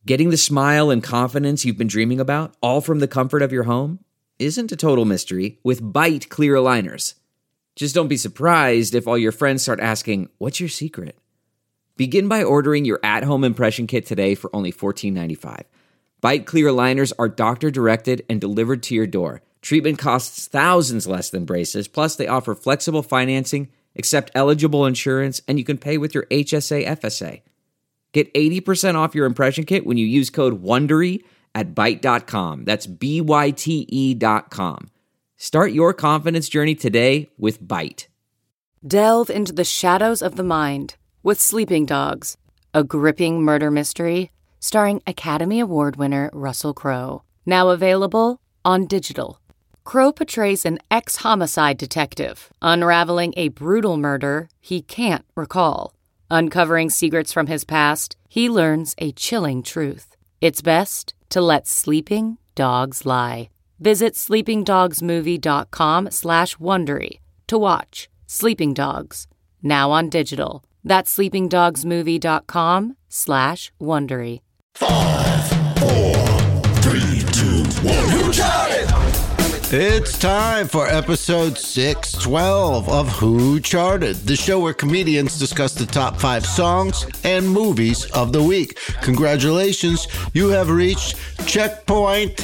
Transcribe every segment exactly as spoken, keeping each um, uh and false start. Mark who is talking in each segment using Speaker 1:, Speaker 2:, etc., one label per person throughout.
Speaker 1: Getting the smile and confidence you've been dreaming about, all from the comfort of your home, isn't a total mystery with Byte clear aligners. Just don't be surprised if all your friends start asking, "What's your secret?" Begin by ordering your at-home impression kit today for only fourteen ninety-five. Byte clear aligners are doctor-directed and delivered to your door. Treatment costs thousands less than braces, plus they offer flexible financing, accept eligible insurance, and you can pay with your H S A F S A. Get eighty percent off your impression kit when you use code WONDERY at byte dot com. That's B Y T E dot com. Start your confidence journey today with Byte.
Speaker 2: Delve into the shadows of the mind with Sleeping Dogs, a gripping murder mystery starring Academy Award winner Russell Crowe. Now available on digital. Crowe portrays an ex-homicide detective unraveling a brutal murder he can't recall. Uncovering secrets from his past, he learns a chilling truth. It's best to let sleeping dogs lie. Visit sleepingdogsmovie.com slash Wondery to watch Sleeping Dogs, now on digital. That's sleepingdogsmovie.com slash Wondery.
Speaker 3: Five, four, three, two, one. Who Charted?
Speaker 4: It's time for episode six twelve of Who Charted, the show where comedians discuss the top five songs and movies of the week. Congratulations, you have reached checkpoint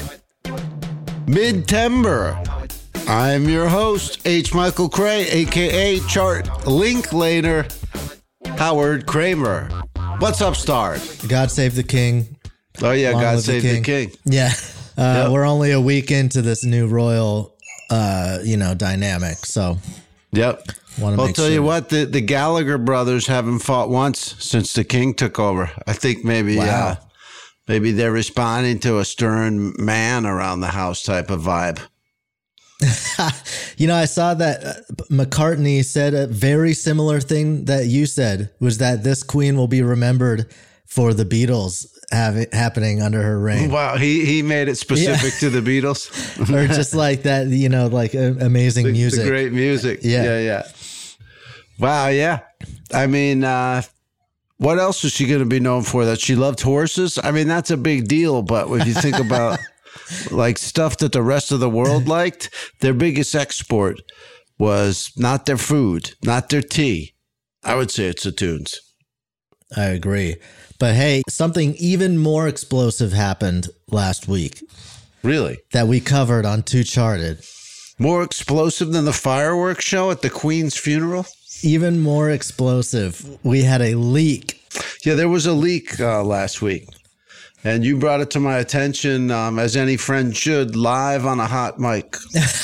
Speaker 4: mid-tember. I'm your host, H. Michael Cray, a k a. Chart Linklater, Howard Kramer. What's up, Star?
Speaker 5: God Save the King.
Speaker 4: Oh, yeah,
Speaker 5: Long
Speaker 4: God
Speaker 5: live
Speaker 4: Save the King.
Speaker 5: the king. Yeah. Uh,
Speaker 4: Yep.
Speaker 5: We're only a week into this new royal, uh, you know, dynamic. So,
Speaker 4: Yep.
Speaker 5: want to
Speaker 4: I'll
Speaker 5: make
Speaker 4: tell
Speaker 5: sure.
Speaker 4: you what, the, the Gallagher brothers haven't fought once since the king took over. I think maybe
Speaker 5: Wow.
Speaker 4: uh, maybe they're responding to a stern man around the house type of vibe.
Speaker 5: You know, I saw that uh, McCartney said a very similar thing that you said, was that this queen will be remembered for the Beatles have it happening under her reign.
Speaker 4: Wow, he he made it specific
Speaker 5: Yeah.
Speaker 4: to the Beatles.
Speaker 5: Or just like that, you know, like uh, amazing
Speaker 4: the,
Speaker 5: music.
Speaker 4: the great music.
Speaker 5: Yeah.
Speaker 4: yeah, yeah. Wow, yeah. I mean, uh, what else is she going to be known for? That she loved horses? I mean, that's a big deal. But if you think about like stuff that the rest of the world liked, their biggest export was not their food, not their tea. I would say it's the tunes.
Speaker 5: I agree. But hey, something even more explosive happened last week
Speaker 4: Really?
Speaker 5: that we covered on Two Charted.
Speaker 4: More explosive than the fireworks show at the Queen's funeral?
Speaker 5: Even more explosive. We had a leak.
Speaker 4: Yeah, there was a leak uh, last week. And you brought it to my attention, um, as any friend should, live on a hot mic.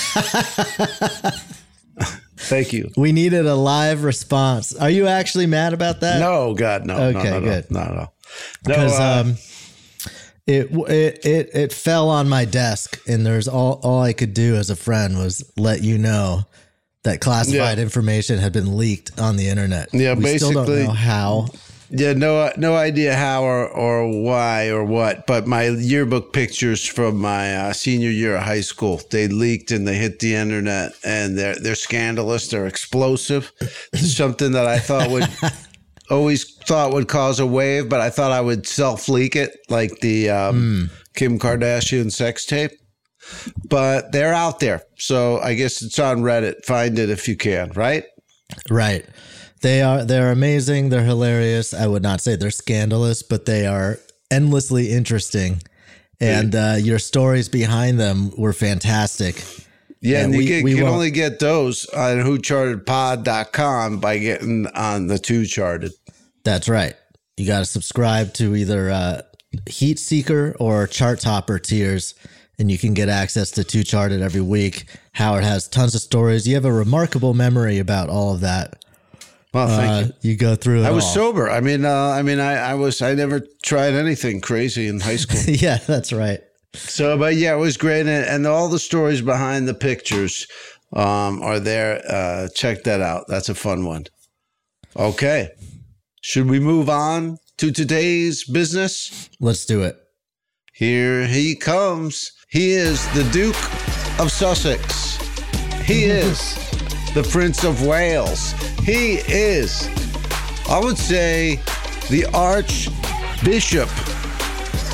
Speaker 4: Thank you.
Speaker 5: We needed a live response. Are you actually mad about that?
Speaker 4: No, God, no.
Speaker 5: Okay,
Speaker 4: no, no,
Speaker 5: good.
Speaker 4: No, no, no.
Speaker 5: Because
Speaker 4: no, uh,
Speaker 5: um, it, it it it fell on my desk, and there's all all I could do as a friend was let you know that classified
Speaker 4: Yeah.
Speaker 5: information had been leaked on the internet.
Speaker 4: Yeah,
Speaker 5: we still don't
Speaker 4: basically-
Speaker 5: know how.
Speaker 4: yeah, no, no idea how or, or why or what, but my yearbook pictures from my uh, senior year of high school, they leaked and they hit the internet, and they're they're scandalous, they're explosive. It's something that I thought would always thought would cause a wave, but I thought I would self leak it like the um, Kim Kardashian sex tape. But they're out there, so I guess it's on Reddit. Find it if you can, right?
Speaker 5: Right. They are they're amazing. They're hilarious. I would not say they're scandalous, but they are endlessly interesting. And uh, your stories behind them were fantastic.
Speaker 4: Yeah, and you
Speaker 5: we-
Speaker 4: can,
Speaker 5: we
Speaker 4: can
Speaker 5: won't-
Speaker 4: only get those on who charted pod dot com by getting on the Two Charted.
Speaker 5: That's right. You got to subscribe to either uh, Heat Seeker or Chart Hopper tiers, and you can get access to Two Charted every week. Howard has tons of stories. You have a remarkable memory about all of that.
Speaker 4: Well, thank
Speaker 5: Uh,
Speaker 4: you.
Speaker 5: you go through it
Speaker 4: I was
Speaker 5: all.
Speaker 4: sober. I mean, uh, I mean, I, I was. I never tried anything crazy in high school.
Speaker 5: Yeah, that's right.
Speaker 4: So, but yeah, it was great, and, and all the stories behind the pictures um, are there. Uh, check that out. That's a fun one. Okay, should we move on to today's business?
Speaker 5: Let's do it.
Speaker 4: Here he comes. He is the Duke of Sussex. He is the Prince of Wales. He is, I would say, the Archbishop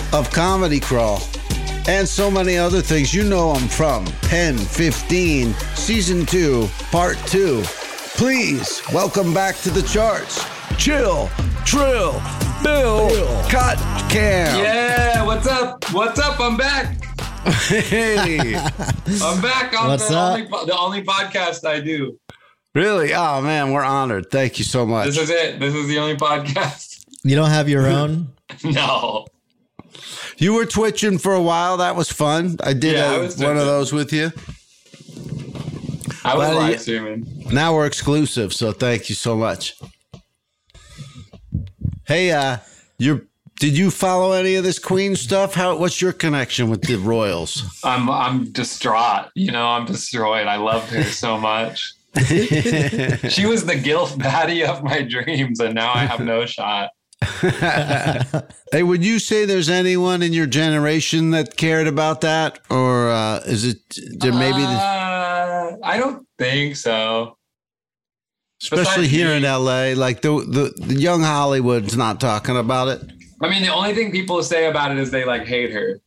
Speaker 4: of Comedy Crawl and so many other things. You know I'm from Pen fifteen, Season two, Part two. Please welcome back to the charts. Chill, Trill, Bill, Bill. Cut, Cam.
Speaker 6: Yeah, what's up? What's up? I'm back.
Speaker 4: Hey.
Speaker 6: I'm back on
Speaker 5: What's
Speaker 6: the
Speaker 5: up?
Speaker 6: only, the only podcast I do.
Speaker 4: Really? Oh, man, we're honored. Thank you so much.
Speaker 6: This is it. This is the only podcast.
Speaker 5: You don't have your own?
Speaker 6: No.
Speaker 4: You were twitching for a while. That was fun. I did
Speaker 6: Yeah,
Speaker 4: a-
Speaker 6: I was
Speaker 4: one of
Speaker 6: twitching.
Speaker 4: those with you.
Speaker 6: I was
Speaker 4: Well,
Speaker 6: live
Speaker 4: yeah.
Speaker 6: streaming.
Speaker 4: Now we're exclusive, so thank you so much. Hey, uh, you did you follow any of this Queen stuff? How? What's your connection with the Royals?
Speaker 6: I'm I'm distraught. You know, I'm destroyed. I loved her so much. She was the gilf baddie of my dreams, and now I have no shot.
Speaker 4: Hey, would you say there's anyone in your generation that cared about that, or uh, is it there maybe, the,
Speaker 6: Uh, I don't think so.
Speaker 4: especially
Speaker 6: besides
Speaker 4: here in
Speaker 6: me-
Speaker 4: L A, like the, the the young Hollywood's not talking about it.
Speaker 6: I mean, the only thing people say about it is they like hate her.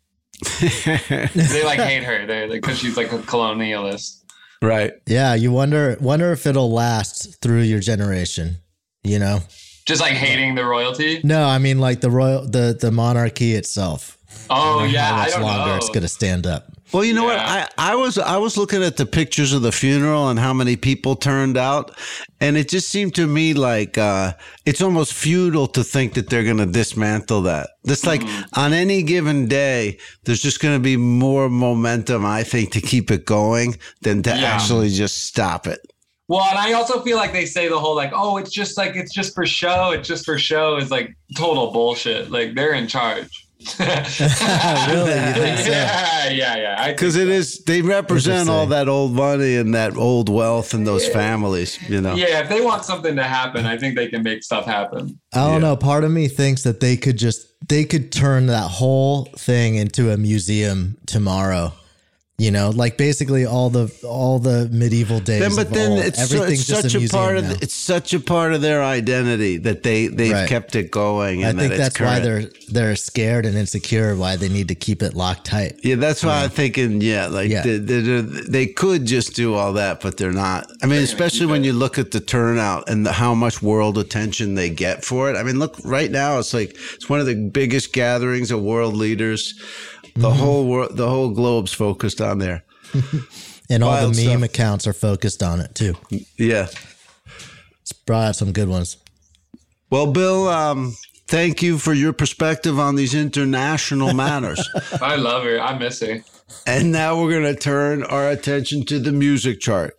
Speaker 6: They like hate her. They because she's like a colonialist.
Speaker 4: Right.
Speaker 5: Yeah, you wonder wonder if it'll last through your generation, you know?
Speaker 6: Just like hating the royalty.
Speaker 5: No, I mean like the royal the the monarchy itself.
Speaker 6: Oh yeah,
Speaker 5: How
Speaker 6: I
Speaker 5: much
Speaker 6: don't
Speaker 5: longer
Speaker 6: know.
Speaker 5: it's going to stand up.
Speaker 4: Well, you know what?
Speaker 6: Yeah.
Speaker 4: I, I was I was looking at the pictures of the funeral and how many people turned out, and it just seemed to me like uh, it's almost futile to think that they're going to dismantle that. It's like on any given day, there's just going to be more momentum, I think, to keep it going than to
Speaker 6: Yeah.
Speaker 4: actually just stop it.
Speaker 6: Well, and I also feel like they say the whole like, oh, it's just like it's just for show. It's just for show is like total bullshit. Like they're in charge.
Speaker 5: Really? You think so?
Speaker 6: Yeah, yeah, yeah. I think
Speaker 4: Because it
Speaker 6: so.
Speaker 4: is, they represent all
Speaker 5: Interesting.
Speaker 4: that old money and that old wealth and those families, you know.
Speaker 6: Yeah, if they want something to happen, I think they can make stuff happen.
Speaker 5: I don't
Speaker 4: Yeah.
Speaker 5: know. Part of me thinks that they could just they could turn that whole thing into a museum tomorrow. You know, like basically all the all the medieval days.
Speaker 4: Then, but
Speaker 5: of
Speaker 4: then
Speaker 5: old,
Speaker 4: it's, so,
Speaker 5: everything's
Speaker 4: it's
Speaker 5: just
Speaker 4: such
Speaker 5: a
Speaker 4: a,
Speaker 5: museum
Speaker 4: part of
Speaker 5: now.
Speaker 4: the, it's such a part of their identity that they they've
Speaker 5: Right.
Speaker 4: kept it going.
Speaker 5: I
Speaker 4: And
Speaker 5: think
Speaker 4: that it's
Speaker 5: that's why
Speaker 4: current.
Speaker 5: they're they're scared and insecure. Why they need to keep it locked tight.
Speaker 4: Yeah, that's why I'm thinking. Yeah, like
Speaker 5: Yeah.
Speaker 4: They, they, they could just do all that, but they're not. I mean, especially when you look at the turnout and the, how much world attention they get for it. I mean, look right now, it's like it's one of the biggest gatherings of world leaders. The
Speaker 5: Mm-hmm.
Speaker 4: whole world, the whole globe's focused on there.
Speaker 5: And all
Speaker 4: Wild
Speaker 5: the meme
Speaker 4: stuff.
Speaker 5: accounts are focused on it too.
Speaker 4: Yeah.
Speaker 5: It's brought out some good ones.
Speaker 4: Well, Bill, um, thank you for your perspective on these international matters.
Speaker 6: I love her. I miss her.
Speaker 4: And now we're going to turn our attention to the music chart.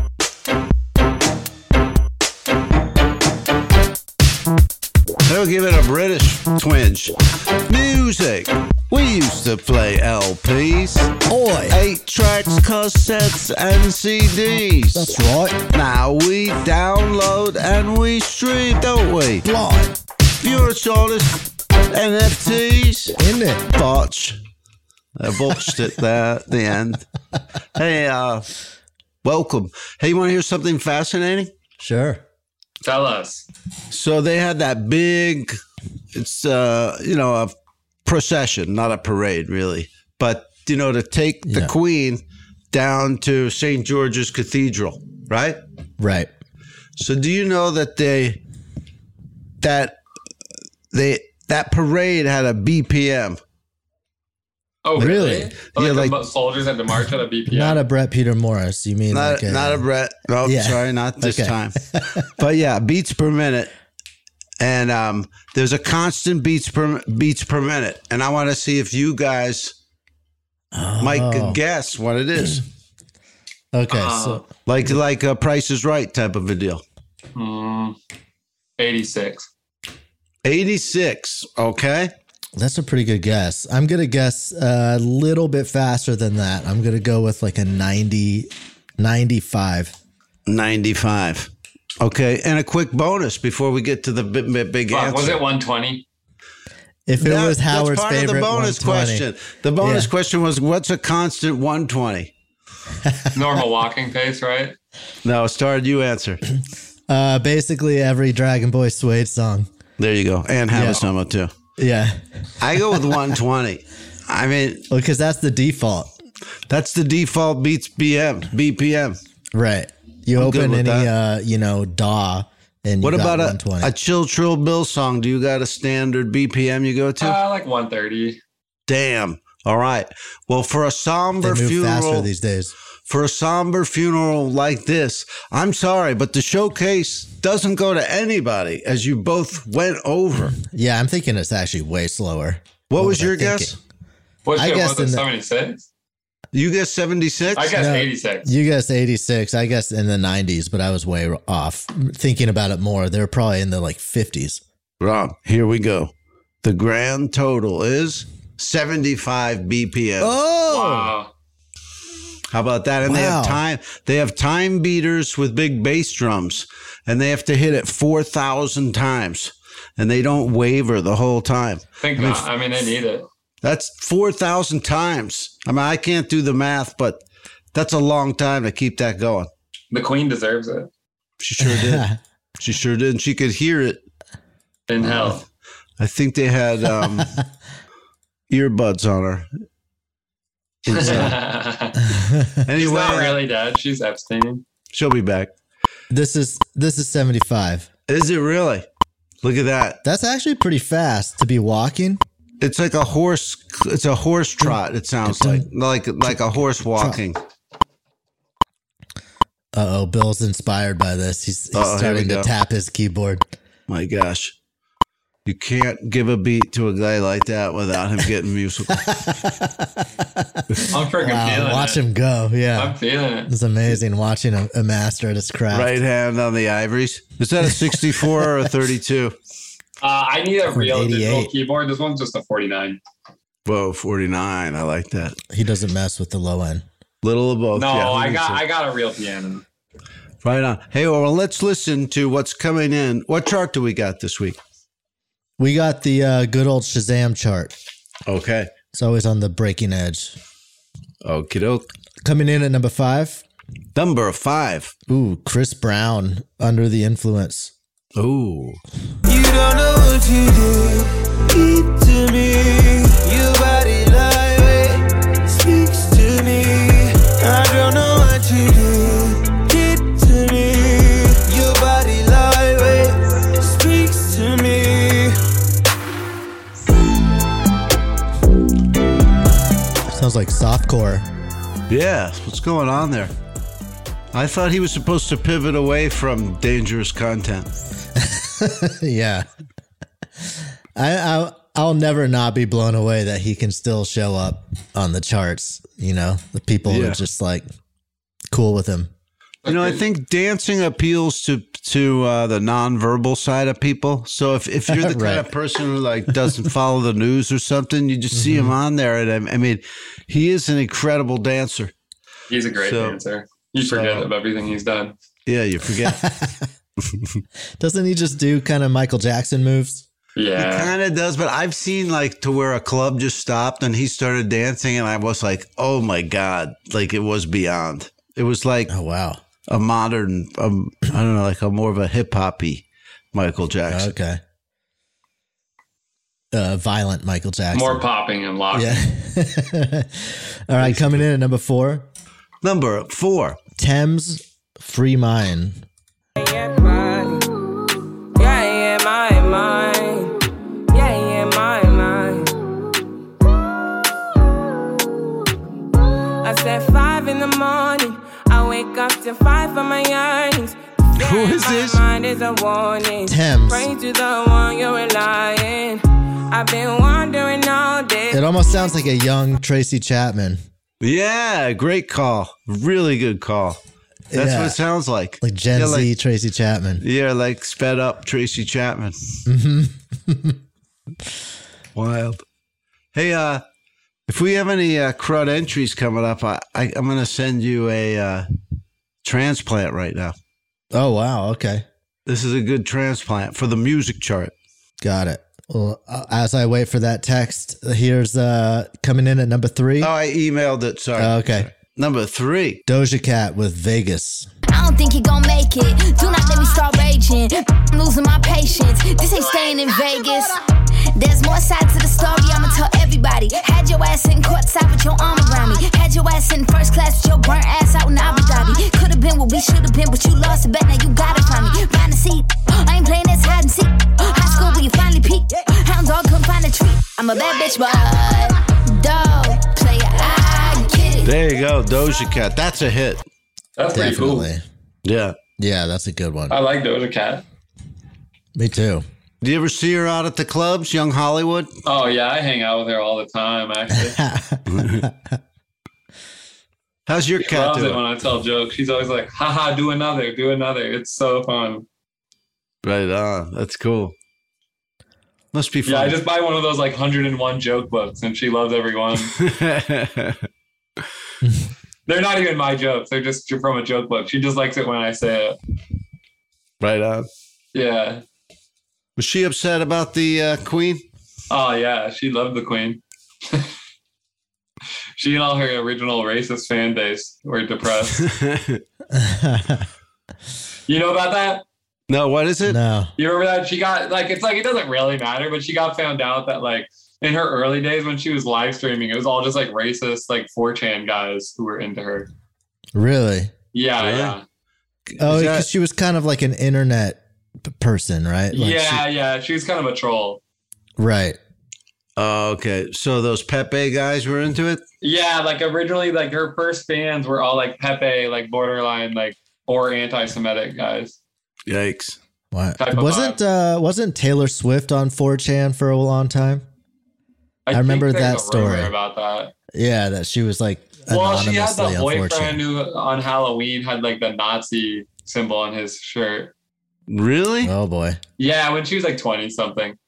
Speaker 4: They'll give it a British twinge. Music. We used to play L Ps.
Speaker 5: Oi,
Speaker 4: Eight tracks, cassettes, and C Ds.
Speaker 5: that's right.
Speaker 4: Now we download and we stream, don't we?
Speaker 5: Blind,
Speaker 4: Pure shortest N F Ts.
Speaker 5: isn't it?
Speaker 4: Botch. I botched it there at the end. Hey, uh, welcome. Hey, you want to hear something fascinating?
Speaker 5: Sure.
Speaker 6: Tell us.
Speaker 4: So they had that big, it's, uh, you know, a procession, not a parade really, but, you know, to take the
Speaker 5: Yeah.
Speaker 4: Queen down to Saint George's Cathedral, right?
Speaker 5: Right.
Speaker 4: So do you know that they, that they, that parade had a B P M?
Speaker 6: Oh, really?
Speaker 5: Really?
Speaker 6: Oh,
Speaker 4: Yeah,
Speaker 6: like,
Speaker 4: like-
Speaker 6: the mo- soldiers had to march at a B P M.
Speaker 5: Not a Brett Peter Morris. You mean
Speaker 4: Not,
Speaker 5: like a,
Speaker 4: not a Brett. No,
Speaker 5: Yeah.
Speaker 4: sorry, not this
Speaker 5: Okay.
Speaker 4: time. But yeah, beats per minute. And um, there's a constant beats per beats per minute. And I want to see if you guys might
Speaker 5: Oh.
Speaker 4: guess what it is.
Speaker 5: Okay,
Speaker 6: Uh,
Speaker 5: so
Speaker 4: Like like a Price is Right type of a deal.
Speaker 6: Hmm, eighty-six.
Speaker 4: eighty-six. Okay.
Speaker 5: that's a pretty good guess. I'm gonna guess a little bit faster than that. I'm gonna go with like a ninety, ninety-five.
Speaker 4: ninety-five. Okay. And a quick bonus before we get to the big, big, big
Speaker 6: Fuck,
Speaker 4: answer.
Speaker 6: was it one twenty?
Speaker 5: If it
Speaker 4: That-
Speaker 5: was Howard's
Speaker 4: that's part
Speaker 5: favorite
Speaker 4: of the bonus
Speaker 5: one twenty.
Speaker 4: question. The bonus
Speaker 5: Yeah.
Speaker 4: question was, what's a constant one twenty?
Speaker 6: Normal walking pace, right?
Speaker 4: No, started you answer.
Speaker 5: Uh, basically every Dragon Boy Suede song.
Speaker 4: There you go. And have
Speaker 5: Yeah.
Speaker 4: a summer too.
Speaker 5: Yeah.
Speaker 4: I go with one twenty. I mean,
Speaker 5: Well, because that's the default.
Speaker 4: that's the default beats B M, B P M.
Speaker 5: Right. You
Speaker 4: I'm good
Speaker 5: open
Speaker 4: with
Speaker 5: any, uh, you know, D A W and you
Speaker 4: What
Speaker 5: got
Speaker 4: about
Speaker 5: one
Speaker 4: a,
Speaker 5: twenty.
Speaker 4: a Chill Trill Bill song? Do you got a standard B P M you go to?
Speaker 6: Uh, like one thirty.
Speaker 4: Damn. All right. Well, for a
Speaker 5: They
Speaker 4: somber
Speaker 5: move faster
Speaker 4: funeral,
Speaker 5: these days.
Speaker 4: for a somber funeral like this, I'm sorry, but the showcase doesn't go to anybody, as you both went over.
Speaker 5: Yeah, I'm thinking it's actually way slower.
Speaker 4: What, was
Speaker 5: was I
Speaker 4: your
Speaker 5: thinking?
Speaker 4: guess?
Speaker 6: What's
Speaker 5: I
Speaker 6: your
Speaker 5: guess
Speaker 6: was it
Speaker 5: in the-
Speaker 6: seventy-six?
Speaker 4: You guess seventy-six?
Speaker 6: I guess
Speaker 5: No.
Speaker 6: eighty-six.
Speaker 5: You guess eighty-six. I guess in the nineties, but I was way off. Thinking about it more, they're probably in the like fifties.
Speaker 4: Wrong. Here we go. The grand total is seventy-five B P M.
Speaker 5: Oh,
Speaker 6: Wow.
Speaker 4: How about that? And they
Speaker 5: Wow.
Speaker 4: have time. They have time beaters with big bass drums, and they have to hit it four thousand times, and they don't waver the whole time.
Speaker 6: Think not. I mean, they need it.
Speaker 4: That's four thousand times. I mean, I can't do the math, but that's a long time to keep that going.
Speaker 6: The Queen deserves it.
Speaker 4: She sure did. She sure did. And she could hear it.
Speaker 6: In hell.
Speaker 4: I think they had um, earbuds on her. Inside.
Speaker 6: She's
Speaker 4: Anyway,
Speaker 6: not really dead. She's Epstein.
Speaker 4: she'll be back.
Speaker 5: this is this is seventy-five.
Speaker 4: Is it really? Look at that.
Speaker 5: That's actually pretty fast to be walking.
Speaker 4: It's like a horse. It's a horse trot. It sounds like like like a horse walking.
Speaker 5: Uh oh, Bill's inspired by this. He's, he's
Speaker 4: Uh-oh, here
Speaker 5: starting
Speaker 4: we
Speaker 5: to
Speaker 4: go.
Speaker 5: tap his keyboard.
Speaker 4: My gosh, you can't give a beat to a guy like that without him getting musical.
Speaker 6: I'm freaking
Speaker 5: Wow,
Speaker 6: feeling
Speaker 5: watch
Speaker 6: it.
Speaker 5: him go. Yeah.
Speaker 6: I'm feeling it.
Speaker 5: It's amazing watching a, a master at his craft.
Speaker 4: Right hand on the ivories. Is that a sixty-four or a thirty-two?
Speaker 6: Uh, I need a real digital
Speaker 5: eighty-eight.
Speaker 6: keyboard. This one's just a forty-nine.
Speaker 4: Whoa, forty-nine. I like that.
Speaker 5: He doesn't mess with the low end.
Speaker 4: Little of both.
Speaker 6: No,
Speaker 4: yeah,
Speaker 6: I got
Speaker 4: I
Speaker 6: I got a real piano.
Speaker 4: right on. Hey, well, let's listen to what's coming in. What chart do we got this week?
Speaker 5: We got the uh, good old Shazam chart.
Speaker 4: Okay.
Speaker 5: It's always on the breaking edge.
Speaker 4: Okie doke.
Speaker 5: Coming in at number five.
Speaker 4: Number five.
Speaker 5: Ooh, Chris Brown, Under the Influence.
Speaker 4: Ooh.
Speaker 7: You don't know what you did to me. Your body lightweight speaks to me. I don't know what you did, did to me. Your body lightweight speaks to me.
Speaker 5: Sounds like softcore.
Speaker 4: Yeah. What's going on there? I thought he was supposed to pivot away from dangerous content.
Speaker 5: Yeah. I, I I'll never not be blown away that he can still show up on the charts. You know, the people
Speaker 4: Yeah.
Speaker 5: are just like cool with him.
Speaker 4: You know, I think dancing appeals to to uh, the nonverbal side of people. So if, if you're the kind
Speaker 5: Right.
Speaker 4: of person who like doesn't follow the news or something, you just see him on there. And I, I mean, he is an incredible dancer.
Speaker 6: He's a great
Speaker 4: So-
Speaker 6: dancer. You
Speaker 4: so-
Speaker 6: forget of everything he's done.
Speaker 4: Yeah, you forget.
Speaker 5: Doesn't he just do kind of Michael Jackson moves?
Speaker 4: He
Speaker 6: Yeah.
Speaker 4: kind of does, but I've seen like to where a club just stopped and he started dancing, and I was like, "Oh my god!" Like it was beyond. It was like
Speaker 5: Oh wow.
Speaker 4: a modern, um, I don't know, like a more of a hip hoppy Michael Jackson.
Speaker 5: Okay. Uh, violent Michael Jackson.
Speaker 6: More popping and locking.
Speaker 5: Yeah. All right, coming in at number four,
Speaker 4: Number four.
Speaker 5: Thames, Free Mind.
Speaker 7: Yeah, mine. Yeah, yeah, my mind. Yeah, yeah, my mind. I said five in the morning. I wake up to five for my yearnings.
Speaker 4: Who is
Speaker 7: My
Speaker 4: this?
Speaker 7: mind is a warning.
Speaker 5: Thames.
Speaker 7: Pray to the one you're relying. I've been wandering all day.
Speaker 5: It almost sounds like a young Tracy Chapman,
Speaker 4: Yeah, great call. Really good call. That's
Speaker 5: Yeah.
Speaker 4: what it sounds like.
Speaker 5: like Gen
Speaker 4: yeah,
Speaker 5: Z
Speaker 4: like,
Speaker 5: Tracy Chapman.
Speaker 4: yeah, like sped up Tracy Chapman. Wild. Hey, uh, if we have any uh, crud entries coming up, I, I I'm gonna send you a uh, transplant right now.
Speaker 5: Oh wow. Okay,
Speaker 4: This is a good transplant for the music chart.
Speaker 5: got it. Well, uh, as I wait for that text, here's uh coming in at number three.
Speaker 4: Oh, I emailed it. Sorry.
Speaker 5: Oh, okay.
Speaker 4: Number three.
Speaker 5: Doja Cat with Vegas.
Speaker 8: I don't think you gon' make it. Do not let me start raging. I'm losing my patience. This ain't staying in Vegas. There's more sides to the story, I'ma tell everybody. Had your ass sitting courtside with your arm around me. Had your ass sitting first class with your burnt ass out in Abu Dhabi. Could've been what we should've been, but you lost a bet, now you got it from me. Find a seat, I ain't playing this hide and seek. High school where you finally peaked. Hound dog couldn't find a treat. I'm a bad bitch, but dog player, I get it.
Speaker 4: There you go, Doja Cat. That's a hit.
Speaker 6: That's pretty
Speaker 5: Definitely.
Speaker 6: cool.
Speaker 4: Yeah.
Speaker 5: Yeah, that's a good one.
Speaker 6: I like Doja Cat.
Speaker 5: Me too.
Speaker 4: Do you ever see her out at the clubs, Young Hollywood?
Speaker 6: Oh yeah, I hang out with her all the time. Actually,
Speaker 4: How's your
Speaker 6: she
Speaker 4: cat
Speaker 6: loves
Speaker 4: doing?
Speaker 6: it when I tell jokes. She's always like, "Haha, do another, do another." It's so fun.
Speaker 4: Right on. That's cool. Must be fun.
Speaker 6: Yeah, I just buy one of those like one hundred and one joke books, and she loves every one. They're not even my jokes; they're just from a joke book. She just likes it when I say it.
Speaker 4: Right on.
Speaker 6: Yeah.
Speaker 4: Was she upset about the uh, Queen?
Speaker 6: Oh yeah, she loved the Queen. She and all her original racist fan base were depressed. You know about that?
Speaker 4: No, what is it?
Speaker 5: No.
Speaker 6: You remember that? She got like, it's like, it doesn't really matter, but she got found out that like in her early days when she was live streaming, it was all just like racist, like four chan guys who were into her.
Speaker 5: Really?
Speaker 6: Yeah,
Speaker 4: Really?
Speaker 6: yeah.
Speaker 5: Oh,
Speaker 4: Is
Speaker 5: because
Speaker 4: that-
Speaker 5: she was kind of like an internet p- person, right? Like
Speaker 6: yeah, yeah. She was kind of a troll.
Speaker 5: she- right.
Speaker 4: Oh, okay. So those Pepe guys were into it?
Speaker 6: Yeah, like originally, like her first fans were all like Pepe, like borderline, like or anti-Semitic guys.
Speaker 4: Yikes.
Speaker 5: What?
Speaker 6: Type of
Speaker 5: Wasn't uh, wasn't Taylor Swift on four chan for a long time? I
Speaker 6: think
Speaker 5: remember
Speaker 6: there's
Speaker 5: that
Speaker 6: a rumor
Speaker 5: story.
Speaker 6: about that.
Speaker 5: Yeah, that she was like
Speaker 6: Well, she had
Speaker 5: anonymously
Speaker 6: the
Speaker 5: on four
Speaker 6: boyfriend
Speaker 5: chan.
Speaker 6: who on Halloween had like the Nazi symbol on his shirt.
Speaker 4: Really?
Speaker 5: Oh boy.
Speaker 6: Yeah, when she was like twenty something.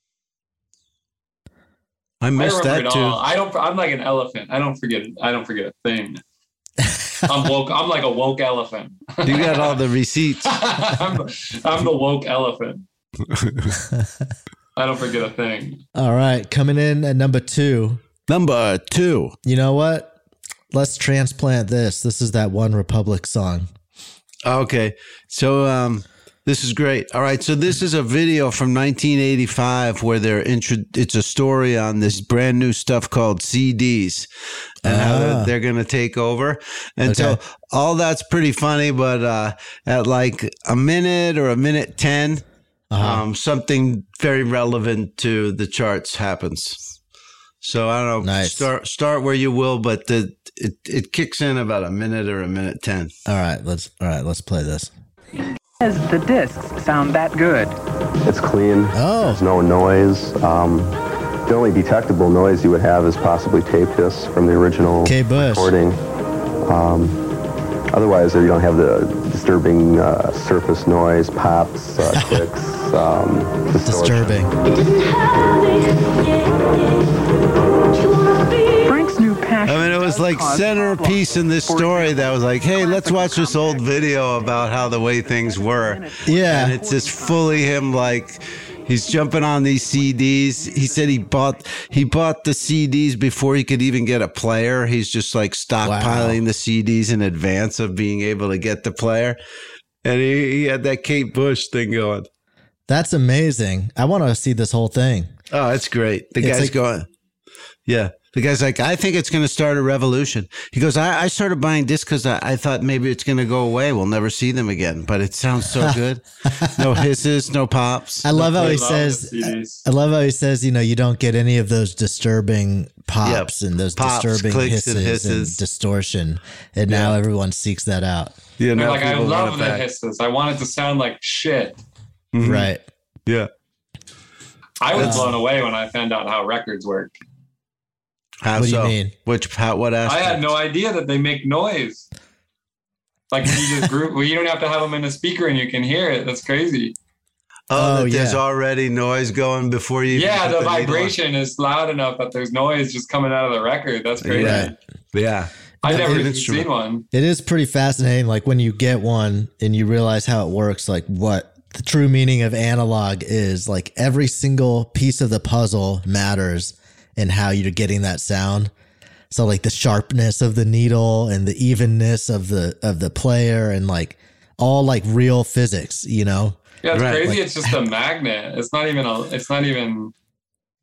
Speaker 4: I
Speaker 6: I
Speaker 4: missed
Speaker 6: remember
Speaker 4: that
Speaker 6: it
Speaker 4: too.
Speaker 6: all. I don't. I'm like an elephant. I don't forget. I don't forget a thing. I'm woke. I'm like a woke elephant.
Speaker 4: You got all the receipts.
Speaker 6: I'm, I'm the woke elephant. I don't forget a thing.
Speaker 5: All right, coming in at number two.
Speaker 4: Number two.
Speaker 5: You know what? Let's transplant this. This is that One Republic song.
Speaker 4: Okay. So um, this is great. All right. So this is a video from nineteen eighty-five where they're intro- it's a story on this brand new stuff called C Ds and how
Speaker 5: Ah.
Speaker 4: they're, they're going to take over. And
Speaker 5: Okay.
Speaker 4: so all that's pretty funny. But uh, at like a minute or a minute ten,
Speaker 5: Uh-huh.
Speaker 4: um, something very relevant to the charts happens. So I don't know.
Speaker 5: Nice.
Speaker 4: Start start where you will, but the it, it kicks in about a minute or a minute ten.
Speaker 5: All right, let's all right, let's play this.
Speaker 9: Does the discs sound that good?
Speaker 10: It's clean.
Speaker 5: Oh.
Speaker 10: There's no noise. Um, the only detectable noise you would have is possibly tape hiss from the original
Speaker 5: K. Bush.
Speaker 10: recording. Um, otherwise, you don't have the disturbing uh, surface noise, pops, uh, clicks, um, distortion.
Speaker 5: Disturbing.
Speaker 9: Frank's new passion.
Speaker 4: I mean, it was like
Speaker 9: does cause
Speaker 4: centerpiece in this
Speaker 9: problems.
Speaker 4: story that was like, hey, let's watch this old video about how the way things were.
Speaker 5: Yeah.
Speaker 4: And it's just fully him like he's jumping on these C Ds. He said he bought he bought the C Ds before he could even get a player. He's just like stockpiling
Speaker 5: Wow.
Speaker 4: the C Ds in advance of being able to get the player. And he, he had that Kate Bush thing going.
Speaker 5: That's amazing. I want to see this whole thing.
Speaker 4: Oh, it's great. The
Speaker 5: It's
Speaker 4: guy's
Speaker 5: like-
Speaker 4: going, yeah. The guy's like, I think it's going to start a revolution. He goes, I, I started buying discs because I, I thought maybe it's going to go away. We'll never see them again. But it sounds so good. No hisses, no pops.
Speaker 5: I love how
Speaker 6: I
Speaker 5: he
Speaker 6: love
Speaker 5: says
Speaker 6: the C Ds.
Speaker 5: I love how he says, you know, you don't get any of those disturbing pops
Speaker 4: Yep.
Speaker 5: and those
Speaker 4: Pops,
Speaker 5: disturbing
Speaker 4: clicks, and
Speaker 5: hisses and,
Speaker 4: hisses.
Speaker 5: distortion. And now
Speaker 4: Yeah.
Speaker 5: everyone seeks that out.
Speaker 4: You
Speaker 6: They're
Speaker 4: know,
Speaker 6: like, I
Speaker 4: people want
Speaker 6: love
Speaker 4: it
Speaker 6: the
Speaker 4: back.
Speaker 6: hisses. I want it to sound like shit.
Speaker 4: Mhm.
Speaker 5: Right.
Speaker 4: Yeah.
Speaker 6: I was
Speaker 5: That's-
Speaker 6: blown away when I found out how records work.
Speaker 4: How
Speaker 5: What do you
Speaker 4: so?
Speaker 5: mean?
Speaker 4: Which, how, what
Speaker 6: I
Speaker 4: aspect?
Speaker 6: had no idea that they make noise. Like you just group, well, you don't have to have them in a speaker and you can hear it. That's crazy.
Speaker 4: Oh,
Speaker 5: Oh,
Speaker 4: that there's
Speaker 5: yeah.
Speaker 4: already noise going before you even
Speaker 6: Yeah,
Speaker 4: put
Speaker 6: the
Speaker 4: needle on.
Speaker 6: vibration is loud enough that there's noise just coming out of the record. That's crazy.
Speaker 4: Yeah. Yeah.
Speaker 6: I've never
Speaker 4: An
Speaker 6: even
Speaker 4: instrument.
Speaker 6: seen one.
Speaker 5: It is pretty fascinating. Like when you get one and you realize how it works, like what the true meaning of analog is. Like every single piece of the puzzle matters in how you're getting that sound. So like the sharpness of the needle and the evenness of the of the player and like all like real physics, you know?
Speaker 6: Yeah, it's
Speaker 4: Right,
Speaker 6: crazy.
Speaker 5: like-
Speaker 6: it's just a magnet. It's not even a. It's not even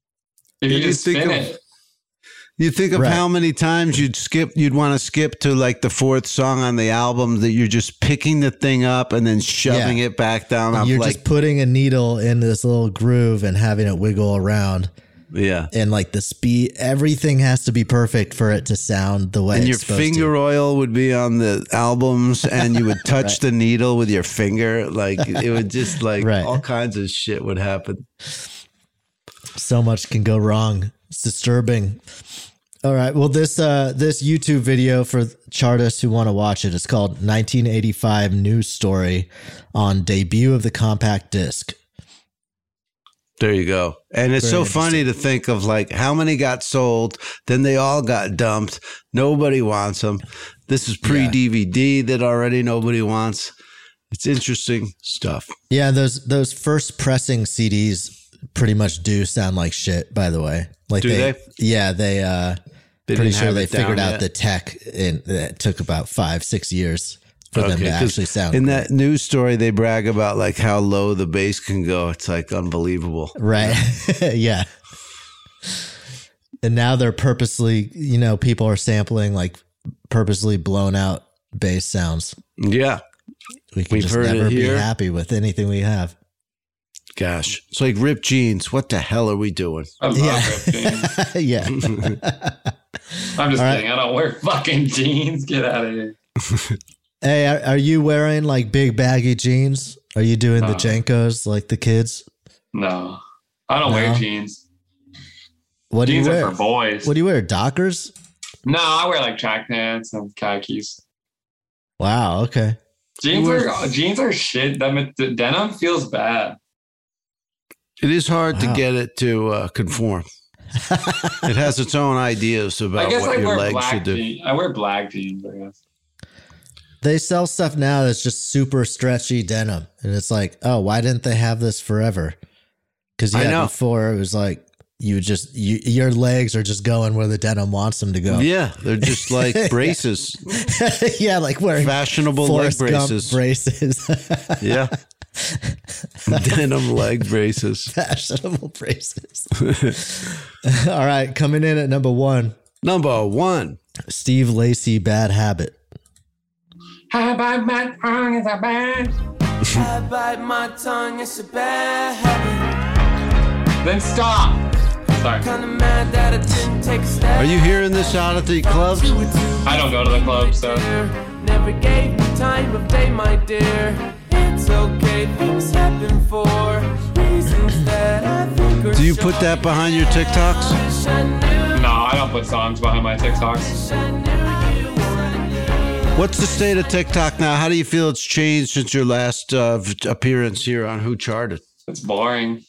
Speaker 6: If you
Speaker 4: You
Speaker 6: just
Speaker 4: think
Speaker 6: spin
Speaker 4: of-
Speaker 6: it.
Speaker 4: You think of
Speaker 5: Right.
Speaker 4: how many times you'd skip, you'd want to skip to like the fourth song on the album that you're just picking the thing up and then shoving
Speaker 5: Yeah.
Speaker 4: it back down. I'm
Speaker 5: You're
Speaker 4: like,
Speaker 5: just putting a needle in this little groove and having it wiggle around.
Speaker 4: yeah.
Speaker 5: And like the speed, everything has to be perfect for it to sound the way
Speaker 4: And
Speaker 5: it's
Speaker 4: your
Speaker 5: supposed
Speaker 4: finger
Speaker 5: to.
Speaker 4: oil would be on the albums, and you would touch the needle with your finger. Like it would just like
Speaker 5: Right.
Speaker 4: all kinds of shit would happen.
Speaker 5: So much can go wrong. It's disturbing. All right. Well, this uh, this YouTube video for chartists who want to watch it, it's called nineteen eighty-five News Story on Debut of the Compact Disc.
Speaker 4: There you go. And it's
Speaker 5: Very
Speaker 4: so funny to think of like how many got sold, then they all got dumped. Nobody wants them. This is pre-D V D that already nobody wants. It's interesting stuff.
Speaker 5: Yeah, those those first pressing C Ds pretty much do sound like shit, by the way. Like
Speaker 4: Do they?
Speaker 5: Yeah, they uh
Speaker 4: They
Speaker 5: pretty
Speaker 4: didn't
Speaker 5: sure
Speaker 4: have
Speaker 5: they
Speaker 4: it
Speaker 5: figured
Speaker 4: down
Speaker 5: out
Speaker 4: yet?
Speaker 5: the tech and it took about five, six years for them
Speaker 4: Okay,
Speaker 5: to
Speaker 4: 'cause
Speaker 5: actually sound
Speaker 4: in
Speaker 5: great.
Speaker 4: that news story, they brag about like how low the bass can go. It's like unbelievable.
Speaker 5: Right. Yeah. And now they're purposely, you know, people are sampling like purposely blown out bass sounds.
Speaker 4: Yeah.
Speaker 5: We can
Speaker 4: We've
Speaker 5: just
Speaker 4: heard it
Speaker 5: never be
Speaker 4: here.
Speaker 5: happy with anything we have.
Speaker 4: Gosh. It's like ripped jeans. What the hell are we doing?
Speaker 6: I love
Speaker 5: Yeah.
Speaker 6: ripped jeans.
Speaker 5: Yeah.
Speaker 6: I'm just
Speaker 5: All right.
Speaker 6: kidding. I don't wear fucking jeans. Get out of here.
Speaker 5: Hey, are, are you wearing like big baggy jeans? Are you doing the
Speaker 6: No.
Speaker 5: Jenkos like the kids?
Speaker 6: No, I don't
Speaker 5: No?
Speaker 6: wear jeans.
Speaker 5: What do
Speaker 6: Jeans
Speaker 5: you
Speaker 6: are
Speaker 5: wear?
Speaker 6: for boys.
Speaker 5: What do you wear? Dockers?
Speaker 6: No, I wear like track pants and khakis.
Speaker 5: Wow. Okay.
Speaker 6: Jeans
Speaker 4: You wear-
Speaker 6: are jeans are shit. That the denim feels bad.
Speaker 4: It is hard
Speaker 5: Wow.
Speaker 4: to get it to uh, conform. It has its own ideas
Speaker 6: I
Speaker 4: about
Speaker 6: guess
Speaker 4: what
Speaker 6: I
Speaker 4: your
Speaker 6: wear
Speaker 4: legs
Speaker 6: black
Speaker 4: should do.
Speaker 6: jeans. I wear black jeans. I guess.
Speaker 5: They sell stuff now that's just super stretchy denim. And it's like, oh, why didn't they have this forever? Because
Speaker 4: I
Speaker 5: yeah,
Speaker 4: know.
Speaker 5: before it was like you just you, your legs are just going where the denim wants them to go.
Speaker 4: Yeah, they're just like braces,
Speaker 5: Yeah, like wearing
Speaker 4: fashionable
Speaker 5: Forrest
Speaker 4: leg
Speaker 5: Gump
Speaker 4: braces.
Speaker 5: braces.
Speaker 4: Yeah, denim leg braces.
Speaker 5: Fashionable braces. All right, coming in at number one,
Speaker 4: Number one.
Speaker 5: Steve Lacy, Bad Habit.
Speaker 6: How about my tongue is a bad?
Speaker 7: I bite my tongue, it's a bad habit.
Speaker 6: Then stop. Sorry.
Speaker 7: Kinda mad that I didn't take a step.
Speaker 4: Are you hearing this out at the clubs?
Speaker 6: I don't go to the club, so
Speaker 7: Never gave me time of day, my dear. It's okay, things happen for reasons that I think are
Speaker 4: Do you put that behind your TikToks?
Speaker 7: Wish I knew,
Speaker 6: no, I don't put songs behind my TikToks.
Speaker 7: wish I knew you were.
Speaker 4: What's the state of TikTok now? How do you feel it's changed since your last uh, v- appearance here on Who Charted?
Speaker 6: It's boring.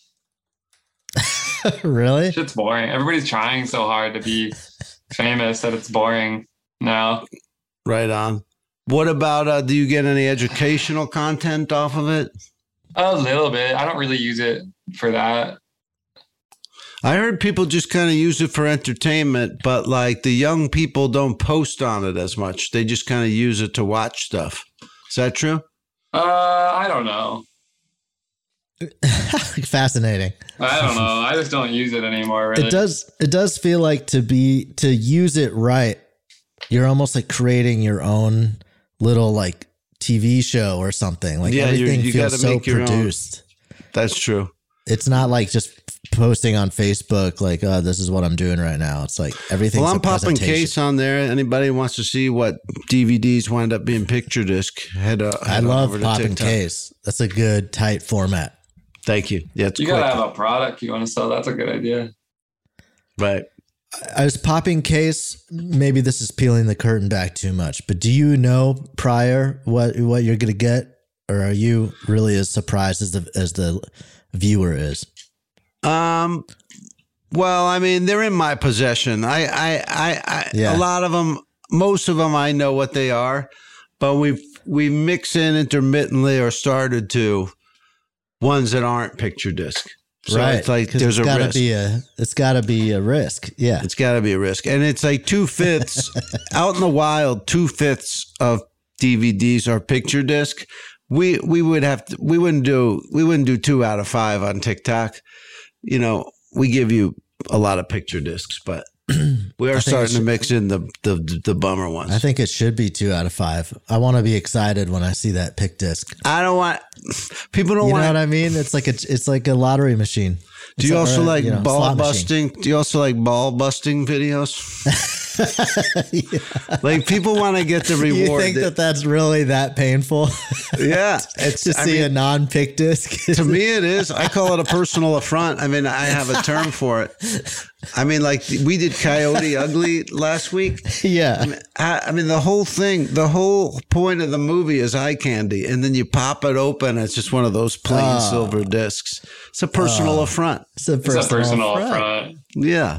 Speaker 5: Really?
Speaker 6: Shit's boring. Everybody's trying so hard to be famous that it's boring now.
Speaker 4: Right on. What about, uh, do you get any educational content off of it?
Speaker 6: A little bit. I don't really use it for that.
Speaker 4: I heard people just kind of use it for entertainment, but like the young people don't post on it as much. They just kind of use it to watch stuff. Is that true?
Speaker 6: Uh, I don't know.
Speaker 5: Fascinating.
Speaker 6: I don't know. I just don't use it anymore. Really.
Speaker 5: It does it does feel like to be to use it right, you're almost like creating your own little like T V show or something. Like
Speaker 4: Yeah, you're-
Speaker 5: everything
Speaker 4: you
Speaker 5: feels
Speaker 4: gotta
Speaker 5: so
Speaker 4: make your own.
Speaker 5: produced.
Speaker 4: That's true.
Speaker 5: It's not like just posting on Facebook like, oh, this is what I'm doing right now. It's like everything's
Speaker 4: Well, I'm
Speaker 5: a
Speaker 4: popping
Speaker 5: presentation.
Speaker 4: case on there. Anybody wants to see what D V Ds wind up being picture disc, head, uh,
Speaker 5: I
Speaker 4: head on
Speaker 5: love
Speaker 4: over to
Speaker 5: popping
Speaker 4: TikTok.
Speaker 5: case. That's a good tight format.
Speaker 4: Thank you. Yeah, it's
Speaker 6: You
Speaker 4: quick.
Speaker 6: gotta have a product you want to sell. That's a good idea.
Speaker 4: Right.
Speaker 5: I was popping case. Maybe this is peeling the curtain back too much, but do you know prior what what you're gonna get, or are you really as surprised as the as the viewer is?
Speaker 4: Um. Well, I mean, they're in my possession. I, I, I, I
Speaker 5: Yeah.
Speaker 4: a lot of them, most of them, I know what they are, but we we mix in intermittently or started to ones that aren't picture disc. So
Speaker 5: right.
Speaker 4: it's like
Speaker 5: 'Cause
Speaker 4: there's
Speaker 5: it's
Speaker 4: a
Speaker 5: gotta
Speaker 4: risk.
Speaker 5: Be a, it's got to be a risk. Yeah.
Speaker 4: It's got to be a risk, and it's like two fifths out in the wild. Two fifths of D V Ds are picture disc. We we would have to. We wouldn't do. We wouldn't do two out of five on TikTok. You know, we give you a lot of picture discs, but we are
Speaker 5: I think it
Speaker 4: starting to
Speaker 5: should-
Speaker 4: mix in the, the the bummer ones.
Speaker 5: I think it should be two out of five. I want to be excited when I see that pick disc.
Speaker 4: I don't want people don't
Speaker 5: You
Speaker 4: want.
Speaker 5: know what I mean? It's like a it's like a lottery machine.
Speaker 4: Do
Speaker 5: It's
Speaker 4: you
Speaker 5: a-
Speaker 4: also
Speaker 5: or,
Speaker 4: like
Speaker 5: you know,
Speaker 4: ball
Speaker 5: slot machine.
Speaker 4: busting? Do you also like ball busting videos? Like people want to get the reward.
Speaker 5: You think that that's really that painful?
Speaker 4: Yeah, it's
Speaker 5: to
Speaker 4: I
Speaker 5: see
Speaker 4: mean,
Speaker 5: a non-pick disc.
Speaker 4: to me, it is. I call it a personal affront. I mean, I have a term for it. I mean, like we did Coyote Ugly last week.
Speaker 5: Yeah.
Speaker 4: I mean, I, I mean, the whole thing, the whole point of the movie is eye candy, and then you pop it open. It's just one of those plain
Speaker 5: Oh.
Speaker 4: silver discs. It's a personal
Speaker 5: Oh.
Speaker 4: affront.
Speaker 5: It's a
Speaker 6: It's
Speaker 5: personal,
Speaker 6: a personal
Speaker 5: affront.
Speaker 6: affront.
Speaker 4: Yeah.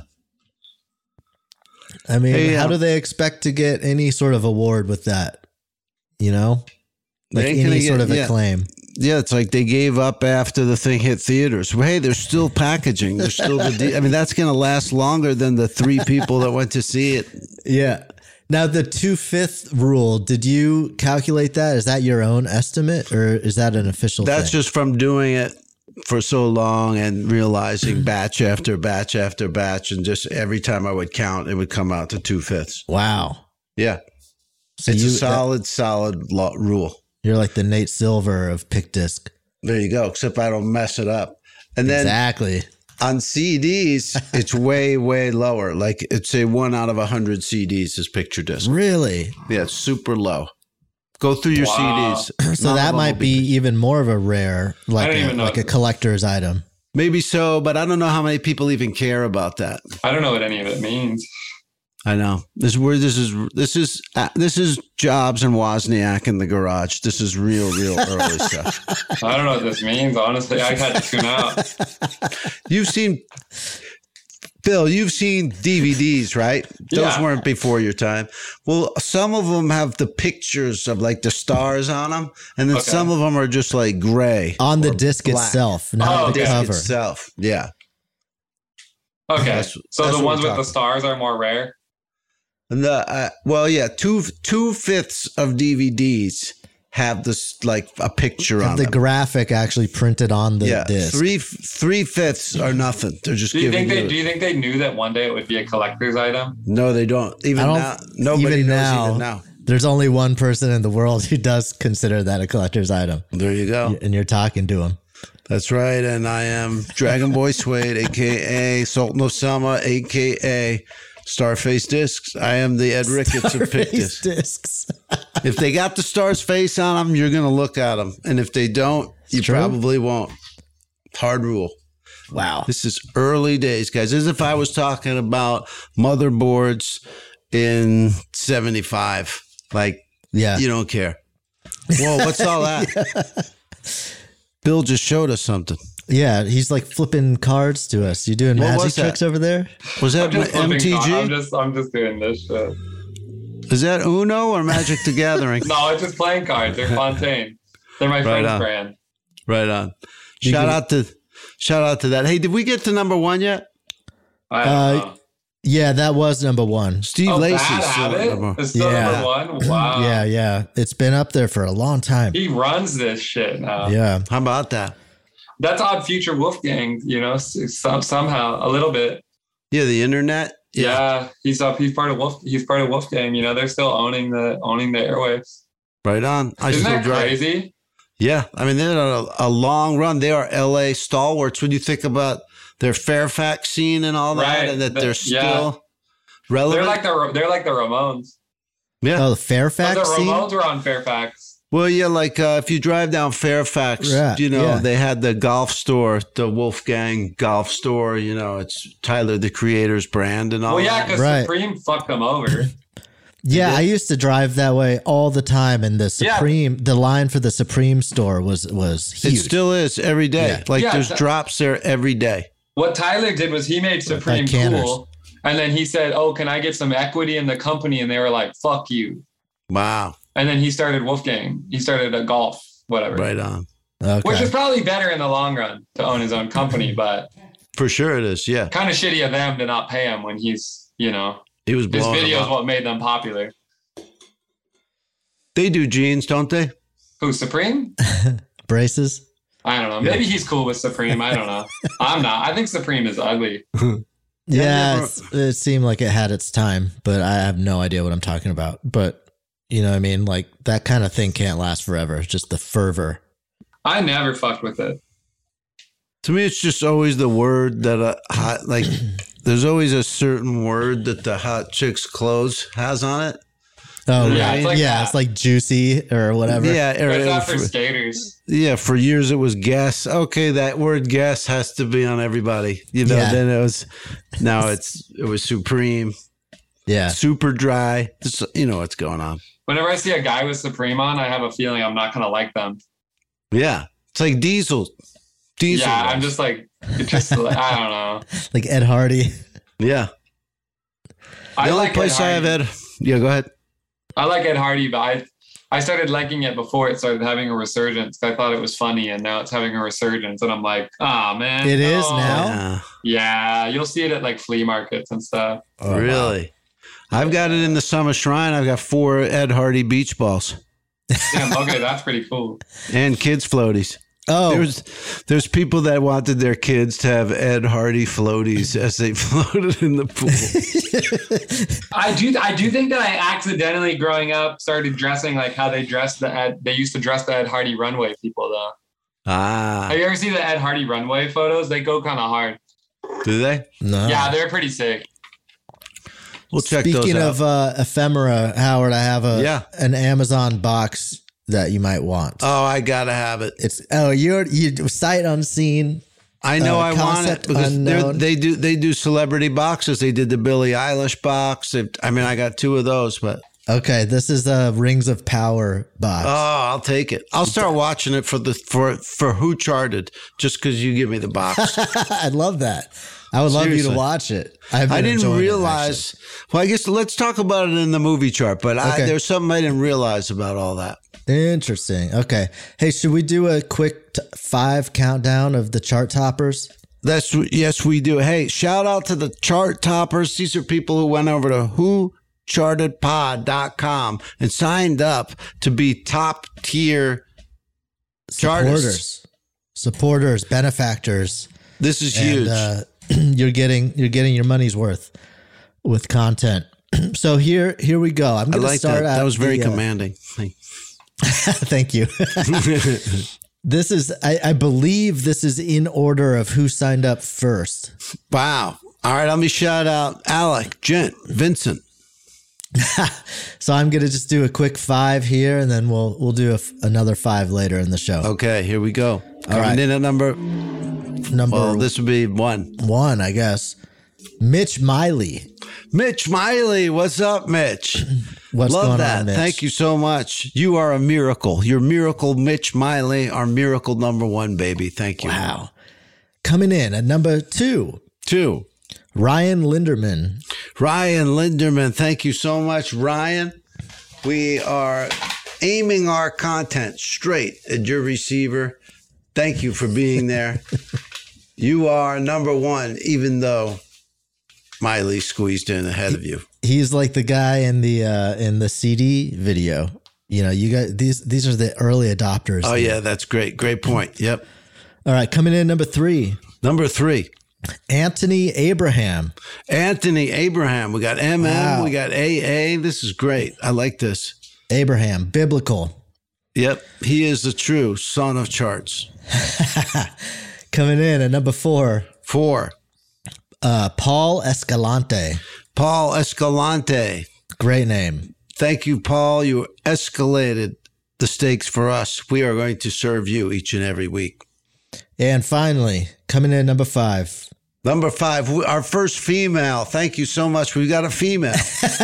Speaker 5: I mean,
Speaker 4: Hey,
Speaker 5: how
Speaker 4: um,
Speaker 5: do they expect to get any sort of award with that? You know? Like
Speaker 4: They ain't
Speaker 5: any
Speaker 4: gonna
Speaker 5: sort
Speaker 4: get-
Speaker 5: of
Speaker 4: yeah.
Speaker 5: acclaim.
Speaker 4: Yeah, it's like they gave up after the thing hit theaters. Well, hey, there's still packaging. There's still the. De- I mean, that's going to last longer than the three people that went to see it.
Speaker 5: Yeah. Now, the two-fifth rule, did you calculate that? Is that your own estimate or is that an official
Speaker 4: That's
Speaker 5: thing?
Speaker 4: just from doing it for so long and realizing batch after batch after batch, and just every time I would count, it would come out to two fifths.
Speaker 5: Wow.
Speaker 4: Yeah,
Speaker 5: So
Speaker 4: it's
Speaker 5: you,
Speaker 4: a solid, solid law, rule.
Speaker 5: you're like the Nate Silver of pick disc.
Speaker 4: There you go. Except I don't mess it up. And then
Speaker 5: Exactly.
Speaker 4: on C Ds, it's way, way lower. Like it's a one out of a hundred C Ds is picture disc.
Speaker 5: Really?
Speaker 4: Yeah, it's super low. Go through your
Speaker 6: Wow.
Speaker 4: C Ds.
Speaker 5: So
Speaker 4: None of
Speaker 5: that
Speaker 4: them
Speaker 5: might
Speaker 4: will
Speaker 5: be even more of a rare, like
Speaker 6: don't
Speaker 5: a,
Speaker 6: even know.
Speaker 5: like a collector's item.
Speaker 4: maybe so, but I don't know how many people even care about that.
Speaker 6: I don't know what any of it means.
Speaker 4: I know this is where this is this is uh, this is Jobs and Wozniak in the garage. This is real, real early stuff.
Speaker 6: I don't know what this means. Honestly, I had to tune out.
Speaker 4: You've seen Phil. You've seen D V Ds, right? Those
Speaker 6: Yeah.
Speaker 4: weren't before your time. Well, some of them have the pictures of like the stars on them, and then
Speaker 6: Okay.
Speaker 4: some of them are just like gray
Speaker 5: On the
Speaker 4: or
Speaker 5: disc
Speaker 4: black.
Speaker 5: itself, not
Speaker 6: Oh,
Speaker 5: the
Speaker 6: okay.
Speaker 5: cover.
Speaker 4: itself. Yeah.
Speaker 6: Okay,
Speaker 4: That's-
Speaker 6: so
Speaker 4: that's
Speaker 6: the
Speaker 4: what
Speaker 6: ones
Speaker 4: we're
Speaker 6: with the
Speaker 4: talking.
Speaker 6: stars are more rare.
Speaker 4: And the uh, well, yeah, two two fifths of D V Ds have this like a picture
Speaker 5: Have
Speaker 4: on
Speaker 5: the
Speaker 4: them.
Speaker 5: graphic actually printed on the
Speaker 4: yeah,
Speaker 5: disc.
Speaker 4: three three fifths are nothing. They're just
Speaker 6: Do you
Speaker 4: giving
Speaker 6: think they?
Speaker 4: you.
Speaker 6: Do you think they knew that one day it would be a collector's item?
Speaker 4: No, they don't. Even
Speaker 5: I don't-
Speaker 4: now, nobody
Speaker 5: even
Speaker 4: knows
Speaker 5: now,
Speaker 4: even now.
Speaker 5: There's only one person in the world who does consider that a collector's item,
Speaker 4: There you go.
Speaker 5: and you're talking to him.
Speaker 4: That's right. And I am Dragon Boy Suede, aka Sultan of Sama, aka Starface Discs. I am the Ed Ricketts of Pick
Speaker 5: Face
Speaker 4: Discs.
Speaker 5: discs.
Speaker 4: If they got the star's face on them, you're going to look at them. And if they don't, you
Speaker 5: true.
Speaker 4: probably won't. Hard rule.
Speaker 5: Wow.
Speaker 4: This is early days, guys. As if I was talking about motherboards in seventy-five. Like,
Speaker 5: Yeah.
Speaker 4: you don't care. Whoa, what's all that? Bill just showed us something.
Speaker 5: Yeah, he's like flipping cards to us. You doing
Speaker 4: What
Speaker 5: magic
Speaker 4: was that?
Speaker 5: tricks over there?
Speaker 4: Was
Speaker 6: I'm
Speaker 4: that
Speaker 6: just flipping
Speaker 4: M T
Speaker 6: cards. I'm
Speaker 4: G?
Speaker 6: just, I'm just doing this shit.
Speaker 4: Is that Uno or Magic the Gathering?
Speaker 6: No, it's just playing cards. They're Fontaine. They're my
Speaker 4: Right
Speaker 6: friend's
Speaker 4: on.
Speaker 6: brand.
Speaker 4: Right on.
Speaker 5: You
Speaker 4: Shout
Speaker 5: can-
Speaker 4: out to shout out to that. Hey, did we get to number one yet?
Speaker 6: I don't
Speaker 5: Uh,
Speaker 6: know.
Speaker 5: Yeah, that was number one.
Speaker 4: Steve
Speaker 6: Oh,
Speaker 4: Lacy's
Speaker 6: Bad
Speaker 4: still at
Speaker 6: Habit
Speaker 4: number.
Speaker 6: is still
Speaker 5: Yeah.
Speaker 6: number one. Wow.
Speaker 5: Yeah, yeah. It's been up there for a long time.
Speaker 6: He runs this shit now.
Speaker 5: Yeah.
Speaker 4: How about that?
Speaker 6: That's Odd Future Wolfgang. You know, s- some, somehow a little bit.
Speaker 4: Yeah, the internet.
Speaker 6: Yeah. he's up. He's part of Wolf. He's part of Wolfgang. You know, they're still owning the owning the airwaves.
Speaker 4: Right on. I
Speaker 6: Isn't
Speaker 4: still
Speaker 6: that
Speaker 4: drive.
Speaker 6: crazy?
Speaker 4: Yeah, I mean they're a, a long run. They are L A stalwarts when you think about their Fairfax scene and all that,
Speaker 6: Right.
Speaker 4: and that
Speaker 6: The-
Speaker 4: they're
Speaker 6: yeah.
Speaker 4: still relevant.
Speaker 6: They're like the they're like the Ramones.
Speaker 4: yeah.
Speaker 5: Oh, the
Speaker 6: Oh,
Speaker 5: Fairfax
Speaker 6: the
Speaker 5: scene?
Speaker 6: Ramones were on Fairfax.
Speaker 4: Well, yeah, like uh, if you drive down Fairfax,
Speaker 5: Yeah,
Speaker 4: you know
Speaker 5: yeah.
Speaker 4: they had the golf store, the Wolfgang golf store. You know, it's Tyler the Creator's brand and all.
Speaker 6: Well, yeah,
Speaker 4: that.
Speaker 6: because
Speaker 5: Right.
Speaker 6: Supreme fucked them over.
Speaker 5: Yeah, I used to drive that way all the time, and the
Speaker 6: Yeah.
Speaker 5: Supreme, the line for the Supreme store was was
Speaker 4: it
Speaker 5: huge.
Speaker 4: still is every day.
Speaker 5: Yeah.
Speaker 4: Like
Speaker 6: Yeah,
Speaker 4: there's
Speaker 6: that-
Speaker 4: drops there every day.
Speaker 6: What Tyler did was he made Supreme
Speaker 5: canners.
Speaker 6: cool, and then he said, "Oh, can I get some equity in the company?" And they were like, "Fuck you."
Speaker 4: Wow,
Speaker 6: And then he started Wolfgang. He started a golf, whatever,
Speaker 4: right on.
Speaker 5: okay.
Speaker 6: which is probably better in the long run to own his own company, but
Speaker 4: For sure it is. Yeah,
Speaker 6: kind of shitty of them to not pay him when he's, you know,
Speaker 4: he was
Speaker 6: his
Speaker 4: blowing them
Speaker 6: video is
Speaker 4: up.
Speaker 6: what made them popular.
Speaker 4: They do jeans, don't they?
Speaker 6: Who, Supreme?
Speaker 5: Braces.
Speaker 6: I don't know. Maybe he's cool with Supreme. I don't know. I'm not. I think Supreme is ugly.
Speaker 5: Yeah,
Speaker 4: never-
Speaker 5: it's, it seemed like it had its time, but I have no idea what I'm talking about. But you know what I mean? Like that kind of thing can't last forever. It's just the fervor.
Speaker 6: I never fucked with it.
Speaker 4: To me, it's just always the word that a hot, like, there's always a certain word that the hot chick's clothes has on it.
Speaker 5: Oh,
Speaker 6: Yeah,
Speaker 5: right.
Speaker 6: it's like
Speaker 5: yeah,
Speaker 6: that.
Speaker 5: it's like juicy or whatever.
Speaker 4: Yeah, or,
Speaker 6: It's not
Speaker 4: for,
Speaker 6: for skaters.
Speaker 4: yeah, for years it was guess. Okay, that word guess has to be on everybody. You know,
Speaker 5: Yeah.
Speaker 4: then it was, now it's, it was Supreme,
Speaker 5: Yeah.
Speaker 4: super dry. Just, you know what's going on.
Speaker 6: Whenever I see a guy with Supreme on, I have a feeling I'm not going to like them.
Speaker 4: Yeah. It's like Diesel. Diesel.
Speaker 6: Yeah,
Speaker 4: was.
Speaker 6: I'm just like, it's just, I don't know.
Speaker 5: Like Ed Hardy.
Speaker 4: Yeah. The
Speaker 6: I
Speaker 4: only
Speaker 6: like
Speaker 4: place
Speaker 6: Ed
Speaker 4: I have
Speaker 6: Hardy.
Speaker 4: Ed. Yeah, go ahead.
Speaker 6: I like Ed Hardy, but I, I started liking it before it started having a resurgence. I thought it was funny, and now it's having a resurgence, and I'm like, oh man,
Speaker 5: It is
Speaker 6: no."
Speaker 5: now?
Speaker 4: Yeah.
Speaker 6: Yeah, you'll see it at like flea markets and stuff.
Speaker 5: Oh,
Speaker 4: really? I've got it in the Summer Shrine. I've got four Ed Hardy beach balls
Speaker 6: Damn, okay, that's pretty cool.
Speaker 4: and kids floaties.
Speaker 5: Oh,
Speaker 4: There's there's people that wanted their kids to have Ed Hardy floaties as they floated in the pool.
Speaker 6: I do, I do think that I accidentally, growing up, started dressing like how they dressed the Ed. They used to dress the Ed Hardy runway people, though.
Speaker 4: Ah,
Speaker 6: Have you ever seen the Ed Hardy runway photos? They go kind of hard.
Speaker 4: do they?
Speaker 5: no.
Speaker 6: Yeah, they're pretty sick.
Speaker 4: We'll check those
Speaker 5: Speaking
Speaker 4: out.
Speaker 5: of uh, ephemera, Howard, I have a
Speaker 4: Yeah.
Speaker 5: an Amazon box that you might want.
Speaker 4: Oh, I gotta have it.
Speaker 5: It's oh, you're you sight unseen.
Speaker 4: I know
Speaker 5: Uh,
Speaker 4: I want it
Speaker 5: concept
Speaker 4: because they're-
Speaker 5: unknown.
Speaker 4: they do they do celebrity boxes. They did the Billie Eilish box. They- I mean, I got two of those, but
Speaker 5: Okay, this is a Rings of Power box.
Speaker 4: oh, I'll take it. I'll start watching it for the for for Who Charted just because you give me the box.
Speaker 5: I love that. I would love you
Speaker 4: Seriously.
Speaker 5: to watch it. I've
Speaker 4: I
Speaker 5: been
Speaker 4: didn't
Speaker 5: enjoying it,
Speaker 4: realize. Well, I guess let's talk about it in the movie chart. But I,
Speaker 5: Okay.
Speaker 4: there's something I didn't realize about all that.
Speaker 5: actually. Interesting. Okay. Hey, should we do a quick t- five countdown of the chart toppers?
Speaker 4: That's yes, we do. Hey, shout out to the chart toppers. These are people who went over to who charted pod dot com and signed up to be top tier chartists.
Speaker 5: Supporters, supporters, benefactors.
Speaker 4: This is
Speaker 5: And,
Speaker 4: huge.
Speaker 5: uh, you're getting you're getting your money's worth with content. So here here we go. I'm
Speaker 4: I
Speaker 5: going to
Speaker 4: like
Speaker 5: start
Speaker 4: that.
Speaker 5: out.
Speaker 4: That was very
Speaker 5: the, uh,
Speaker 4: commanding.
Speaker 5: Thank you. This is I, I believe this is in order of who signed up first.
Speaker 4: Wow. All right, let me shout out Alec, Gent, Vincent.
Speaker 5: So I'm going to just do a quick five here, and then we'll we'll do a f another five later in the show.
Speaker 4: Okay, here we go. Coming
Speaker 5: right.
Speaker 4: in at number,
Speaker 5: Number
Speaker 4: well, this would be one.
Speaker 5: one, I guess. Mitch Miley.
Speaker 4: Mitch Miley, what's up, Mitch?
Speaker 5: What's
Speaker 4: Love
Speaker 5: going
Speaker 4: that.
Speaker 5: on, Mitch?
Speaker 4: Thank you so much. You are a miracle. You're miracle, Mitch Miley, our miracle number one, baby. Thank you.
Speaker 5: Wow. Coming in at number two,
Speaker 4: Two,
Speaker 5: Ryan Linderman.
Speaker 4: Ryan Linderman. Thank you so much, Ryan. We are aiming our content straight at your receiver. Thank you for being there. You are number one, even though Miley squeezed in ahead of you.
Speaker 5: He's like the guy in the uh, in the C D video. You know, you got these these are the early adopters.
Speaker 4: Oh, yeah, that's great. Great point. Yep.
Speaker 5: All right, coming in at number three,
Speaker 4: Number three,
Speaker 5: Anthony Abraham.
Speaker 4: Anthony Abraham. We got M M,
Speaker 5: Wow.
Speaker 4: we got A A. This is great. I like this.
Speaker 5: Abraham, biblical.
Speaker 4: Yep. He is the true son of charts.
Speaker 5: Coming in at number four,
Speaker 4: Four,
Speaker 5: uh, Paul Escalante.
Speaker 4: Paul Escalante.
Speaker 5: Great name.
Speaker 4: Thank you, Paul. You escalated the stakes for us. We are going to serve you each and every week.
Speaker 5: And finally, coming in at number five,
Speaker 4: Number five, our first female. Thank you so much. We got a female.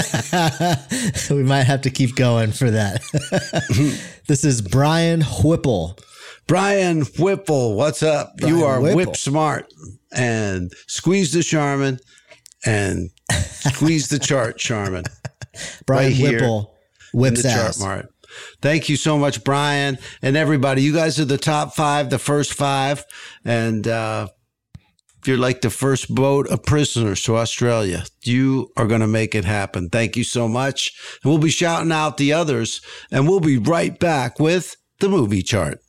Speaker 5: we might have to keep going for that. This is Brian Whipple.
Speaker 4: Brian Whipple, what's up?
Speaker 5: Brian
Speaker 4: you are
Speaker 5: Whipple.
Speaker 4: whip smart and squeeze the Charmin and squeeze the chart, Charmin.
Speaker 5: Brian
Speaker 4: Right here
Speaker 5: Whipple
Speaker 4: in
Speaker 5: whips
Speaker 4: the
Speaker 5: ass.
Speaker 4: chart mart. Thank you so much, Brian, and everybody. You guys are the top five, the first five, and uh, you're like the first boat of prisoners to Australia. You are going to make it happen. Thank you so much. And we'll be shouting out the others, and we'll be right back with the movie chart.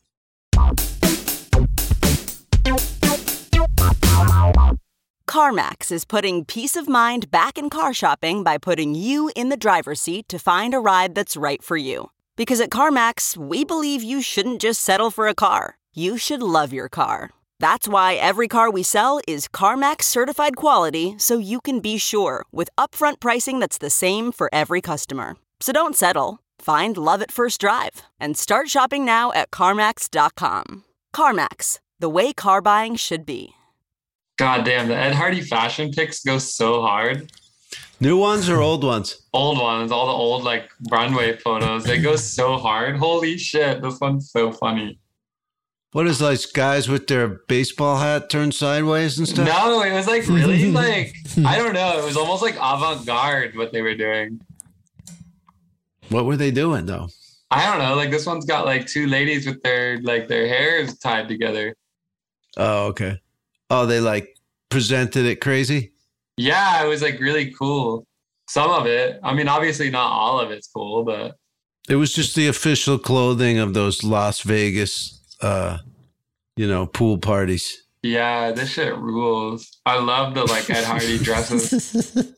Speaker 11: CarMax is putting peace of mind back in car shopping by putting you in the driver's seat to find a ride that's right for you. Because at CarMax, we believe you shouldn't just settle for a car. You should love your car. That's why every car we sell is CarMax certified quality, so you can be sure with upfront pricing that's the same for every customer. So don't settle. Find love at first drive and start shopping now at CarMax dot com. CarMax, the way car buying should be.
Speaker 6: God damn, the Ed Hardy fashion pics go so hard.
Speaker 4: New ones or old ones?
Speaker 6: Old ones, all the old like runway photos. They go so hard. Holy shit, this one's so funny.
Speaker 4: What is like guys with their baseball hat turned sideways and stuff?
Speaker 6: No, it was like really like, I don't know. It was almost like avant-garde what they were doing.
Speaker 4: What were they doing though?
Speaker 6: I don't know. Like this one's got like two ladies with their like their hairs tied together.
Speaker 4: Oh, okay. Oh, they like presented it crazy?
Speaker 6: Yeah, it was like really cool. Some of it. I mean, obviously not all of it's cool, but
Speaker 4: it was just the official clothing of those Las Vegas uh you know, pool parties.
Speaker 6: Yeah, this shit rules. I love the like Ed Hardy dresses.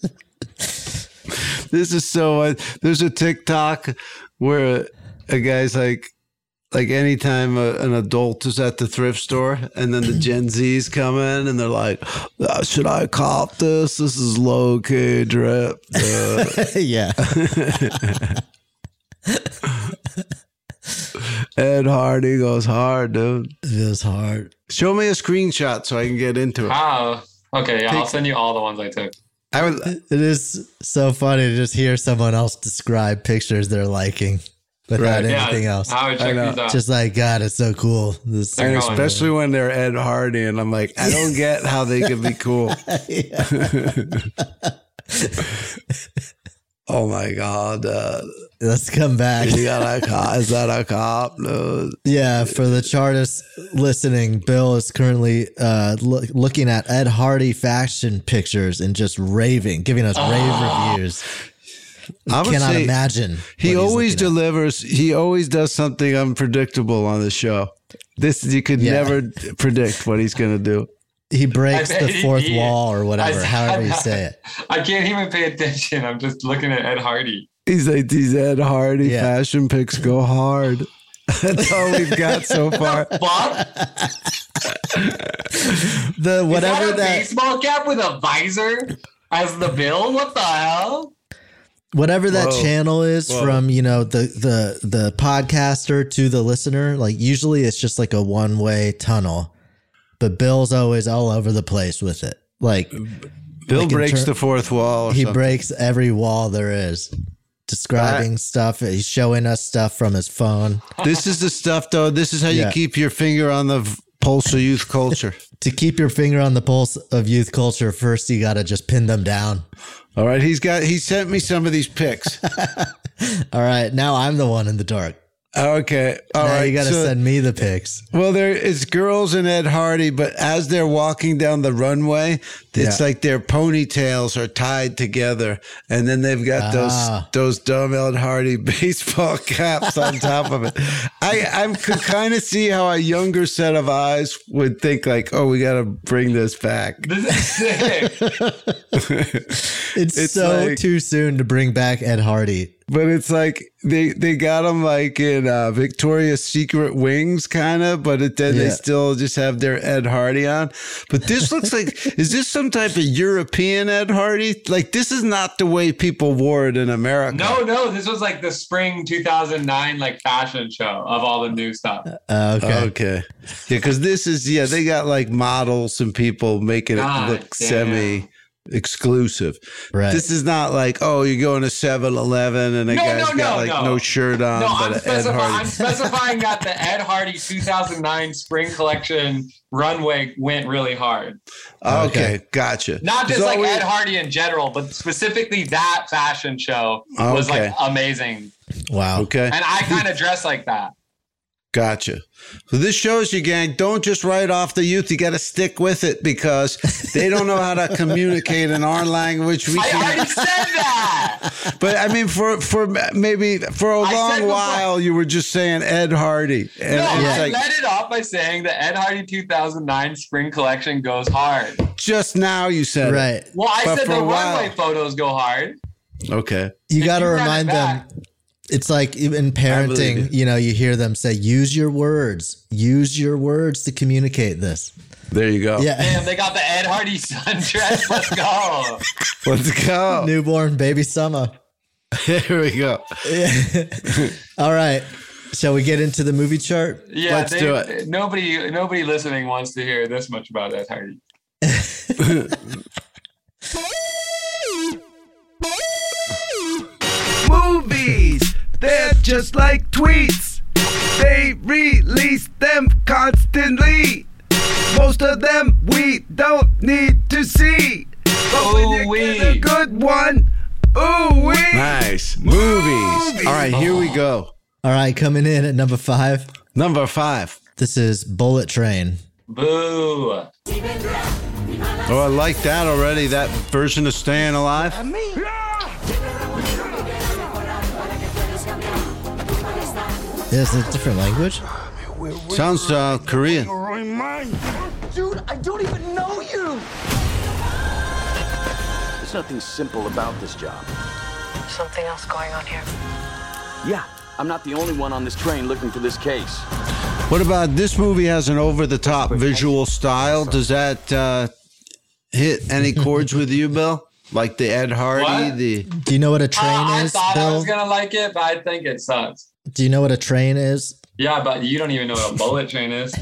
Speaker 4: This is so uh, there's a TikTok where a guy's like like anytime a, an adult is at the thrift store and then the Gen Z's come in and they're like, oh, should I cop this? This is low key drip. Uh,
Speaker 5: yeah.
Speaker 4: Ed Hardy goes hard, dude.
Speaker 5: It is hard.
Speaker 4: Show me a screenshot so I can get into it.
Speaker 6: Oh, okay. Yeah,
Speaker 4: Take-
Speaker 6: I'll send you all the ones I took.
Speaker 4: I would.
Speaker 5: It is so funny to just hear someone else describe pictures they're liking without
Speaker 4: Right.
Speaker 5: anything
Speaker 6: Yeah,
Speaker 5: else.
Speaker 6: Howard, check these out.
Speaker 5: Just like, God, it's so cool. This
Speaker 4: And
Speaker 6: going.
Speaker 4: especially when they're Ed Hardy, and I'm like, I don't get how they can be cool. Oh my God. Uh,
Speaker 5: Let's come back.
Speaker 4: you got a cop? Is that a cop? No.
Speaker 5: Yeah, for the Chartist listening, Bill is currently uh, loo- looking at Ed Hardy fashion pictures and just raving, giving us rave reviews.
Speaker 4: I would
Speaker 5: Cannot
Speaker 4: say
Speaker 5: imagine.
Speaker 4: He
Speaker 5: what he's
Speaker 4: always
Speaker 5: looking at.
Speaker 4: delivers. He always does something unpredictable on the show. This you could
Speaker 5: Yeah.
Speaker 4: never predict what he's going to do.
Speaker 5: He breaks
Speaker 6: I
Speaker 5: the
Speaker 6: bet he
Speaker 5: fourth
Speaker 6: did.
Speaker 5: wall or whatever,
Speaker 6: I-
Speaker 5: however you say it.
Speaker 6: I can't even pay attention. I'm just looking at Ed Hardy.
Speaker 4: He's like, these Ed Hardy
Speaker 5: Yeah.
Speaker 4: fashion pics go hard. That's all we've got so far.
Speaker 6: Fuck.
Speaker 5: The whatever
Speaker 6: Is that a
Speaker 5: that
Speaker 6: baseball cap with a visor as the bill? What the hell?
Speaker 5: whatever that
Speaker 4: Whoa.
Speaker 5: channel is
Speaker 4: Whoa.
Speaker 5: from, you know, the the the podcaster to the listener, like usually it's just like a one-way tunnel. But Bill's always all over the place with it. Like
Speaker 4: Bill
Speaker 5: like in
Speaker 4: breaks
Speaker 5: ter-
Speaker 4: the fourth wall. Or
Speaker 5: he
Speaker 4: something.
Speaker 5: breaks every wall there is. Describing stuff. He's showing us stuff from his phone.
Speaker 4: This is the stuff, though. This is how
Speaker 5: Yeah.
Speaker 4: you keep your finger on the v- pulse of youth culture.
Speaker 5: To keep your finger on the pulse of youth culture, first you got to just pin them down.
Speaker 4: All right, he's got. He sent me some of these pics.
Speaker 5: All right, now I'm the one in the dark.
Speaker 4: Okay, all
Speaker 5: now
Speaker 4: right.
Speaker 5: you got to
Speaker 4: so-
Speaker 5: send me the pics.
Speaker 4: Well, there it's girls and Ed Hardy, but as they're walking down the runway, it's
Speaker 5: Yeah.
Speaker 4: like their ponytails are tied together, and then they've got
Speaker 5: Ah.
Speaker 4: those those dumb Ed Hardy baseball caps on top of it. I I could kind of see how a younger set of eyes would think like, "Oh, we got to bring this back."
Speaker 6: This is sick.
Speaker 5: It's,
Speaker 4: It's
Speaker 5: so
Speaker 4: like-
Speaker 5: too soon to bring back Ed Hardy.
Speaker 4: But it's like they they got them like in uh, Victoria's Secret wings, kind of. But it, then they
Speaker 5: Yeah.
Speaker 4: still just have their Ed Hardy on. But this looks like is this some type of European Ed Hardy? Like this is not the way people wore it in America.
Speaker 6: No, no, this was like the spring two thousand nine like fashion show of all the new stuff.
Speaker 5: Uh, okay.
Speaker 4: Okay. Yeah, because this is yeah they got like models and people making it
Speaker 6: God
Speaker 4: look
Speaker 6: damn.
Speaker 4: semi. Exclusive.
Speaker 5: Right.
Speaker 4: This is not like, oh, you're going to seven eleven and a
Speaker 6: No,
Speaker 4: guy's
Speaker 6: no,
Speaker 4: got
Speaker 6: no,
Speaker 4: like
Speaker 6: no.
Speaker 4: no shirt on,
Speaker 6: No,
Speaker 4: but
Speaker 6: I'm,
Speaker 4: an Ed
Speaker 6: specify-
Speaker 4: Hardy.
Speaker 6: I'm specifying that the Ed Hardy two thousand nine spring collection runway went really hard.
Speaker 4: Okay,
Speaker 5: Okay.
Speaker 4: gotcha.
Speaker 6: Not just
Speaker 4: So
Speaker 6: like
Speaker 4: we-
Speaker 6: Ed Hardy in general, but specifically that fashion show was
Speaker 4: Okay.
Speaker 6: like amazing.
Speaker 5: Wow.
Speaker 4: Okay.
Speaker 6: And I kind of dress like that.
Speaker 4: Gotcha. So this shows you, gang, don't just write off the youth. You got to stick with it because they don't know how to communicate in our language. We
Speaker 6: I
Speaker 4: can,
Speaker 6: already said that.
Speaker 4: but I mean, for for maybe for a
Speaker 6: I
Speaker 4: long
Speaker 6: said before-
Speaker 4: while, you were just saying Ed Hardy. And
Speaker 6: No,
Speaker 4: it's
Speaker 6: I
Speaker 4: like,
Speaker 6: led it off by saying the Ed Hardy two thousand nine spring collection goes hard.
Speaker 4: just now you said
Speaker 5: Right.
Speaker 4: it.
Speaker 6: Well, I
Speaker 4: But
Speaker 6: said
Speaker 4: for
Speaker 6: the
Speaker 4: a while-
Speaker 6: runway photos go hard.
Speaker 4: Okay.
Speaker 5: You
Speaker 6: If
Speaker 5: got to
Speaker 6: you run it
Speaker 5: remind them.
Speaker 6: back-
Speaker 5: It's like in
Speaker 4: believe
Speaker 5: parenting,
Speaker 4: you.
Speaker 5: you know, you hear them say, use your words, use your words to communicate this.
Speaker 4: There you go.
Speaker 5: Yeah.
Speaker 6: Damn, they got the Ed Hardy sundress. Let's go.
Speaker 4: Let's go.
Speaker 5: Newborn baby summer.
Speaker 4: Here we go.
Speaker 5: All right. Shall we get into the movie chart?
Speaker 6: Yeah,
Speaker 4: Let's
Speaker 6: they,
Speaker 4: do it.
Speaker 6: Nobody, nobody listening wants to hear this much about Ed Hardy.
Speaker 12: Movies, they're just like tweets. They release them constantly. Most of them we don't need to see. But when you get a good one, ooh wee.
Speaker 4: Nice. Movies. All right, here we go.
Speaker 5: All right. Coming in at number five.
Speaker 4: Number five.
Speaker 5: This is Bullet Train.
Speaker 6: Boo.
Speaker 4: Oh, I like that already. That version of Staying Alive.
Speaker 5: Is it a different language?
Speaker 4: Sounds uh, Korean.
Speaker 13: Dude, I don't even know you! There's nothing simple about this job.
Speaker 14: Something else going on here.
Speaker 13: Yeah, I'm not the only one on this train looking for this case.
Speaker 4: What about this movie has an over-the-top visual style? Does that uh, hit any chords with you, Bill? Like the Ed Hardy?
Speaker 6: What?
Speaker 4: The
Speaker 5: Do you know what a train
Speaker 6: Uh, I
Speaker 5: is,
Speaker 6: thought I
Speaker 5: Bill?
Speaker 6: was gonna like it, but I think it sucks.
Speaker 5: Do you know what a train is?
Speaker 6: Yeah, but you don't even know what a bullet train is.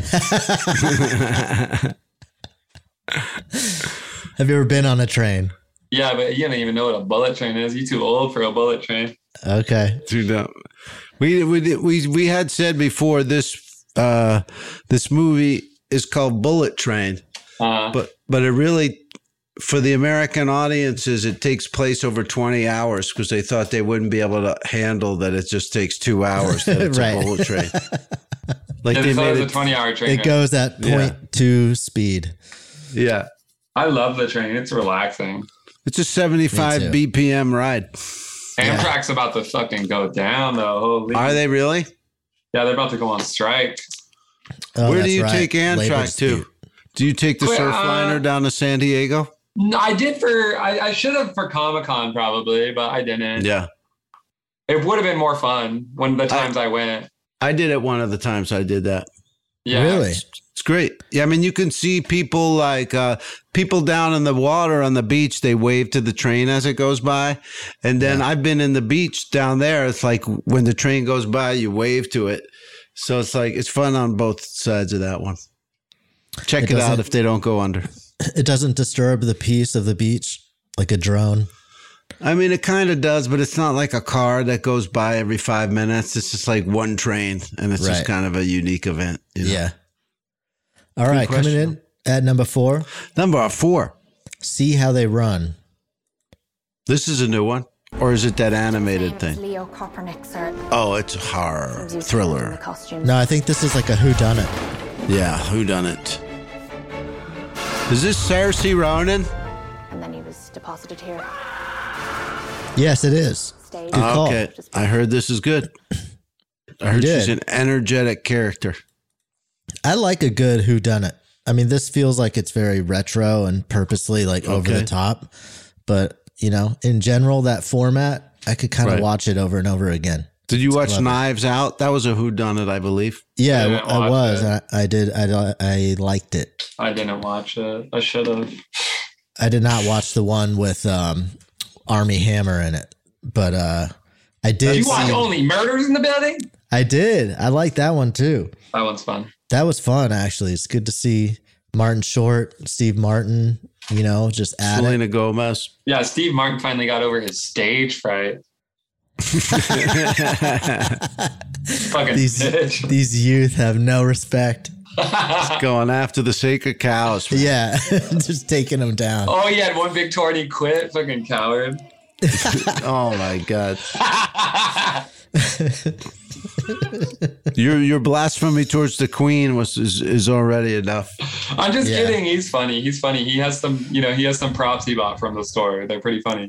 Speaker 5: Have you ever been on a train?
Speaker 6: Yeah, but you don't even know what a bullet train is. You too old for a bullet train.
Speaker 5: Okay.
Speaker 4: Too dumb. We we we we had said before this uh, this movie is called Bullet Train,
Speaker 6: Uh,
Speaker 4: but but it really for the American audiences it takes place over twenty hours because they thought they wouldn't be able to handle that it just takes two hours that it's
Speaker 5: Right.
Speaker 4: a bullet train. Like
Speaker 6: and
Speaker 4: they
Speaker 6: so
Speaker 4: made
Speaker 6: it's a
Speaker 4: it.
Speaker 6: twenty-hour train.
Speaker 5: It
Speaker 6: ride.
Speaker 5: goes at
Speaker 4: Yeah.
Speaker 5: point two speed.
Speaker 4: Yeah,
Speaker 6: I love the train. It's relaxing.
Speaker 4: it's a seventy-five
Speaker 5: Me too.
Speaker 4: B P M ride.
Speaker 6: Amtrak's about to fucking go down, though. Holy.
Speaker 4: Are they really?
Speaker 6: Yeah, they're about to go on strike.
Speaker 5: Oh,
Speaker 4: Where do
Speaker 5: that's
Speaker 4: you
Speaker 5: right.
Speaker 4: take
Speaker 5: Labor
Speaker 4: Amtrak
Speaker 5: dispute.
Speaker 4: to? Do you take the
Speaker 6: Wait, uh,
Speaker 4: Surfliner down to San Diego?
Speaker 6: No, I did for, I, I should have for Comic Con probably, but I didn't.
Speaker 4: Yeah.
Speaker 6: It would have been more fun when the times I, went.
Speaker 4: I did it one of the times I did that.
Speaker 6: Yeah.
Speaker 5: Really?
Speaker 4: It's great. Yeah, I mean, you can see people like uh, people down in the water on the beach. They wave to the train as it goes by. And then I've been in the beach down there. It's like when the train goes by, you wave to it. So it's like, it's fun on both sides of that one. Check
Speaker 5: It
Speaker 4: it, out
Speaker 5: doesn't-
Speaker 4: if they don't go under.
Speaker 5: It doesn't disturb the peace of the beach like a drone.
Speaker 4: I mean, it kind of does, but it's not like a car that goes by every five minutes. It's just like one train, and it's
Speaker 5: Right.
Speaker 4: just kind of a unique event. You know?
Speaker 5: Yeah. All right, coming
Speaker 4: question.
Speaker 5: in at number four.
Speaker 4: Number four.
Speaker 5: See How They Run.
Speaker 4: This is a new one, or is it that animated
Speaker 15: It's
Speaker 4: thing?
Speaker 15: Leo Kopernik, sir.
Speaker 4: Oh, it's a horror thriller.
Speaker 15: Costumes.
Speaker 5: No, I think this is like a whodunit.
Speaker 4: Yeah, who done it? Is this Saoirse Ronan?
Speaker 15: And then he was deposited here.
Speaker 5: Yes, it is.
Speaker 15: Stayed.
Speaker 5: Good call.
Speaker 4: Okay, I heard this is good. I heard
Speaker 5: You
Speaker 4: she's
Speaker 5: did.
Speaker 4: an energetic character.
Speaker 5: I like a good whodunit. I mean, this feels like it's very retro and purposely like over
Speaker 4: Okay.
Speaker 5: the top. But, you know, in general, that format, I could kind of
Speaker 4: Right.
Speaker 5: watch it over and over again.
Speaker 4: Did you watch
Speaker 5: Love it.
Speaker 4: Knives Out? That was a whodunit, I believe.
Speaker 5: Yeah,
Speaker 6: I
Speaker 5: I,
Speaker 6: didn't
Speaker 5: I
Speaker 6: watch
Speaker 5: was.
Speaker 6: it.
Speaker 5: I, I did. I, I liked it.
Speaker 6: I didn't watch it. I should have.
Speaker 5: I did not watch the one with um, Army Hammer in it, but uh, I did.
Speaker 6: Did you watch
Speaker 5: see-
Speaker 6: Only Murders in the Building?
Speaker 5: I did. I like that one too.
Speaker 6: That one's fun.
Speaker 5: That was fun, actually. It's good to see Martin Short, Steve Martin, you know, just at it.
Speaker 4: Selena Gomez.
Speaker 6: Yeah, Steve Martin finally got over his stage fright. Fucking
Speaker 5: These,
Speaker 6: bitch.
Speaker 5: these youth have no respect.
Speaker 4: Going after the sacred cows. man.
Speaker 5: Yeah, just taking them down.
Speaker 6: Oh, he had one big tour and he quit. Fucking coward.
Speaker 4: Oh my God. your your blasphemy towards the Queen was is, is already enough.
Speaker 6: I'm just
Speaker 5: Yeah.
Speaker 6: kidding. He's funny. He's funny. He has some, you know, he has some props he bought from the store. They're pretty funny.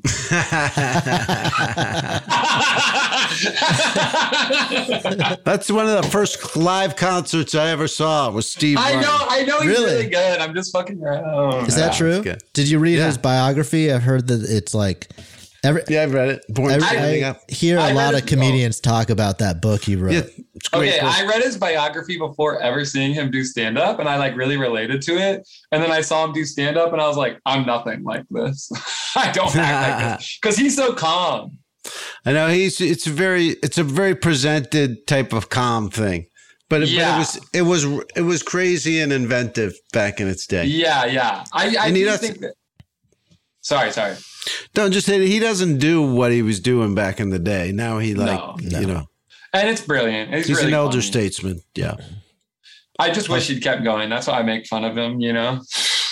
Speaker 4: That's one of the first live concerts I ever saw was Steve
Speaker 6: I
Speaker 4: Martin.
Speaker 6: know, I know he's
Speaker 5: Really?
Speaker 6: really, good. I'm just fucking around.
Speaker 5: Is that true?
Speaker 4: good.
Speaker 5: Did you read
Speaker 4: Yeah.
Speaker 5: his biography? I've heard that it's like every.
Speaker 4: Yeah, I've read it. Born
Speaker 5: every
Speaker 4: Standing
Speaker 5: I
Speaker 4: Up.
Speaker 5: hear a
Speaker 6: I read
Speaker 5: lot
Speaker 6: it-
Speaker 5: of comedians talk about that book he wrote.
Speaker 4: Yeah, it's a great
Speaker 6: Okay,
Speaker 4: book.
Speaker 6: I read his biography before ever seeing him do stand up, and I like really related to it. And then I saw him do stand up, and I was like, I'm nothing like this. I don't act like this because he's so calm.
Speaker 4: I know he's it's a very it's a very presented type of calm thing. But it,
Speaker 6: Yeah.
Speaker 4: but it was it was it was crazy and inventive back in its day.
Speaker 6: Yeah, yeah. I, I
Speaker 4: And he
Speaker 6: do
Speaker 4: does-
Speaker 6: think that. Sorry, sorry.
Speaker 4: Don't just say he doesn't do what he was doing back in the day. Now he like
Speaker 6: No.
Speaker 4: you know
Speaker 6: And it's brilliant. It's
Speaker 4: he's
Speaker 6: really
Speaker 4: an elder
Speaker 6: funny.
Speaker 4: statesman. Yeah.
Speaker 6: I just wish he'd kept going. That's why I make fun of him, you know?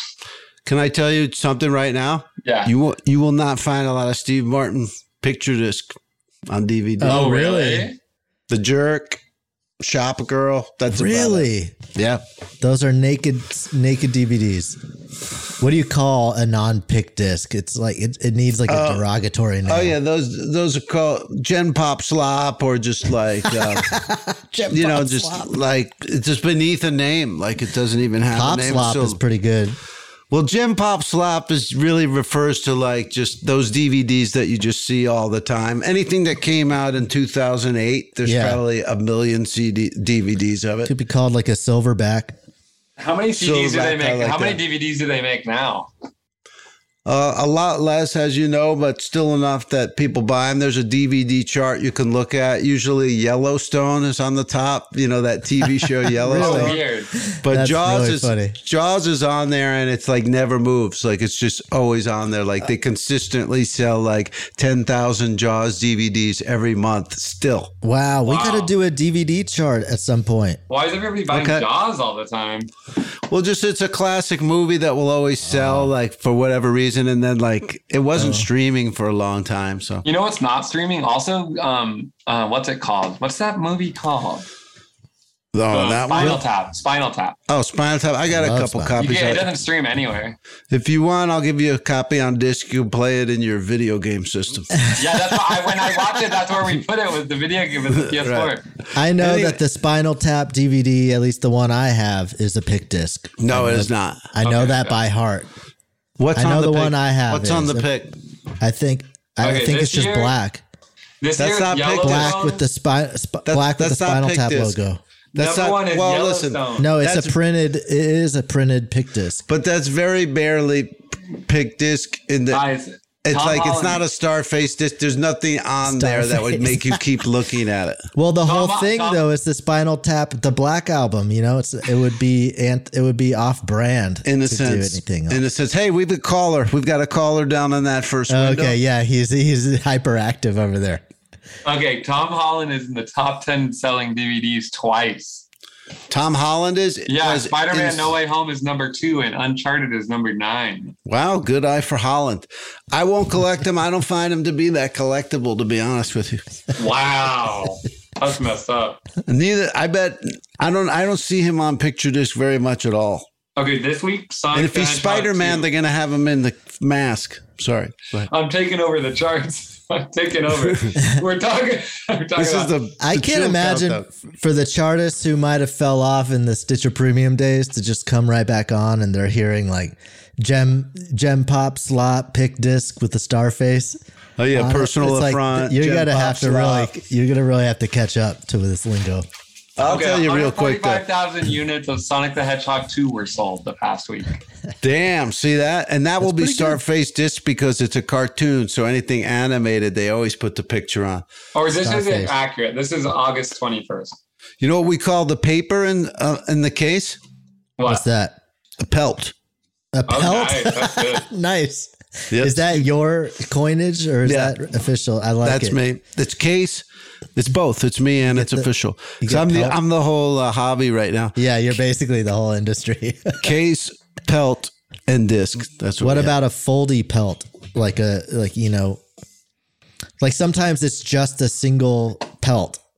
Speaker 4: Can I tell you something right now?
Speaker 6: Yeah.
Speaker 4: You will you will not find a lot of Steve Martin picture disc on D V D.
Speaker 5: Oh, really?
Speaker 4: The Jerk, Shop Girl. That's about it.
Speaker 5: Really?
Speaker 4: Yeah.
Speaker 5: Those are naked naked D V Ds. What do you call a non-pick disc? It's like it, it needs like a
Speaker 4: Oh.
Speaker 5: derogatory name.
Speaker 4: Oh yeah, those those are called Gen Pop Slop or just like uh,
Speaker 5: Gen
Speaker 4: you know
Speaker 5: Pop
Speaker 4: just
Speaker 5: Slop.
Speaker 4: like it's just beneath a name, like it doesn't even have
Speaker 5: Pop
Speaker 4: a name.
Speaker 5: Slop
Speaker 4: So-
Speaker 5: is pretty good.
Speaker 4: well, Gen Pop Slop is really refers to like just those D V Ds that you just see all the time. Anything that came out in two thousand eight, there's
Speaker 5: Yeah.
Speaker 4: probably a million C D D V Ds of it.
Speaker 5: Could be called like a silverback.
Speaker 6: How many C Ds do
Speaker 4: Silverback,
Speaker 6: they
Speaker 4: I
Speaker 6: make?
Speaker 4: like
Speaker 6: How many
Speaker 4: that.
Speaker 6: D V Ds do they make now?
Speaker 4: Uh, a lot less, as you know, but still enough that people buy them. There's a D V D chart you can look at. Usually Yellowstone is on the top, you know, that T V show Yellowstone.
Speaker 6: Oh, weird.
Speaker 4: But
Speaker 5: That's
Speaker 4: Jaws
Speaker 5: really
Speaker 4: is
Speaker 5: funny.
Speaker 4: Jaws is on there and it's like never moves. Like it's just always on there. Like they consistently sell like ten thousand Jaws D V Ds every month still.
Speaker 5: Wow, we
Speaker 6: Wow.
Speaker 5: got to do a D V D chart at some point.
Speaker 6: Why is everybody buying
Speaker 4: Okay.
Speaker 6: Jaws all the time?
Speaker 4: Well, just it's a classic movie that will always sell like for whatever reason. And then like it wasn't streaming for a long time. So
Speaker 6: You know what's not streaming? Also, um, uh, what's it called? What's that movie called?
Speaker 4: oh,
Speaker 6: Uh,
Speaker 4: that
Speaker 6: Spinal
Speaker 4: one.
Speaker 6: Tap. Spinal Tap.
Speaker 4: Oh, Spinal Tap. I got a
Speaker 5: Love
Speaker 4: couple
Speaker 5: Spinal-
Speaker 6: You
Speaker 4: copies.
Speaker 6: can, it
Speaker 4: of it.
Speaker 6: doesn't stream anywhere.
Speaker 4: If you want, I'll give you a copy on disc. You can play it in your video game system.
Speaker 6: Yeah, that's why I, when I watched it, that's where we put it with the video game with the P S four.
Speaker 4: Right.
Speaker 5: I know
Speaker 4: Anyway-
Speaker 5: that the Spinal Tap D V D, at least the one I have, is a pick disc.
Speaker 4: No,
Speaker 5: I
Speaker 4: it
Speaker 5: know-
Speaker 4: is not.
Speaker 5: I know
Speaker 6: Okay,
Speaker 5: that
Speaker 6: okay.
Speaker 5: by heart.
Speaker 4: What's
Speaker 5: I know
Speaker 4: on the,
Speaker 5: the
Speaker 4: pic?
Speaker 5: one I have
Speaker 4: What's on
Speaker 5: is
Speaker 4: the
Speaker 5: a-
Speaker 4: pic?
Speaker 5: I think I
Speaker 6: Okay,
Speaker 5: think
Speaker 6: this
Speaker 5: it's just
Speaker 6: year-
Speaker 5: black.
Speaker 6: This
Speaker 4: That's
Speaker 6: year's
Speaker 4: not picked
Speaker 6: Yellowstone.
Speaker 5: Black with the spine, sp-
Speaker 4: That's-
Speaker 5: black with the
Speaker 4: that's not
Speaker 5: Spinal
Speaker 4: pick
Speaker 5: Tap
Speaker 4: disc.
Speaker 5: logo.
Speaker 4: That's
Speaker 6: Number
Speaker 4: not.
Speaker 6: one is
Speaker 4: well, listen.
Speaker 6: Yellowstone.
Speaker 5: No, it's
Speaker 4: That's-
Speaker 5: a printed. It is a printed pick disc.
Speaker 4: But that's very barely pick disc in the.
Speaker 6: Guys,
Speaker 4: It's
Speaker 6: Tom
Speaker 4: like it's
Speaker 6: Holland-
Speaker 4: not a Starface disc. There's nothing on there that would
Speaker 5: Starface.
Speaker 4: make you keep looking at it.
Speaker 5: Well, the
Speaker 6: Tom-
Speaker 5: whole thing
Speaker 6: Tom-
Speaker 5: though is the Spinal Tap, the Black Album. You know, it's it would be ant, it would be off brand
Speaker 4: In a
Speaker 5: to
Speaker 4: sense,
Speaker 5: do anything else.
Speaker 4: in a sense, hey, we've a caller. We've got a caller down on that first window.
Speaker 5: Okay, yeah, he's he's hyperactive over there.
Speaker 6: Okay, Tom Holland is in the top ten selling D V Ds twice.
Speaker 4: Tom Holland is.
Speaker 6: Yeah,
Speaker 4: was
Speaker 6: Spider-Man
Speaker 4: in-
Speaker 6: No Way Home is number two and Uncharted is number nine.
Speaker 4: Wow, good eye for Holland. I won't collect them. I don't find them to be that collectible, to be honest with you.
Speaker 6: Wow. That's messed up.
Speaker 4: Neither. I bet. I don't. I don't see him on picture disc very much at all.
Speaker 6: Okay, this week, Sonic
Speaker 4: And if
Speaker 6: the
Speaker 4: he's
Speaker 6: Hedgehog
Speaker 4: Spider Man,
Speaker 6: two.
Speaker 4: they're gonna have him in the mask. Sorry. Go ahead.
Speaker 6: I'm taking over the charts. I'm taking over. We're talking. We're talking
Speaker 4: This is
Speaker 6: about,
Speaker 4: the.
Speaker 5: I
Speaker 4: the
Speaker 5: can't
Speaker 4: chill
Speaker 5: imagine
Speaker 4: countdown.
Speaker 5: f- for the chartists who might have fell off in the Stitcher Premium days to just come right back on and they're hearing like gem gem pop slot pick disc with the star face.
Speaker 4: Oh yeah,
Speaker 5: on it.
Speaker 4: personal
Speaker 5: It's like,
Speaker 4: affront.
Speaker 5: You're
Speaker 4: Gem
Speaker 5: gonna
Speaker 4: Pop
Speaker 5: have to
Speaker 4: slop.
Speaker 5: really you're gonna really have to catch up to this lingo.
Speaker 4: I'll
Speaker 6: okay,
Speaker 4: tell you real quick though.
Speaker 6: one hundred forty-five thousand units of Sonic the Hedgehog two were sold the past week.
Speaker 4: Damn, see that? And that will be
Speaker 5: pretty good.
Speaker 4: Starface disc because it's a cartoon. So anything animated, they always put the picture on.
Speaker 6: Or is this
Speaker 5: Starface.
Speaker 6: isn't accurate? This is August twenty-first.
Speaker 4: You know what we call the paper in uh, in the case?
Speaker 6: What?
Speaker 5: What's that?
Speaker 4: A pelt.
Speaker 5: A
Speaker 6: Oh,
Speaker 5: pelt?
Speaker 6: nice. That's good.
Speaker 5: Nice.
Speaker 4: Yep.
Speaker 5: Is that your coinage or is
Speaker 4: Yeah.
Speaker 5: that official? I like
Speaker 4: That's
Speaker 5: it.
Speaker 4: me. It's case. It's both. It's me and it's
Speaker 5: the-
Speaker 4: official.
Speaker 5: you
Speaker 4: So
Speaker 5: get
Speaker 4: I'm the
Speaker 5: pelt?
Speaker 4: I'm the whole uh, hobby right now.
Speaker 5: Yeah, you're basically the whole industry.
Speaker 4: Case, pelt, and disc. That's what.
Speaker 5: What
Speaker 4: we
Speaker 5: about a foldy pelt? Like a like you know, like sometimes it's just a single pelt,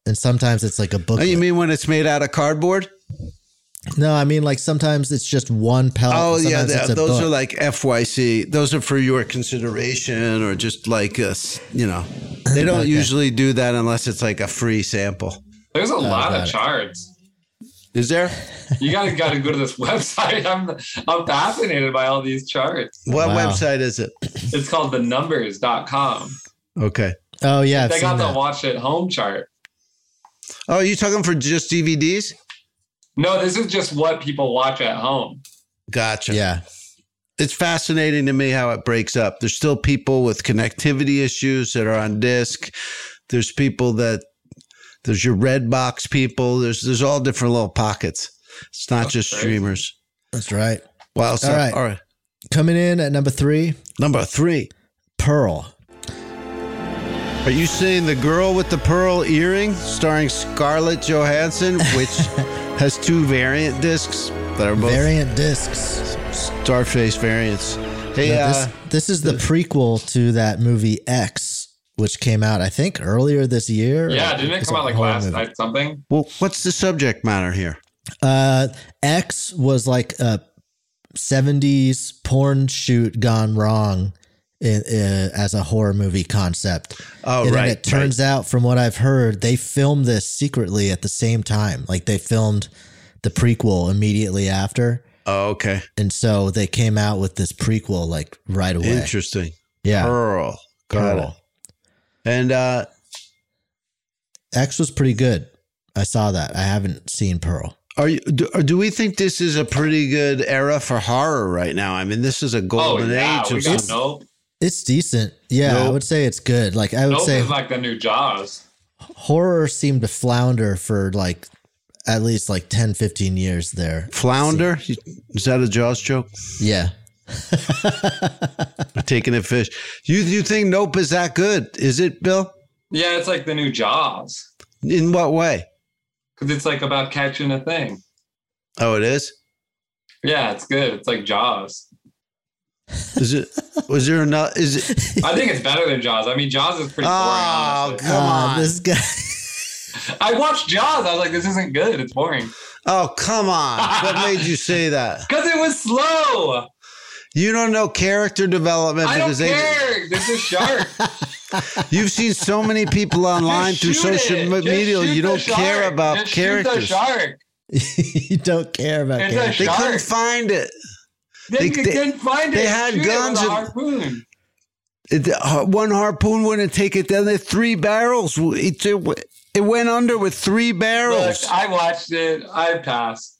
Speaker 5: and sometimes it's like a book.
Speaker 4: Oh, you mean when it's made out of cardboard?
Speaker 5: No, I mean like sometimes it's just one pellet.
Speaker 4: Oh yeah,
Speaker 5: sometimes
Speaker 4: they-
Speaker 5: it's a
Speaker 4: those
Speaker 5: book.
Speaker 4: are like F Y C. Those are for your consideration, or just like a, s- you know, they don't
Speaker 5: Okay.
Speaker 4: usually do that unless it's like a free sample.
Speaker 6: There's a lot
Speaker 5: got
Speaker 6: of
Speaker 5: it.
Speaker 6: charts.
Speaker 4: Is there?
Speaker 6: You gotta gotta go to this website. I'm I'm fascinated by all these charts.
Speaker 4: What
Speaker 5: Wow.
Speaker 4: website is it?
Speaker 6: It's called the numbers dot com.
Speaker 4: Okay.
Speaker 5: Oh yeah, I've
Speaker 6: They
Speaker 5: seen
Speaker 6: got the
Speaker 5: that.
Speaker 6: watch at home chart.
Speaker 4: Oh, are you talking for just D V Ds?
Speaker 6: No, this is just what people watch at home.
Speaker 4: Gotcha.
Speaker 5: Yeah,
Speaker 4: It's fascinating to me how it breaks up. There's still people with connectivity issues that are on disc. There's people that there's your red box people. There's there's all different little pockets. It's not
Speaker 6: That's
Speaker 4: just
Speaker 6: crazy.
Speaker 4: streamers.
Speaker 5: that's right.
Speaker 4: Wow. So,
Speaker 5: All right.
Speaker 4: All right.
Speaker 5: Coming in at number three,
Speaker 4: Number three.
Speaker 5: Pearl.
Speaker 4: Are you saying The Girl with the Pearl Earring, starring Scarlett Johansson, which has two variant discs that are both
Speaker 5: Variant discs.
Speaker 4: Starface variants? Hey,
Speaker 5: Now,
Speaker 4: uh,
Speaker 5: this, this is the prequel to that movie X, which came out I think earlier this year.
Speaker 6: Yeah,
Speaker 5: Or
Speaker 6: didn't it
Speaker 5: it's
Speaker 6: come
Speaker 5: a
Speaker 6: out like
Speaker 5: horror
Speaker 6: last
Speaker 5: movie.
Speaker 6: night something?
Speaker 4: well, what's the subject matter here?
Speaker 5: Uh, X was like a seventies porn shoot gone wrong in, uh, as a horror movie concept.
Speaker 4: Oh,
Speaker 5: and
Speaker 4: right,
Speaker 5: then it turns out, from what I've heard, they filmed this secretly at the same time. Like they filmed the prequel immediately after.
Speaker 4: Oh, okay.
Speaker 5: And so they came out with this prequel like right away.
Speaker 4: Interesting.
Speaker 5: Yeah.
Speaker 4: Pearl. Got
Speaker 5: Pearl.
Speaker 4: it. And uh,
Speaker 5: X was pretty good. I saw that. I haven't seen Pearl.
Speaker 4: are you? Do, or do we think this is a pretty good era for horror right now? I mean, this is a
Speaker 6: Oh
Speaker 4: golden
Speaker 6: yeah,
Speaker 4: age
Speaker 6: we
Speaker 4: of
Speaker 6: got
Speaker 4: some-
Speaker 6: Nope.
Speaker 5: It's decent. Yeah, I
Speaker 4: Nope.
Speaker 5: would say it's good. Like I would
Speaker 6: Nope
Speaker 5: say
Speaker 6: is like the new Jaws.
Speaker 5: horror seemed to flounder for like at least like ten, fifteen years there.
Speaker 4: Flounder. Is that a Jaws joke?
Speaker 5: Yeah.
Speaker 4: Taking a fish. You you think Nope is that good? Is it, Bill?
Speaker 6: Yeah, it's like the new Jaws.
Speaker 4: In what way?
Speaker 6: Because it's like about catching a thing.
Speaker 4: Oh, it is.
Speaker 6: Yeah, it's good. It's like Jaws.
Speaker 4: Is it? Was there enough? Is it?
Speaker 6: I think it's better than Jaws. I mean, Jaws is pretty boring.
Speaker 4: Oh,
Speaker 6: honestly.
Speaker 4: come on.
Speaker 5: This guy.
Speaker 6: I watched Jaws. I was like, this isn't good. It's boring.
Speaker 4: Oh, come on. What made you say that?
Speaker 6: Because it was slow.
Speaker 4: You don't know character development
Speaker 6: I don't
Speaker 4: because they.
Speaker 6: care. There's a shark.
Speaker 4: You've seen so many people online
Speaker 6: Just
Speaker 4: through
Speaker 6: shoot
Speaker 4: social
Speaker 6: it.
Speaker 4: me-
Speaker 6: Just
Speaker 4: media.
Speaker 6: shoot
Speaker 4: You
Speaker 6: the
Speaker 4: don't care
Speaker 6: shark.
Speaker 4: about
Speaker 6: Just shoot the
Speaker 4: characters.
Speaker 6: shark.
Speaker 5: You don't care about
Speaker 6: It's a
Speaker 5: characters.
Speaker 4: They
Speaker 6: shark.
Speaker 4: couldn't find it.
Speaker 6: They,
Speaker 4: They-
Speaker 6: they
Speaker 4: they-
Speaker 6: couldn't find it.
Speaker 4: they had
Speaker 6: Shoot
Speaker 4: guns
Speaker 6: it with a
Speaker 4: and-
Speaker 6: harpoon.
Speaker 4: It, uh, one harpoon wouldn't take it down. There three barrels. It, it, it went under with three
Speaker 6: Look,
Speaker 4: barrels.
Speaker 6: I watched it. I passed.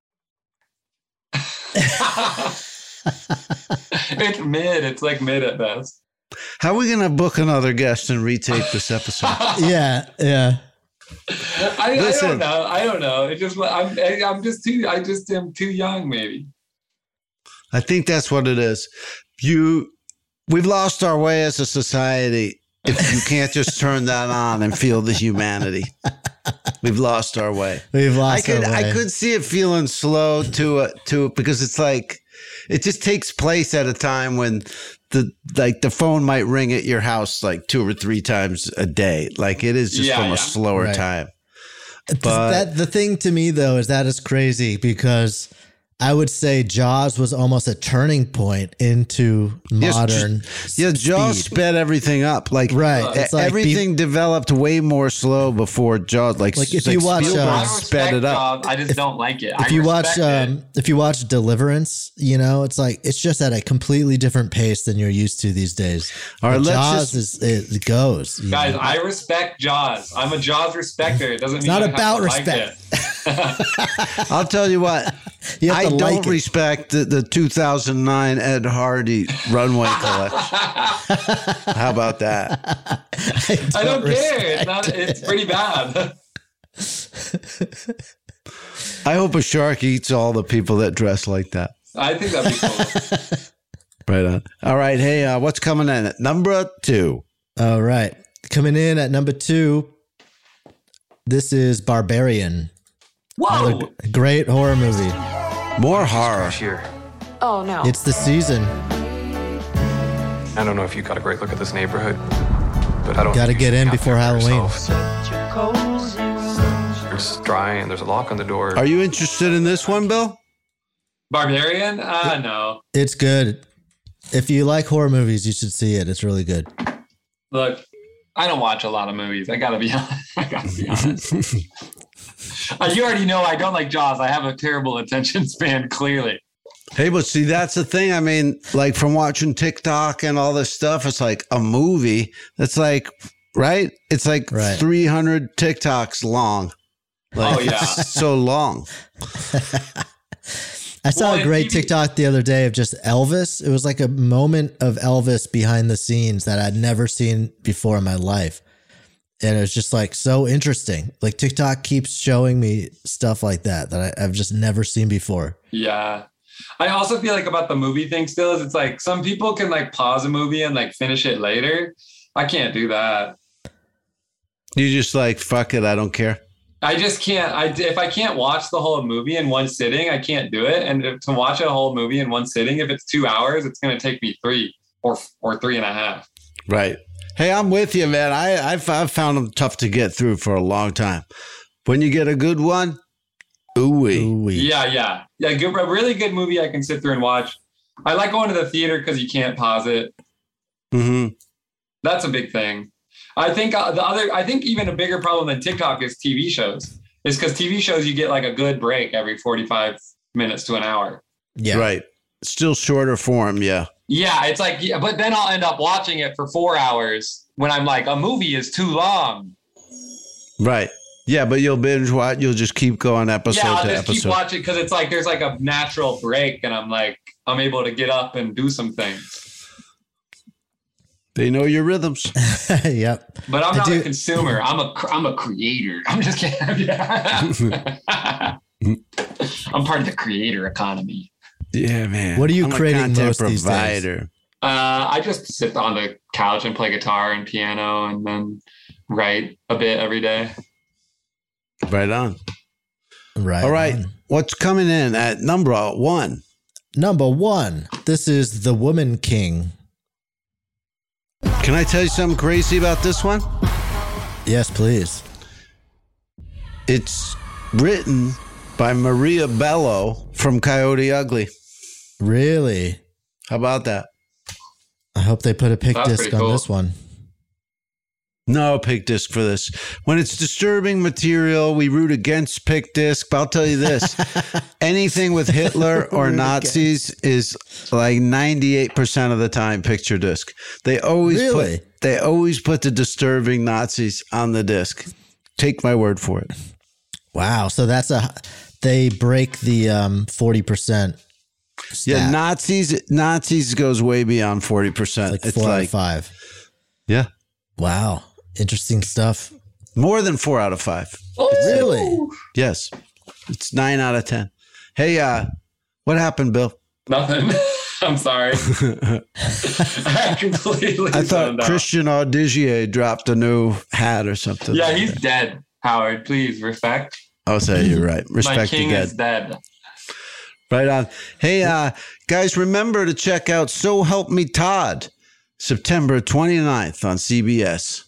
Speaker 6: It's mid. It's like mid at best.
Speaker 4: How are we going to book another guest and retake this episode?
Speaker 5: Yeah, yeah.
Speaker 6: I, I
Speaker 4: Listen.
Speaker 6: don't know. I don't know. It just I'm I'm just too I just am too young maybe.
Speaker 4: I think that's what it is. You, we've lost our way as a society. If you can't just turn that on and feel the humanity, we've lost our way.
Speaker 5: We've
Speaker 4: I
Speaker 5: lost
Speaker 4: could,
Speaker 5: our way.
Speaker 4: I could see it feeling slow to it, to it because it's like it just takes place at a time when the like the phone might ring at your house like two or three times a day. Like it is just
Speaker 6: Yeah,
Speaker 4: from
Speaker 6: yeah.
Speaker 4: a slower
Speaker 5: Right.
Speaker 4: time.
Speaker 5: But that the thing to me though is that is crazy because I would say Jaws was almost a turning point into
Speaker 4: Yes,
Speaker 5: modern.
Speaker 4: Yeah, Jaws
Speaker 5: speed.
Speaker 4: sped everything up. Like
Speaker 5: Right,
Speaker 4: e-
Speaker 5: it's like
Speaker 4: everything developed way more slow before Jaws. Like,
Speaker 5: Like, if
Speaker 4: like
Speaker 5: you watch,
Speaker 4: Spielberg
Speaker 5: uh,
Speaker 6: I
Speaker 4: sped
Speaker 6: respect
Speaker 4: it up.
Speaker 6: Jaws. I just don't like it.
Speaker 5: If
Speaker 6: I
Speaker 5: you watch,
Speaker 6: respect it.
Speaker 5: um, if you watch Deliverance, you know it's like it's just at a completely different pace than you're used to these days.
Speaker 4: All right,
Speaker 5: But
Speaker 4: let's
Speaker 5: Jaws
Speaker 4: just-
Speaker 5: is it goes. you
Speaker 6: Guys,
Speaker 5: know?
Speaker 6: I respect Jaws. I'm a Jaws respecter. It doesn't
Speaker 5: It's
Speaker 6: mean
Speaker 5: not
Speaker 6: I have
Speaker 5: about
Speaker 6: to like
Speaker 5: respect.
Speaker 6: it.
Speaker 4: I'll tell you what.
Speaker 5: You have
Speaker 4: I
Speaker 5: to
Speaker 4: don't
Speaker 5: like it.
Speaker 4: respect the, the two thousand nine Ed Hardy runway collection. How about that?
Speaker 6: I don't care.
Speaker 5: respect
Speaker 6: It's not. It's pretty bad.
Speaker 4: I hope a shark eats all the people that dress like that.
Speaker 6: I think that'd be cool.
Speaker 4: Right on. All right. Hey, uh, what's coming in at number two?
Speaker 5: All right, coming in at number two. This is Barbarian.
Speaker 6: Whoa!
Speaker 5: Another great horror movie.
Speaker 4: More horror.
Speaker 13: Here.
Speaker 14: Oh no.
Speaker 5: It's the season.
Speaker 13: I don't know if you got a great look at this neighborhood, but I don't.
Speaker 5: Got to
Speaker 13: think you
Speaker 5: get
Speaker 13: should
Speaker 5: in
Speaker 13: count
Speaker 5: before
Speaker 13: there for
Speaker 5: Halloween.
Speaker 13: yourself.
Speaker 16: It's dry and there's a lock on the door.
Speaker 4: Are you interested in this one, Bill?
Speaker 6: Barbarian? Uh, no.
Speaker 5: It's good. If you like horror movies, you should see it. It's really good.
Speaker 6: Look, I don't watch a lot of movies. I gotta be honest. I gotta be honest. uh, you already know I don't like Jaws. I have a terrible attention span, clearly.
Speaker 4: Hey, but see, that's the thing. I mean, like from watching TikTok and all this stuff, it's like a movie that's like, right? It's like
Speaker 5: Right.
Speaker 4: three hundred TikToks long. Like,
Speaker 6: Oh, yeah.
Speaker 4: it's so long.
Speaker 5: I saw
Speaker 6: Well,
Speaker 5: a great
Speaker 6: and T V
Speaker 5: TikTok the other day of just Elvis. It was like a moment of Elvis behind the scenes that I'd never seen before in my life. And it was just like so interesting. Like TikTok keeps showing me stuff like that that I, I've just never seen before.
Speaker 6: Yeah. I also feel like about the movie thing still is it's like some people can like pause a movie and like finish it later. I can't do that.
Speaker 4: You just like, fuck it, I don't care.
Speaker 6: I just can't. I if I can't watch the whole movie in one sitting, I can't do it. And if, to watch a whole movie in one sitting, if it's two hours, it's going to take me three or or three and a half.
Speaker 4: Right. Hey, I'm with you, man. I, I've, I've found them tough to get through for a long time. When you get a good one, ooh-wee.
Speaker 6: Yeah, yeah, yeah. Good, a really good movie I can sit through and watch. I like going to the theater because you can't pause it.
Speaker 4: Mm-hmm.
Speaker 6: That's a big thing. I think uh, the other, I think even a bigger problem than TikTok is T V shows. Is because T V shows you get like a good break every forty-five minutes to an hour.
Speaker 5: Yeah.
Speaker 4: Right. Still shorter form, yeah.
Speaker 6: Yeah, it's like, yeah, but then I'll end up watching it for four hours when I'm like, a movie is too long.
Speaker 4: Right. Yeah, but you'll binge watch. You'll just keep going episode
Speaker 6: yeah, I'll
Speaker 4: to
Speaker 6: just
Speaker 4: episode.
Speaker 6: keep watching because it's like there's like a natural break, and I'm like, I'm able to get up and do some things.
Speaker 4: They know your rhythms.
Speaker 5: Yep.
Speaker 6: But I'm
Speaker 5: I
Speaker 6: not
Speaker 5: do-
Speaker 6: a consumer. I'm a I'm a creator. I'm just kidding. I'm part of the creator economy.
Speaker 4: Yeah, man.
Speaker 5: What are you
Speaker 4: I'm a
Speaker 5: creating
Speaker 4: content
Speaker 5: most these days?
Speaker 4: provider.
Speaker 6: Uh, I just sit on the couch and play guitar and piano, and then write a bit every day.
Speaker 4: Right on.
Speaker 5: Right.
Speaker 4: All right.
Speaker 5: on.
Speaker 4: What's coming in at number one?
Speaker 5: Number one. This is The Woman King.
Speaker 4: Can I tell you something crazy about this one?
Speaker 5: Yes, please.
Speaker 4: It's written by Maria Bello from Coyote Ugly.
Speaker 5: Really?
Speaker 4: How about that?
Speaker 5: I hope they put a pick
Speaker 6: That's
Speaker 5: disc
Speaker 6: pretty
Speaker 5: on
Speaker 6: cool.
Speaker 5: this one.
Speaker 4: No pick disc for this. When it's disturbing material, we root against pick disc. But I'll tell you this. Anything with Hitler or Nazis is like ninety-eight percent of the time picture disc. They always
Speaker 5: Really?
Speaker 4: put they always put the disturbing Nazis on the disc. Take my word for it.
Speaker 5: Wow. So that's a, they break the um, forty percent.
Speaker 4: Yeah,
Speaker 5: stat.
Speaker 4: Nazis Nazis goes way beyond forty percent.
Speaker 5: Like
Speaker 4: It's
Speaker 5: four out
Speaker 4: like
Speaker 5: of five.
Speaker 4: yeah,
Speaker 5: Wow. Interesting stuff.
Speaker 4: more than four out of five.
Speaker 5: Really?
Speaker 4: Yes, it's nine out of ten. Hey, uh, what happened, Bill?
Speaker 6: Nothing. I'm sorry. I completely.
Speaker 4: I thought
Speaker 6: zoned out.
Speaker 4: Christian Audigier dropped a new hat or something.
Speaker 6: Yeah, he's dead. Howard, please respect.
Speaker 4: I'll say you're right.
Speaker 6: My
Speaker 4: Respect
Speaker 6: king
Speaker 4: the
Speaker 6: is
Speaker 4: dead.
Speaker 6: dead.
Speaker 4: Right on. Hey, uh, guys, remember to check out So Help Me Todd, September twenty-ninth on C B S.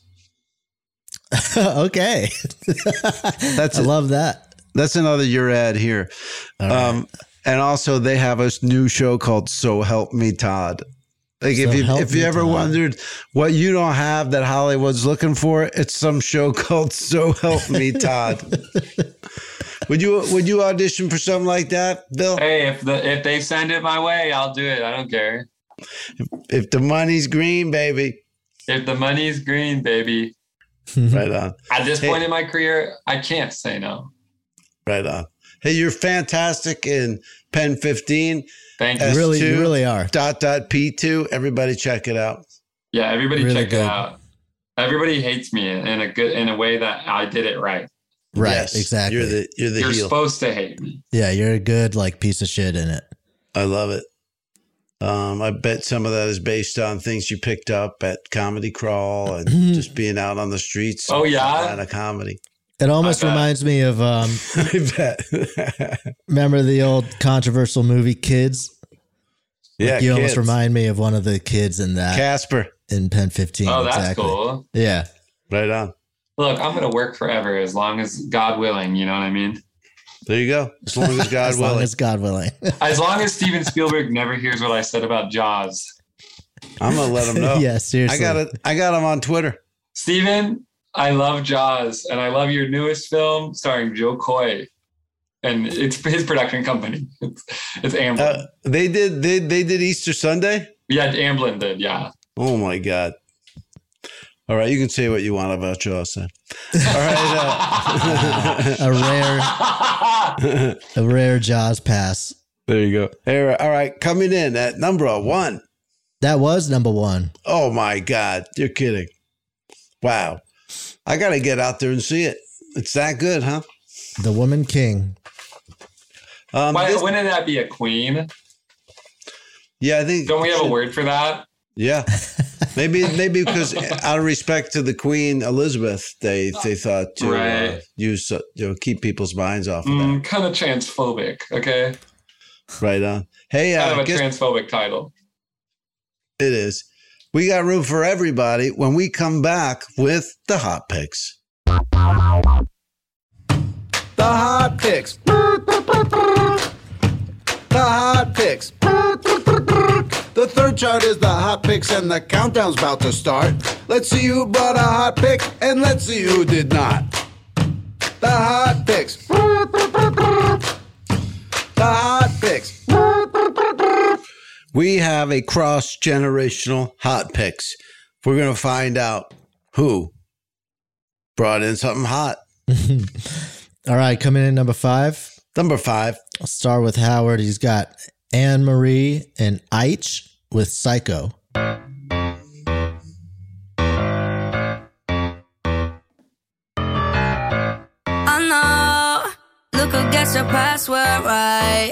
Speaker 5: Okay.
Speaker 4: That's
Speaker 5: I
Speaker 4: it.
Speaker 5: love that.
Speaker 4: That's another your ad here.
Speaker 5: All right.
Speaker 4: Um, and also, they have a new show called So Help Me Todd. Like if
Speaker 5: So
Speaker 4: you
Speaker 5: Help
Speaker 4: if you
Speaker 5: Me
Speaker 4: ever
Speaker 5: Todd.
Speaker 4: wondered what you don't have that Hollywood's looking for, it's some show called So Help Me Todd. Would you would you audition for something like that, Bill?
Speaker 6: Hey, if the if they send it my way, I'll do it. I don't care.
Speaker 4: If the money's green, baby.
Speaker 6: If the money's green, baby.
Speaker 4: Right on.
Speaker 6: At this
Speaker 4: Hey.
Speaker 6: point in my career, I can't say no.
Speaker 4: Right on. Hey, you're fantastic in Pen fifteen.
Speaker 6: Thank you.
Speaker 4: S two,
Speaker 5: Really, you really are.
Speaker 4: Dot dot P two. Everybody check it out.
Speaker 6: Yeah, everybody
Speaker 5: Really
Speaker 6: check
Speaker 5: good.
Speaker 6: it out. Everybody hates me in a good in a way that I did it right.
Speaker 5: Right.
Speaker 4: Yes,
Speaker 5: Exactly.
Speaker 4: You're the you're the
Speaker 6: You're
Speaker 4: heel.
Speaker 6: supposed to hate me.
Speaker 5: yeah. You're a good like piece of shit in it.
Speaker 4: I love it. Um, I bet some of that is based on things you picked up at Comedy Crawl and just being out on the streets.
Speaker 6: Oh, yeah?
Speaker 4: Line of comedy.
Speaker 5: It almost
Speaker 6: I bet.
Speaker 5: reminds me of, um,
Speaker 4: I bet.
Speaker 5: remember the old controversial movie Kids?
Speaker 4: yeah,
Speaker 5: Like, you almost
Speaker 4: kids.
Speaker 5: remind me of one of the kids in that
Speaker 4: Casper.
Speaker 5: in Pen fifteen.
Speaker 6: Oh, that's
Speaker 5: exactly.
Speaker 6: cool.
Speaker 5: Yeah.
Speaker 4: Right on.
Speaker 6: Look, I'm going to work forever as long as God willing. You know what I mean?
Speaker 4: There you go. As long as God
Speaker 5: as
Speaker 4: willing.
Speaker 5: long as God willing.
Speaker 6: As long as Steven Spielberg never hears what I said about Jaws.
Speaker 4: I'm gonna let him know.
Speaker 5: Yeah, seriously.
Speaker 4: I got it. I got him on Twitter.
Speaker 6: Steven, I love Jaws, and I love your newest film starring Joe Coy, and it's his production company. It's, it's Amblin.
Speaker 4: Uh, they did. They they did Easter Sunday.
Speaker 6: Yeah, Amblin did. Yeah.
Speaker 4: Oh my God. All right, you can say what you want about Jaws then. All right. Uh,
Speaker 5: a rare, a rare Jaws pass.
Speaker 4: There you go. All right, coming in at number one.
Speaker 5: That was number one.
Speaker 4: Oh my God, you're kidding! Wow, I got to get out there and see it. It's that good, huh?
Speaker 5: The Woman King.
Speaker 6: Um, Why this, wouldn't that be a queen?
Speaker 4: Yeah, I think.
Speaker 6: Don't we have a word for that?
Speaker 4: Yeah. Maybe maybe because out of respect to the Queen Elizabeth, they they thought to right. uh, use uh, you know keep people's minds off of
Speaker 6: mm,
Speaker 4: that.
Speaker 6: Kind of transphobic, okay?
Speaker 4: Right on. Hey,
Speaker 6: kind
Speaker 4: uh,
Speaker 6: of a transphobic title.
Speaker 4: It is. We got room for everybody when we come back with the hot picks.
Speaker 12: The hot picks. The hot picks. The third chart is the hot picks and the countdown's about to start. Let's see who brought a hot pick and let's see who did not. The hot picks. The hot picks.
Speaker 4: We have a cross-generational hot picks. We're going to find out who brought in something hot.
Speaker 5: All right, coming in number five.
Speaker 4: Number five.
Speaker 5: I'll start with Howard. He's got Anne Marie and Eich with Psycho.
Speaker 11: I know. Look who gets your password right.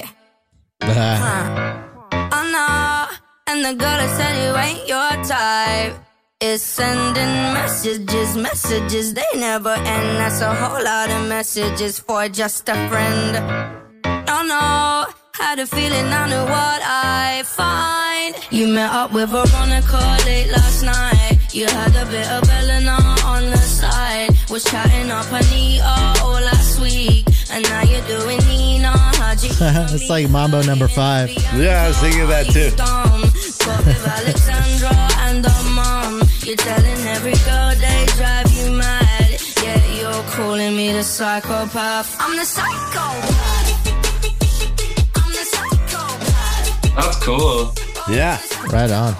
Speaker 11: huh. I know. And the girl that said you ain't your type is sending messages, messages they never end. That's a whole lot of messages for just a friend. Oh no, had a feeling I knew what I find. You met up with Veronica late last night. You had a bit of Eleanor on the side. Was chatting up Anita all last week. And now you're doing Nina.
Speaker 5: It's like Mambo number five.
Speaker 4: Yeah, I was thinking of that too.
Speaker 11: But with Alexandra and her mom, you're telling every girl they drive you mad. Yeah, you're calling me the psychopath. I'm the psychopath. I'm the psychopath.
Speaker 6: That's cool.
Speaker 4: Yeah.
Speaker 5: Right on.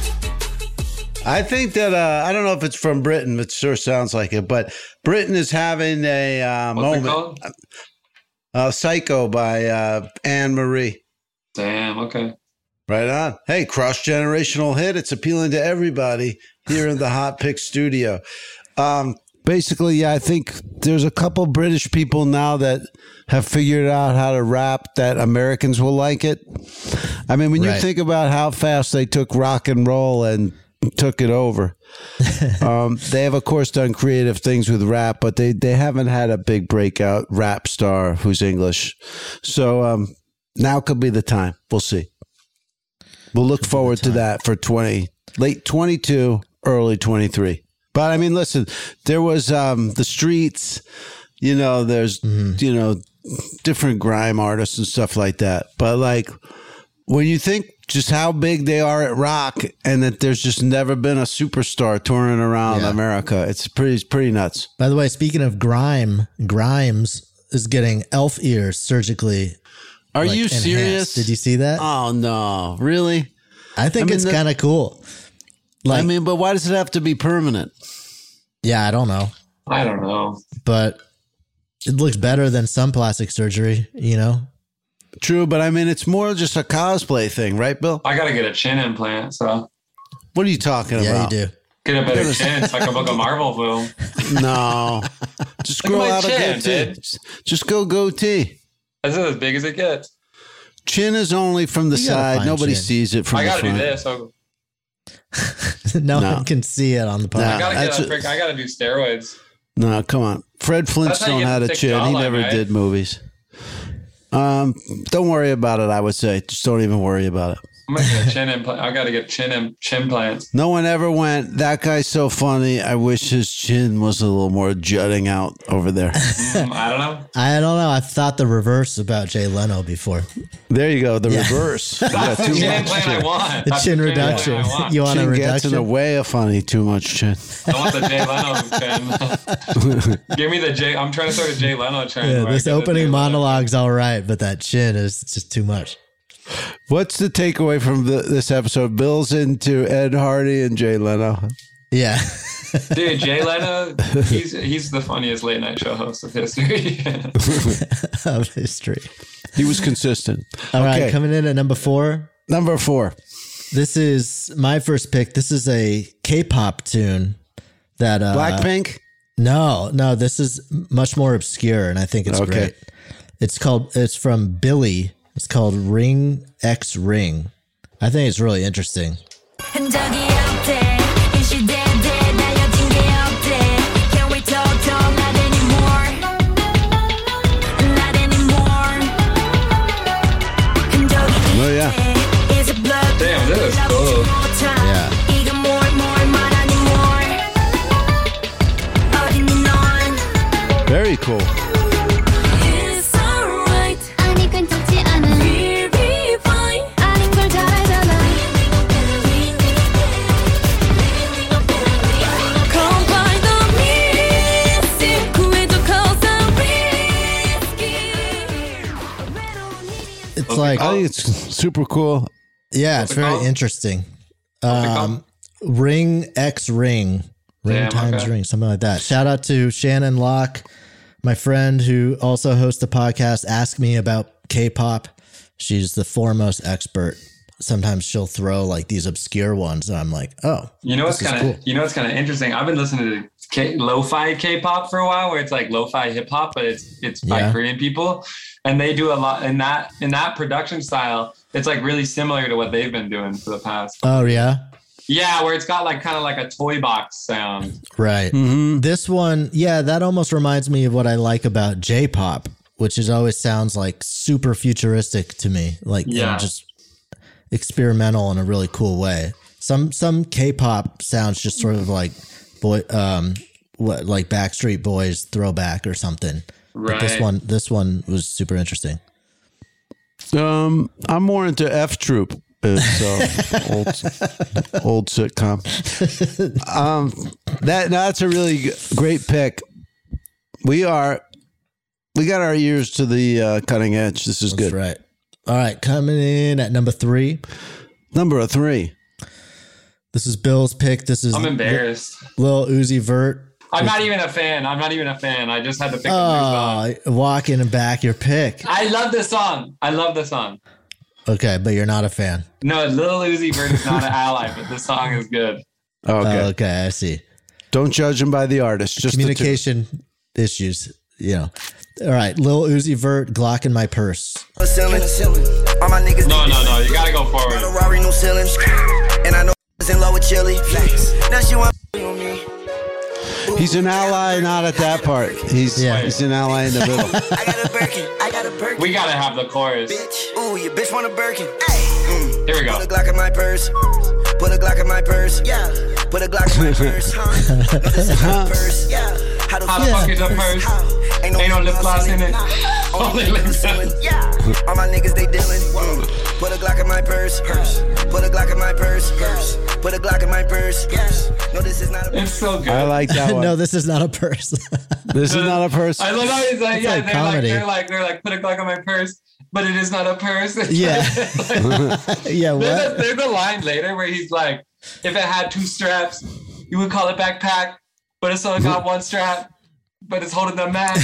Speaker 4: I think that, uh, I don't know if it's from Britain, it sure sounds like it, but Britain is having a uh,
Speaker 6: What's
Speaker 4: moment. Uh, Psycho by uh, Anne Marie.
Speaker 6: Damn, okay.
Speaker 4: Right on. Hey, cross-generational hit. It's appealing to everybody here in the Hot Pick studio. Um, basically, yeah, I think there's a couple British people now that have figured out how to rap that Americans will like it. I mean, when right. you think about how fast they took rock and roll and took it over. um, they have, of course, done creative things with rap, but they, they haven't had a big breakout rap star who's English. So um, now could be the time. We'll see. We'll look forward to that for twenty, late twenty-two, early twenty-three. But I mean, listen, there was um, the streets, you know, there's, mm-hmm. you know, different grime artists and stuff like that. But like, when you think just how big they are at rock and that there's just never been a superstar touring around yeah. America, it's pretty, it's pretty nuts.
Speaker 5: By the way, speaking of grime, Grimes is getting elf ears surgically.
Speaker 4: Are
Speaker 5: like,
Speaker 4: you
Speaker 5: enhanced.
Speaker 4: serious?
Speaker 5: Did you see that?
Speaker 4: Oh, no. Really?
Speaker 5: I think I mean, it's kind of cool.
Speaker 4: Like, I mean, but why does it have to be permanent?
Speaker 5: Yeah, I don't know.
Speaker 6: I don't know.
Speaker 5: But it looks better than some plastic surgery, you know?
Speaker 4: True, but I mean, it's more just a cosplay thing, right, Bill?
Speaker 6: I got to get a chin implant, so.
Speaker 4: What are you talking
Speaker 5: yeah,
Speaker 4: about?
Speaker 5: Yeah, you do.
Speaker 6: Get a better chin so I can book a Marvel film.
Speaker 4: No. Just grow out a goatee. Just go goatee.
Speaker 6: That's as big as it gets.
Speaker 4: Chin is only from the side. Nobody chin. sees it from
Speaker 6: I
Speaker 4: the
Speaker 6: gotta
Speaker 4: front.
Speaker 6: I got to do this. So.
Speaker 5: no, no one can see it on the podcast.
Speaker 6: No, I got to I got to do steroids.
Speaker 4: No, come on. Fred Flintstone had a chin. He never right? did movies. Um, don't worry about it, I would say. Just don't even worry about it.
Speaker 6: I'm gonna get chin implant. I gotta get chin and chin implants.
Speaker 4: No one ever went, that guy's so funny. I wish his chin was a little more jutting out over there.
Speaker 6: Mm, I don't know.
Speaker 5: I don't know. I've thought the reverse about Jay Leno before.
Speaker 4: There you go. The
Speaker 5: Yeah.
Speaker 4: reverse. You got
Speaker 6: That's the
Speaker 4: too
Speaker 6: chin
Speaker 4: much
Speaker 6: implant
Speaker 4: chin.
Speaker 6: I want.
Speaker 5: The
Speaker 6: That's
Speaker 5: chin
Speaker 6: the
Speaker 5: reduction.
Speaker 6: implant I want.
Speaker 5: You want a
Speaker 4: Chin gets in
Speaker 5: reduction?
Speaker 4: the way of funny. Too much chin.
Speaker 6: I want the Jay Leno chin. Give me the Jay. I'm trying to start a Jay Leno chin.
Speaker 5: Yeah,
Speaker 6: where I
Speaker 5: this
Speaker 6: get the Jay
Speaker 5: opening
Speaker 6: Leno.
Speaker 5: monologue's all right, but that chin is just too much.
Speaker 4: What's the takeaway from the, this episode? Bill's into Ed Hardy and Jay Leno.
Speaker 5: Yeah.
Speaker 6: Dude, Jay Leno, he's he's the funniest late night show host of history.
Speaker 5: Of history.
Speaker 4: He was consistent.
Speaker 5: All right,
Speaker 4: Okay.
Speaker 5: coming in at number four.
Speaker 4: Number four.
Speaker 5: This is my first pick. This is a K-pop tune that uh,
Speaker 4: Blackpink?
Speaker 5: No, no, this is much more obscure, and I think it's
Speaker 4: Okay.
Speaker 5: great. It's called. It's from Billy. It's called Ring X Ring. I think it's really interesting.
Speaker 8: 흔적이 없대 이 시대대 날려진 게 없대 Can we talk talk not anymore Not anymore 흔적이
Speaker 4: Oh, yeah.
Speaker 8: 있대 Is it blood
Speaker 6: Damn, this is cool.
Speaker 5: Yeah.
Speaker 8: 이건 more more 말 아닌 more 어딨니 넌
Speaker 4: Very cool.
Speaker 8: It's alright 아니 괜찮지 않아 We'll be fine 아닌 걸 잘 알잖아 Come by the music 구해줘 cause I'm risky
Speaker 5: It's like,
Speaker 4: I think it's super cool.
Speaker 5: yeah, it's
Speaker 6: it
Speaker 5: very
Speaker 6: called?
Speaker 5: interesting.
Speaker 6: it
Speaker 5: Um,
Speaker 6: called?
Speaker 5: Ring X Ring, Ring
Speaker 6: Damn,
Speaker 5: times
Speaker 6: okay.
Speaker 5: Ring, something like that. Shout out to Shannon Locke, my friend who also hosts the podcast. Ask Me About K-pop. She's the foremost expert. Sometimes she'll throw like these obscure ones, and I'm like, oh,
Speaker 6: You know what's
Speaker 5: this is
Speaker 6: kind of
Speaker 5: cool.
Speaker 6: you know what's kind of interesting. I've been listening to K- lo-fi K-pop for a while, where it's like lo-fi hip hop, but it's it's by
Speaker 5: Yeah.
Speaker 6: Korean people, and they do a lot in that in that production style. It's like really similar to what they've been doing for the past.
Speaker 5: Oh yeah,
Speaker 6: Yeah, where it's got like kind of like a toy box sound.
Speaker 5: right.
Speaker 4: Mm-hmm.
Speaker 5: This one, yeah, that almost reminds me of what I like about J-pop, which is always sounds like super futuristic to me, like you know,
Speaker 6: Yeah.
Speaker 5: just experimental in a really cool way. Some some K-pop sounds just sort of like boy, um, what like Backstreet Boys throwback or something. But this
Speaker 6: Right.
Speaker 5: one, this one was super interesting.
Speaker 4: Um, I'm more into F Troop. It's uh, old, old sitcom. Um, that no, that's a really g- great pick. We are, we got our ears to the uh, cutting edge. This is
Speaker 5: That's
Speaker 4: good.
Speaker 5: right. All right, coming in at number three.
Speaker 4: Number three.
Speaker 5: This is Bill's pick. This is
Speaker 6: I'm embarrassed.
Speaker 5: Lil Uzi Vert.
Speaker 6: I'm not even a fan. I'm not even a fan. I just had to pick a new song.
Speaker 5: Oh, walking and back your pick.
Speaker 6: I love this song. I love this song.
Speaker 5: Okay, but you're not a fan.
Speaker 6: No, Lil Uzi Vert is not an ally, but this song is good.
Speaker 4: Okay.
Speaker 5: Oh, okay, I see.
Speaker 4: Don't judge him by the artist. Just the two.
Speaker 5: Communication issues, you know. All right, Lil Uzi Vert, Glock in my purse.
Speaker 7: Ceiling, all my niggas.
Speaker 6: No, no, no. You gotta go forward.
Speaker 7: Ferrari, no ceiling. And I know in love with chili. Now she want on me.
Speaker 4: He's an ally, not at that part. He's
Speaker 5: Yeah.
Speaker 4: he's an ally in the middle.
Speaker 7: I got a Birkin. I got a Birkin.
Speaker 6: We gotta have the chorus.
Speaker 7: Bitch. Ooh, your bitch want a Birkin. Mm.
Speaker 6: Here we go.
Speaker 7: Put a Glock in my purse. Put a Glock in my purse. Yeah. Put a Glock in my purse. Huh? No, this is my purse. Yeah. How the
Speaker 6: How the fuck is your purse?
Speaker 7: How?
Speaker 6: Ain't no lip gloss in it. Only lip gloss.
Speaker 7: Yeah. All my niggas, they dealing. Mm. Put a Glock in my purse. Purse. Put a Glock in my purse. Purse. Put a Glock in my purse. Purse. No, this is not a
Speaker 6: It's so good.
Speaker 4: I like that one.
Speaker 5: No, this is not a purse.
Speaker 4: This is not a purse.
Speaker 6: I love how he's like,
Speaker 5: It's
Speaker 6: yeah,
Speaker 5: like
Speaker 6: they're
Speaker 5: comedy.
Speaker 6: like, they're like, they're like, put a Glock on my purse, but it is not a purse. It's
Speaker 5: Yeah.
Speaker 6: like-
Speaker 5: yeah,
Speaker 6: there's, a,
Speaker 5: what?
Speaker 6: there's a line later where he's like, if it had two straps, you would call it backpack, but it's only got one strap, but it's holding the mag.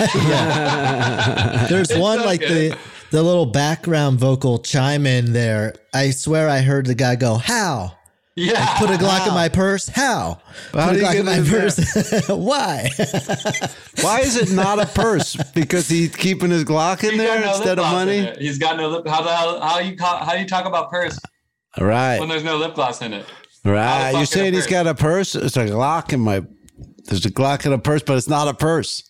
Speaker 5: There's
Speaker 6: It's
Speaker 5: one
Speaker 6: so
Speaker 5: like
Speaker 6: good.
Speaker 5: the the little background vocal chime in there. I swear I heard the guy go, "How?
Speaker 6: Yeah.
Speaker 5: Put a Glock in my purse? How?
Speaker 4: How
Speaker 5: Put
Speaker 4: do
Speaker 5: a
Speaker 4: you
Speaker 5: Glock
Speaker 4: get
Speaker 5: in my
Speaker 4: in there?
Speaker 5: purse? Why?"
Speaker 4: Why is it not a purse? Because he's keeping his Glock in
Speaker 6: He's got
Speaker 4: there
Speaker 6: no lip
Speaker 4: instead of
Speaker 6: gloss in
Speaker 4: money?
Speaker 6: it. He's got no lip. How the hell? How you call? How you talk about purse
Speaker 4: All right.
Speaker 6: when there's no lip gloss in it?
Speaker 4: Right.
Speaker 6: How the
Speaker 4: You're
Speaker 6: fuck
Speaker 4: saying
Speaker 6: in a
Speaker 4: he's got a purse? It's a Glock in my. There's a Glock in a purse, but it's not a purse.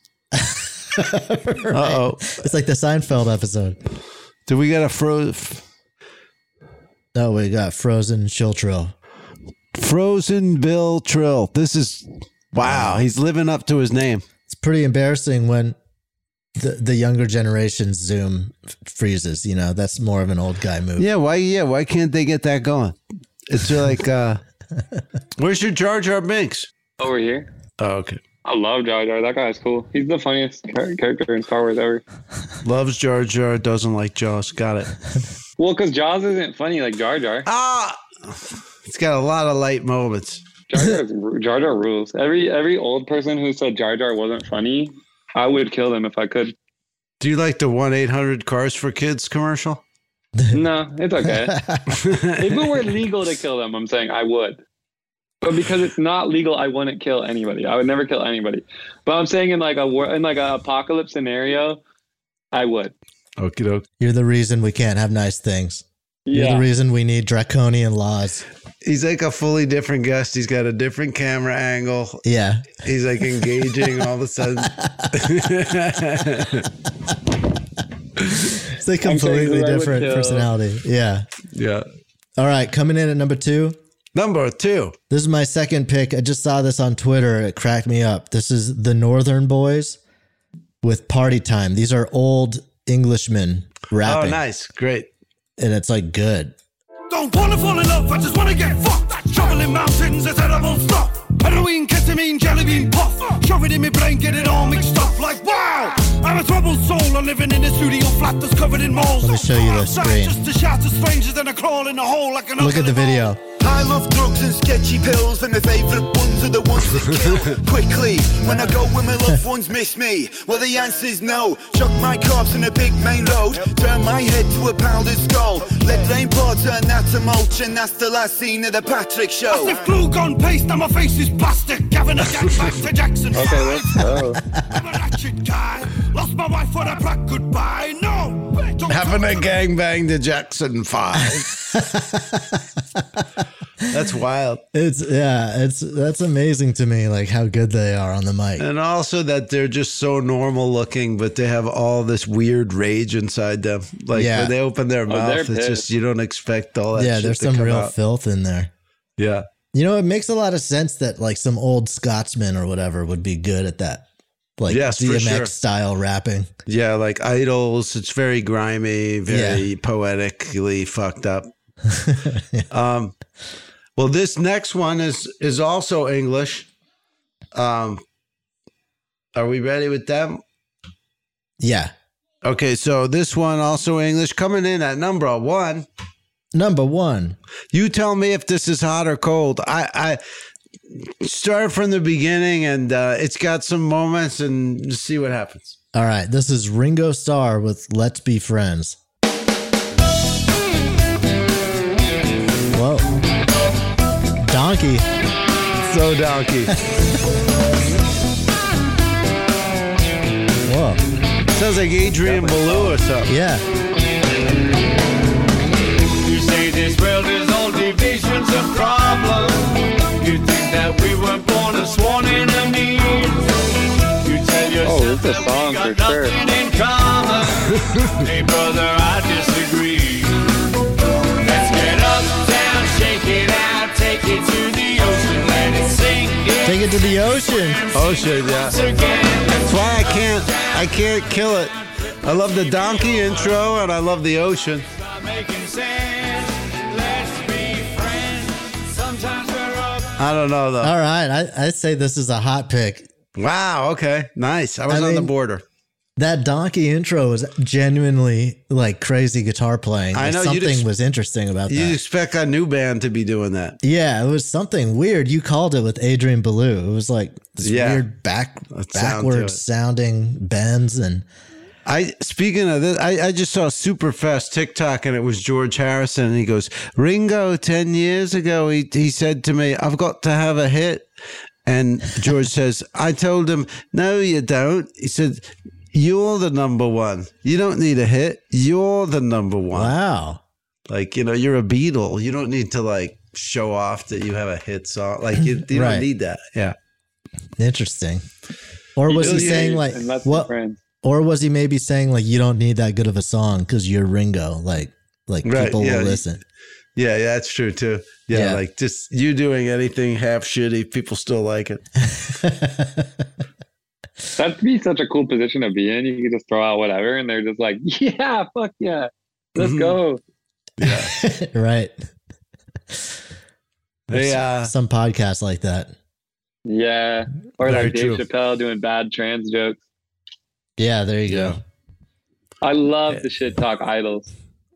Speaker 4: Uh oh.
Speaker 5: It's like the Seinfeld episode.
Speaker 4: Do we got a fro?
Speaker 5: Oh, we got Frozen Chiltro.
Speaker 4: Frozen Bill Trill. This is, wow, he's living up to his name.
Speaker 5: It's pretty embarrassing when the, the younger generation's Zoom f- freezes. You know, that's more of an old guy move.
Speaker 4: Yeah, why Yeah, why can't they get that going? It's like, uh, where's your Jar Jar Binks?
Speaker 17: Over here.
Speaker 4: Oh, okay.
Speaker 17: I love Jar Jar. That guy's cool. He's the funniest char- character in Star Wars ever.
Speaker 4: Loves Jar Jar, doesn't like Jaws. Got it.
Speaker 17: Well, because Jaws isn't funny like Jar Jar.
Speaker 4: Ah! It's got a lot of light moments.
Speaker 17: Jar Jar's, Jar Jar rules. Every every old person who said Jar Jar wasn't funny, I would kill them if I could.
Speaker 4: Do you like the one eight hundred Cars for Kids commercial?
Speaker 17: No, it's okay. If it were legal to kill them, I'm saying I would. But because it's not legal, I wouldn't kill anybody. I would never kill anybody. But I'm saying in like a war, in like an apocalypse scenario, I would.
Speaker 4: Okie doke.
Speaker 5: You're the reason we can't have nice things. You're
Speaker 17: Yeah.
Speaker 5: the reason we need draconian laws.
Speaker 4: He's like a fully different guest. He's got a different camera angle.
Speaker 5: Yeah.
Speaker 4: He's like engaging all of a sudden.
Speaker 5: It's a completely
Speaker 17: who I would
Speaker 5: different
Speaker 17: kill.
Speaker 5: personality. Yeah.
Speaker 4: Yeah.
Speaker 5: All right. Coming in at number two.
Speaker 4: Number two.
Speaker 5: This is my second pick. I just saw this on Twitter. It cracked me up. This is the Northern Boys with Party Time. These are old Englishmen rapping.
Speaker 4: Oh, nice. Great.
Speaker 5: And it's like good.
Speaker 3: Don't wanna fall in love, I just wanna get fucked. Traveling mountains, a terrible stuff. Heroin, ketamine, jelly bean puff. Shove it in my brain, get it all mixed up. Like, wow, I'm a troubled soul. I'm living in a studio flat that's covered in moles.
Speaker 5: Let me show you the
Speaker 3: Outside
Speaker 5: screen.
Speaker 3: just to shout to strangers, then I crawl in a hole like an
Speaker 5: Look at the video.
Speaker 18: I love drugs and sketchy pills, and my favourite ones are the ones that kill quickly. When I go when my loved ones miss me, well the answer's no. Chuck my corpse in a big main road, turn my head to a powdered skull. Let rain pour, turn that to mulch, and that's the last scene of the Patrick Show.
Speaker 3: As if glue gone paste, now my face is plastic. Having a gang back to Jackson.
Speaker 17: Okay, let's go.
Speaker 3: I'm a ratchet guy, lost my wife for a black goodbye. No, don't
Speaker 4: Having a gangbang to Jackson five. That's wild.
Speaker 5: It's yeah, it's that's amazing to me, like how good they are on the mic.
Speaker 4: And also that they're just so normal looking, but they have all this weird rage inside them. Like
Speaker 5: Yeah.
Speaker 4: when they open their
Speaker 17: Oh,
Speaker 4: mouth,
Speaker 17: they're
Speaker 4: it's
Speaker 17: pissed.
Speaker 4: just you don't expect all that.
Speaker 5: Yeah,
Speaker 4: shit
Speaker 5: there's
Speaker 4: to
Speaker 5: some
Speaker 4: come
Speaker 5: real
Speaker 4: out.
Speaker 5: filth in there.
Speaker 4: Yeah.
Speaker 5: You know, it makes a lot of sense that like some old Scotsman or whatever would be good at that. Like
Speaker 4: Yes, for
Speaker 5: D M X
Speaker 4: sure.
Speaker 5: style rapping.
Speaker 4: Yeah, like Idols. It's very grimy, very poetically fucked up. um, well, this next one is is also English. Um, are we ready with them?
Speaker 5: Yeah.
Speaker 4: Okay, so this one also English, coming in at number one.
Speaker 5: Number one.
Speaker 4: You tell me if this is hot or cold. I, I start from the beginning, and uh, it's got some moments, and just see what happens.
Speaker 5: All right, this is Ringo Starr with Let's Be Friends. Whoa. Donkey.
Speaker 4: So donkey.
Speaker 5: Whoa.
Speaker 4: Sounds like Adrian Belew or something.
Speaker 5: Yeah.
Speaker 7: You say this world is all divisions and problems. You think that we were born and sworn enemies. You tell yourself
Speaker 17: Oh, it's a song
Speaker 7: that we
Speaker 17: for
Speaker 7: got
Speaker 17: sure.
Speaker 7: nothing in common. Hey brother, I disagree. Let's get up, down, shake it out, take it to the ocean, let it sink in.
Speaker 5: Take it to the ocean.
Speaker 4: Ocean, yeah. That's why I can't, I can't kill it. I love the donkey intro, and I love the ocean.
Speaker 7: Making sense. Let's be friends. Sometimes we're up.
Speaker 4: I don't know though.
Speaker 5: All right, I, I'd say this is a hot pick.
Speaker 4: Wow. Okay. Nice. I was
Speaker 5: I
Speaker 4: on the
Speaker 5: mean,
Speaker 4: border.
Speaker 5: That donkey intro was genuinely like crazy guitar playing.
Speaker 4: I know,
Speaker 5: Something
Speaker 4: you'd ex-
Speaker 5: was interesting about
Speaker 4: You
Speaker 5: that.
Speaker 4: expect a new band to be doing that?
Speaker 5: Yeah, it was something weird. You called it with Adrian Belew. It was like this
Speaker 4: Yeah.
Speaker 5: weird back
Speaker 4: That sound to it.
Speaker 5: backwards sounding bends and
Speaker 4: I speaking of this, I, I just saw super fast TikTok, and it was George Harrison, and he goes, Ringo, ten years ago, he he said to me, I've got to have a hit. And George says, I told him, no, you don't. He said, you're the number one. You don't need a hit. You're the number one.
Speaker 5: wow.
Speaker 4: Like, you know, you're a Beatle. You don't need to like show off that you have a hit song. Like you, you
Speaker 5: Right.
Speaker 4: don't need that. Yeah.
Speaker 5: Interesting. Or was he
Speaker 17: Really
Speaker 5: saying
Speaker 17: hate
Speaker 5: like
Speaker 17: and let's be
Speaker 5: what?
Speaker 17: friends.
Speaker 5: Or was he maybe saying like you don't need that good of a song because you're Ringo? Like like
Speaker 4: Right,
Speaker 5: people
Speaker 4: yeah.
Speaker 5: will listen.
Speaker 4: Yeah, yeah, that's true too. Yeah,
Speaker 5: Yeah.
Speaker 4: like just you doing anything half shitty, people still like it.
Speaker 17: That'd be such a cool position to be in. You could just throw out whatever, and they're just like, "Yeah, fuck yeah, let's
Speaker 4: Mhm.
Speaker 17: go."
Speaker 5: Right.
Speaker 4: They,
Speaker 5: There's
Speaker 4: uh,
Speaker 5: some podcasts like that.
Speaker 17: Yeah, or
Speaker 4: Very
Speaker 17: like Dave
Speaker 4: true.
Speaker 17: Chappelle doing bad trans jokes.
Speaker 5: Yeah, there you
Speaker 4: Yeah.
Speaker 5: go.
Speaker 17: I love the shit talk idols.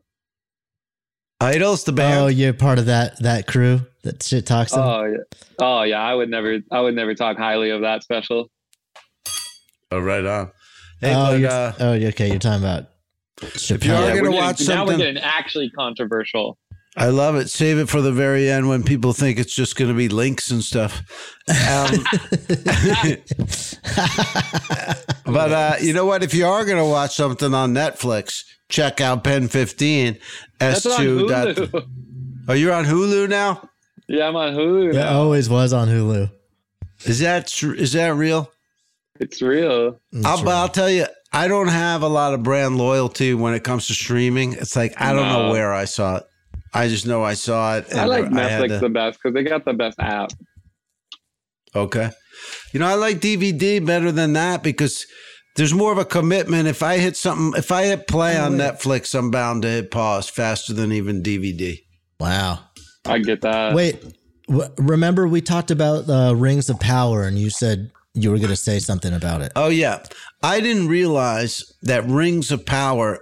Speaker 4: Idols, the band.
Speaker 5: Oh, you're part of that that crew that shit talks them.
Speaker 17: Oh yeah, oh yeah. I would never, I would never talk highly of that special.
Speaker 4: Oh, right on. Hey,
Speaker 5: oh,
Speaker 4: but,
Speaker 5: you're,
Speaker 4: uh,
Speaker 5: oh, okay. You're talking about Chappelle.
Speaker 4: you are
Speaker 17: Yeah,
Speaker 4: gonna
Speaker 17: we're getting-
Speaker 4: watch
Speaker 17: now we're
Speaker 4: something-
Speaker 17: getting actually controversial.
Speaker 4: I love it. Save it for the very end when people think it's just going to be links and stuff. Um, but uh, you know what? If you are going to watch something on Netflix, check out Pen fifteen. S
Speaker 17: That's on
Speaker 4: two.
Speaker 17: Hulu.
Speaker 4: Oh, you're on Hulu now?
Speaker 17: Yeah, I'm on Hulu.
Speaker 5: It
Speaker 17: now.
Speaker 5: always was on Hulu.
Speaker 4: Is that tr- is that real?
Speaker 17: It's real.
Speaker 4: I'll, but I'll tell you, I don't have a lot of brand loyalty when it comes to streaming. It's like I don't know
Speaker 17: No.
Speaker 4: where I saw it. I just know I saw it.
Speaker 17: I like
Speaker 4: had
Speaker 17: Netflix
Speaker 4: to-
Speaker 17: the best because they got the best app.
Speaker 4: Okay. You know, I like D V D better than that because there's more of a commitment. If I hit something, if I hit play on Netflix, I'm bound to hit pause faster than even D V D.
Speaker 5: Wow.
Speaker 17: I get that.
Speaker 5: Wait, w- remember we talked about uh, Rings of Power, and you said you were going to say something about it.
Speaker 4: Oh, yeah. I didn't realize that Rings of Power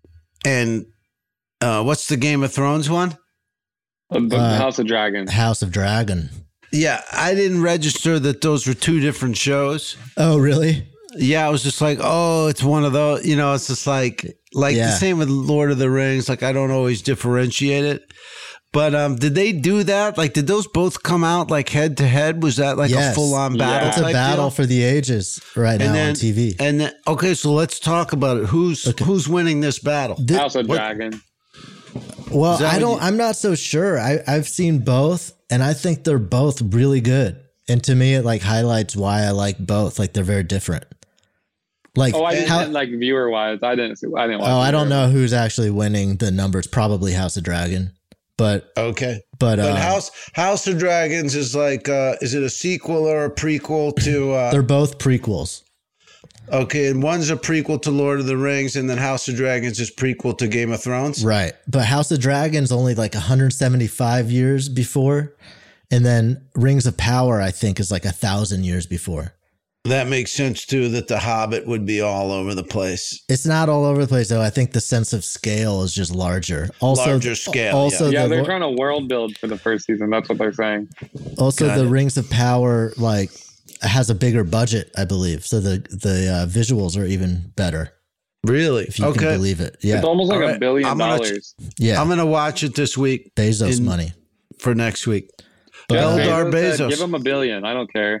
Speaker 4: and uh, what's the Game of Thrones one?
Speaker 17: Uh, the
Speaker 5: Uh,
Speaker 17: House of Dragon.
Speaker 5: House of Dragon.
Speaker 4: Yeah, I didn't register that those were two different shows.
Speaker 5: Oh, really?
Speaker 4: Yeah, I was just like, oh, it's one of those. You know, it's just like like
Speaker 5: Yeah.
Speaker 4: the same with Lord of the Rings. Like I don't always differentiate it. But um, did they do that? Like, did those both come out like head to head? Was that like
Speaker 5: Yes.
Speaker 4: a full on battle?
Speaker 5: It's a
Speaker 4: type
Speaker 5: battle
Speaker 4: deal?
Speaker 5: for the ages right now
Speaker 4: then,
Speaker 5: on T V.
Speaker 4: And then, okay, so let's talk about it. Who's who's winning this battle?
Speaker 5: Thi-
Speaker 17: House of
Speaker 4: what-
Speaker 17: Dragon.
Speaker 5: Well,
Speaker 4: Is that
Speaker 5: I
Speaker 4: what
Speaker 5: don't.
Speaker 4: you-
Speaker 5: I'm not so sure. I, I've seen both, and I think they're both really good. And to me, it like highlights why I like both. Like they're very different. Like
Speaker 17: Oh, I didn't
Speaker 5: how-
Speaker 17: like viewer wise. I didn't. See, I didn't. Watch
Speaker 5: oh, I don't
Speaker 17: viewer.
Speaker 5: know who's actually winning the numbers. Probably House of Dragon, but
Speaker 4: Okay.
Speaker 5: but,
Speaker 4: But
Speaker 5: uh,
Speaker 4: House House of Dragons is like, uh, is it a sequel or a prequel to? Uh,
Speaker 5: they're both prequels.
Speaker 4: okay, and one's a prequel to Lord of the Rings, and then House of Dragons is prequel to Game of Thrones.
Speaker 5: Right. But House of Dragons only like one hundred seventy-five years before. And then Rings of Power, I think, is like a thousand years before.
Speaker 4: That makes sense too. That the Hobbit would be all over the place.
Speaker 5: It's not all over the place, though. I think the sense of scale is just larger. Also,
Speaker 4: Larger scale,
Speaker 5: Also,
Speaker 17: Yeah,
Speaker 5: the,
Speaker 17: they're trying to world build for the first season. That's what they're saying.
Speaker 5: also
Speaker 4: Got
Speaker 5: the
Speaker 4: it.
Speaker 5: Rings of Power like has a bigger budget, I believe. So the the uh, visuals are even better,
Speaker 4: Really?
Speaker 5: if you
Speaker 4: Okay.
Speaker 5: can believe it. Yeah,
Speaker 17: It's almost like
Speaker 4: All
Speaker 17: a
Speaker 4: right.
Speaker 17: billion
Speaker 4: I'm gonna-
Speaker 17: dollars.
Speaker 5: yeah.
Speaker 4: I'm gonna watch it this week
Speaker 5: Bezos
Speaker 4: in-
Speaker 5: money.
Speaker 4: for next week.
Speaker 5: But, uh,
Speaker 4: Eldar
Speaker 17: Bezos said,
Speaker 4: Bezos.
Speaker 17: give him a billion. I don't care.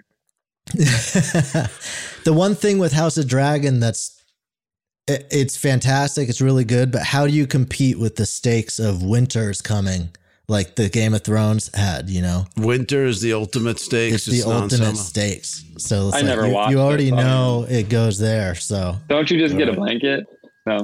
Speaker 5: The one thing with House of Dragon that's it, it's fantastic, it's really good, but how do you compete with the stakes of winters coming like the Game of Thrones had, you know?
Speaker 4: Winter is the ultimate stakes.
Speaker 5: It's the ultimate
Speaker 4: non-summer.
Speaker 5: stakes. So it's
Speaker 17: I
Speaker 5: like
Speaker 17: never
Speaker 5: you,
Speaker 17: watched
Speaker 5: you already
Speaker 17: it, so I don't
Speaker 5: know it goes there. So
Speaker 17: Don't you just get a
Speaker 4: Right.
Speaker 17: blanket? No.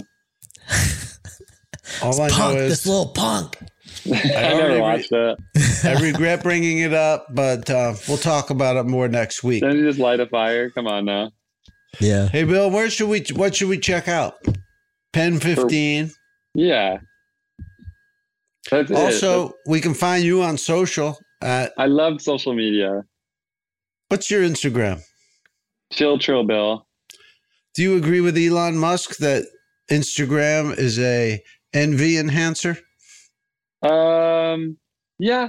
Speaker 4: All I know
Speaker 5: punk,
Speaker 4: is
Speaker 5: this little punk.
Speaker 17: I
Speaker 4: already
Speaker 17: never
Speaker 4: re-
Speaker 17: watched that.
Speaker 4: I regret bringing it up, but uh, we'll talk about it more next week.
Speaker 17: Then you just light a fire. Come on now.
Speaker 5: Yeah.
Speaker 4: Hey, Bill, where should we? What should we check out? Pen fifteen.
Speaker 17: Yeah. That's it.
Speaker 4: Also, we can find you on social. At,
Speaker 17: I love social media.
Speaker 4: what's your Instagram?
Speaker 17: Chill Trill Bill.
Speaker 4: Do you agree with Elon Musk that Instagram is a envy enhancer?
Speaker 17: Um, yeah.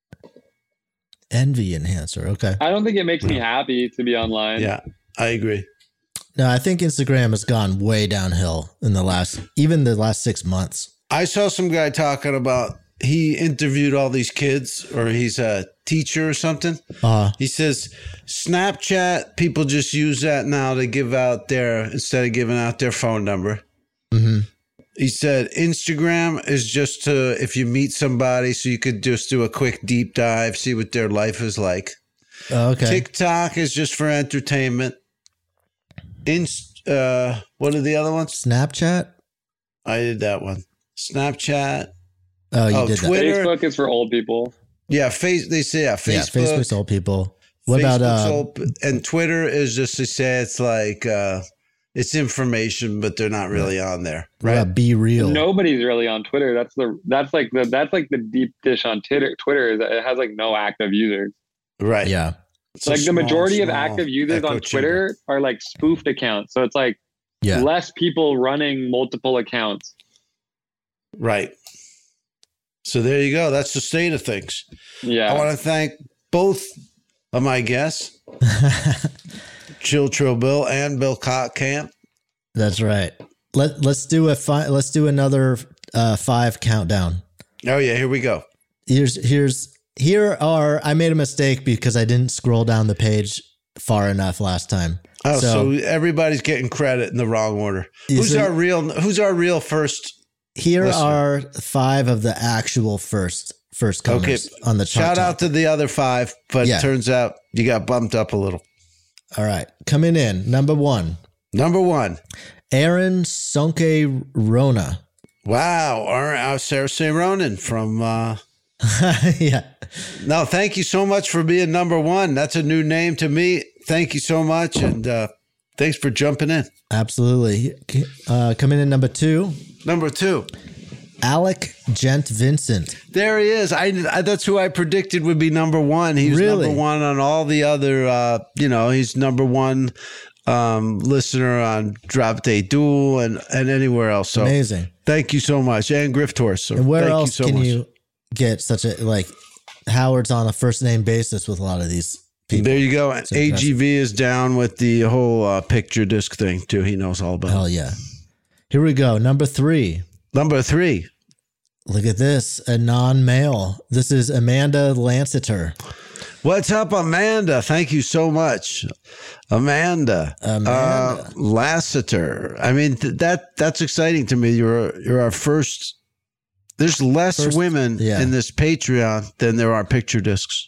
Speaker 5: Envy enhancer. Okay.
Speaker 17: I don't think it makes me happy to be online.
Speaker 4: Yeah, I agree.
Speaker 5: No, I think Instagram has gone way downhill in the last, even the last six months.
Speaker 4: I saw some guy talking about he interviewed all these kids, or he's a teacher or something.
Speaker 5: Uh,
Speaker 4: He says Snapchat, people just use that now to give out their, instead of giving out their phone number.
Speaker 5: hmm
Speaker 4: He said Instagram is just to, if you meet somebody, so you could just do a quick deep dive, see what their life is like.
Speaker 5: Oh, okay.
Speaker 4: TikTok is just for entertainment. Inst, uh, what are the other ones?
Speaker 5: Snapchat.
Speaker 4: I did that one. Snapchat
Speaker 5: Oh, you
Speaker 4: Oh,
Speaker 5: did
Speaker 4: Twitter.
Speaker 17: Facebook is for old people.
Speaker 4: Yeah, face. They say yeah,
Speaker 5: that. Yeah,
Speaker 4: Facebook.
Speaker 5: Facebook's old people. What about
Speaker 4: Facebook's
Speaker 5: uh,
Speaker 4: old, and Twitter is just to say it's like uh, it's information, but they're not really on there.
Speaker 5: what
Speaker 4: Right?
Speaker 5: about Be Real?
Speaker 17: Nobody's really on Twitter. That's the that's like the that's like the deep dish on Twitter. Twitter is that it has like no active users.
Speaker 4: Right.
Speaker 5: Yeah.
Speaker 4: It's a
Speaker 17: like the
Speaker 4: small,
Speaker 17: majority of
Speaker 4: small
Speaker 17: active users
Speaker 4: echo
Speaker 17: on Twitter
Speaker 4: chamber.
Speaker 17: are like spoofed accounts. So it's like
Speaker 5: Yeah.
Speaker 17: less people running multiple accounts.
Speaker 4: Right. So there you go. That's the state of things.
Speaker 17: Yeah.
Speaker 4: I want to thank both of my guests, Chill Trill Bill and Bill Cockcamp.
Speaker 5: That's right. Let Let's do a fi- Let's do another uh, five countdown.
Speaker 4: Oh yeah, here we go.
Speaker 5: Here's here's here are I made a mistake because I didn't scroll down the page far enough last time.
Speaker 4: Oh, so, everybody's getting credit in the wrong order. Who's
Speaker 5: it-
Speaker 4: our real? Who's our real first?
Speaker 5: Here
Speaker 4: listener?
Speaker 5: are five of the actual first first comers
Speaker 4: Okay,
Speaker 5: on the chart.
Speaker 4: shout out to the other five, but
Speaker 5: Yeah.
Speaker 4: turns out you got bumped up a little.
Speaker 5: All right, coming in number one,
Speaker 4: Number one.
Speaker 5: Aaron Sonke Rona.
Speaker 4: Wow, our, our Sarah Say Ronan from. Uh,
Speaker 5: yeah.
Speaker 4: No, thank you so much for being number one. That's a new name to me. Thank you so much, and uh, thanks for jumping in.
Speaker 5: Absolutely. Uh, coming in number two,
Speaker 4: Number two.
Speaker 5: Alec Gent Vincent.
Speaker 4: There he is. I, I that's who I predicted would be number one. He was
Speaker 5: Really?
Speaker 4: number one on all the other. Uh, you know, he's number one um, listener on Drop Day Duel and and anywhere else. So
Speaker 5: Amazing.
Speaker 4: thank you so much, and Grift Horse. So
Speaker 5: And where
Speaker 4: thank
Speaker 5: else
Speaker 4: you so
Speaker 5: can
Speaker 4: much.
Speaker 5: you get such a like? Howard's on a first name basis with a lot of these people.
Speaker 4: There you go. And
Speaker 5: It's impressive.
Speaker 4: A G V is down with the whole uh, picture disc thing too. He knows all about.
Speaker 5: Hell
Speaker 4: it.
Speaker 5: yeah. Here we go. Number three.
Speaker 4: Number three.
Speaker 5: Look at this. A non-male. This is Amanda Lanciter.
Speaker 4: What's up, Amanda? Thank you so much, Amanda.
Speaker 5: Amanda.
Speaker 4: Uh, Lassiter. I mean, th- that that's exciting to me. You're you're our first. There's less
Speaker 5: First-
Speaker 4: women
Speaker 5: yeah.
Speaker 4: in this Patreon than there are picture discs.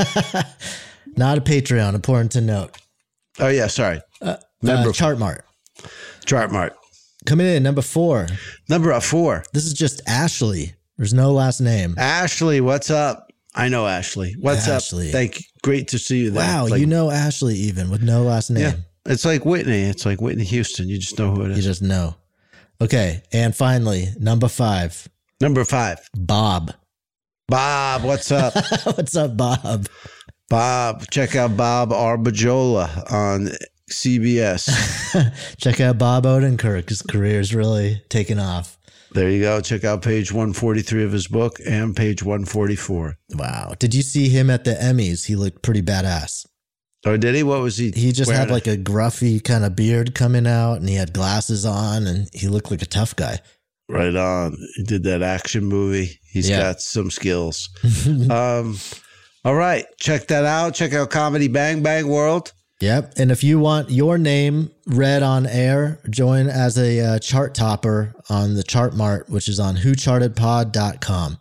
Speaker 5: Not a Patreon. Important to note.
Speaker 4: Oh yeah, sorry.
Speaker 5: Uh,
Speaker 4: Number
Speaker 5: uh, Chartmart.
Speaker 4: Chartmart.
Speaker 5: Coming in number four.
Speaker 4: Number four.
Speaker 5: This is just Ashley. There's no last name.
Speaker 4: Ashley, what's up? I know Ashley. What's
Speaker 5: Ashley.
Speaker 4: up? Thank you. Great to see you there.
Speaker 5: Wow,
Speaker 4: Like-
Speaker 5: you know Ashley even with no last name.
Speaker 4: Yeah. It's like Whitney. It's like Whitney Houston. You just know who it
Speaker 5: You
Speaker 4: is.
Speaker 5: just know. Okay, and finally, number five.
Speaker 4: Number five.
Speaker 5: Bob.
Speaker 4: Bob, what's up?
Speaker 5: What's up, Bob?
Speaker 4: Bob, check out Bob Arbajola on C B S.
Speaker 5: Check out Bob Odenkirk. His career's really taken off.
Speaker 4: There you go. Check out page one forty-three of his book and page one forty-four.
Speaker 5: Wow. Did you see him at the Emmys? He looked pretty badass.
Speaker 4: Oh, did he? What was he?
Speaker 5: He just
Speaker 4: wearing?
Speaker 5: had like a gruffy kind of beard coming out and he had glasses on and he looked like a tough guy.
Speaker 4: Right on. He did that action movie. He's
Speaker 5: Yeah.
Speaker 4: got some skills. um, all right. Check that out. Check out Comedy Bang Bang World.
Speaker 5: Yep. And if you want your name read on air, join as a uh, chart topper on the Chartmart, which is on who charted pod dot com.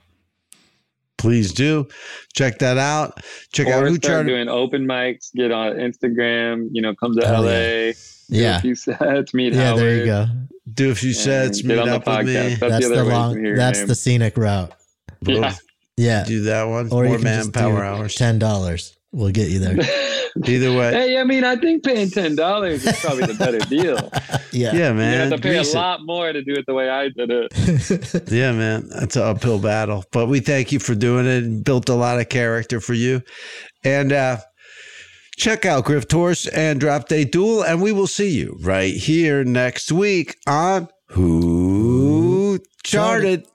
Speaker 4: Please do. Check that out. Check out
Speaker 17: Or
Speaker 4: Who
Speaker 17: start
Speaker 4: Charted.
Speaker 17: doing open mics, get on Instagram, you know, come to
Speaker 5: Oh,
Speaker 17: L A, do
Speaker 5: Yeah.
Speaker 17: a few sets, meet
Speaker 5: Yeah,
Speaker 17: Howard.
Speaker 5: there you go.
Speaker 4: Do a few sets.
Speaker 17: Get
Speaker 4: Meet
Speaker 17: on the
Speaker 4: up with
Speaker 17: podcast.
Speaker 4: me.
Speaker 17: That's,
Speaker 5: That's
Speaker 17: the
Speaker 5: the
Speaker 17: other way
Speaker 5: long,
Speaker 17: to hear your
Speaker 5: that's
Speaker 17: name.
Speaker 5: the scenic route.
Speaker 17: Yeah.
Speaker 5: Yeah.
Speaker 4: Do that one.
Speaker 5: Or
Speaker 4: More
Speaker 5: you can just do
Speaker 4: manpower hours.
Speaker 5: ten dollars. We'll get you there.
Speaker 4: Either way.
Speaker 17: Hey, I mean, I think paying ten dollars is probably the better deal.
Speaker 5: Yeah.
Speaker 4: Yeah,
Speaker 17: You
Speaker 4: man.
Speaker 17: have to pay a
Speaker 4: Grease it.
Speaker 17: lot more to do it the way I did it.
Speaker 4: Yeah, man. That's an uphill battle. But we thank you for doing it and built a lot of character for you. And uh, check out Grift Horse and Drop Day Duel. And we will see you right here next week on Who Charted.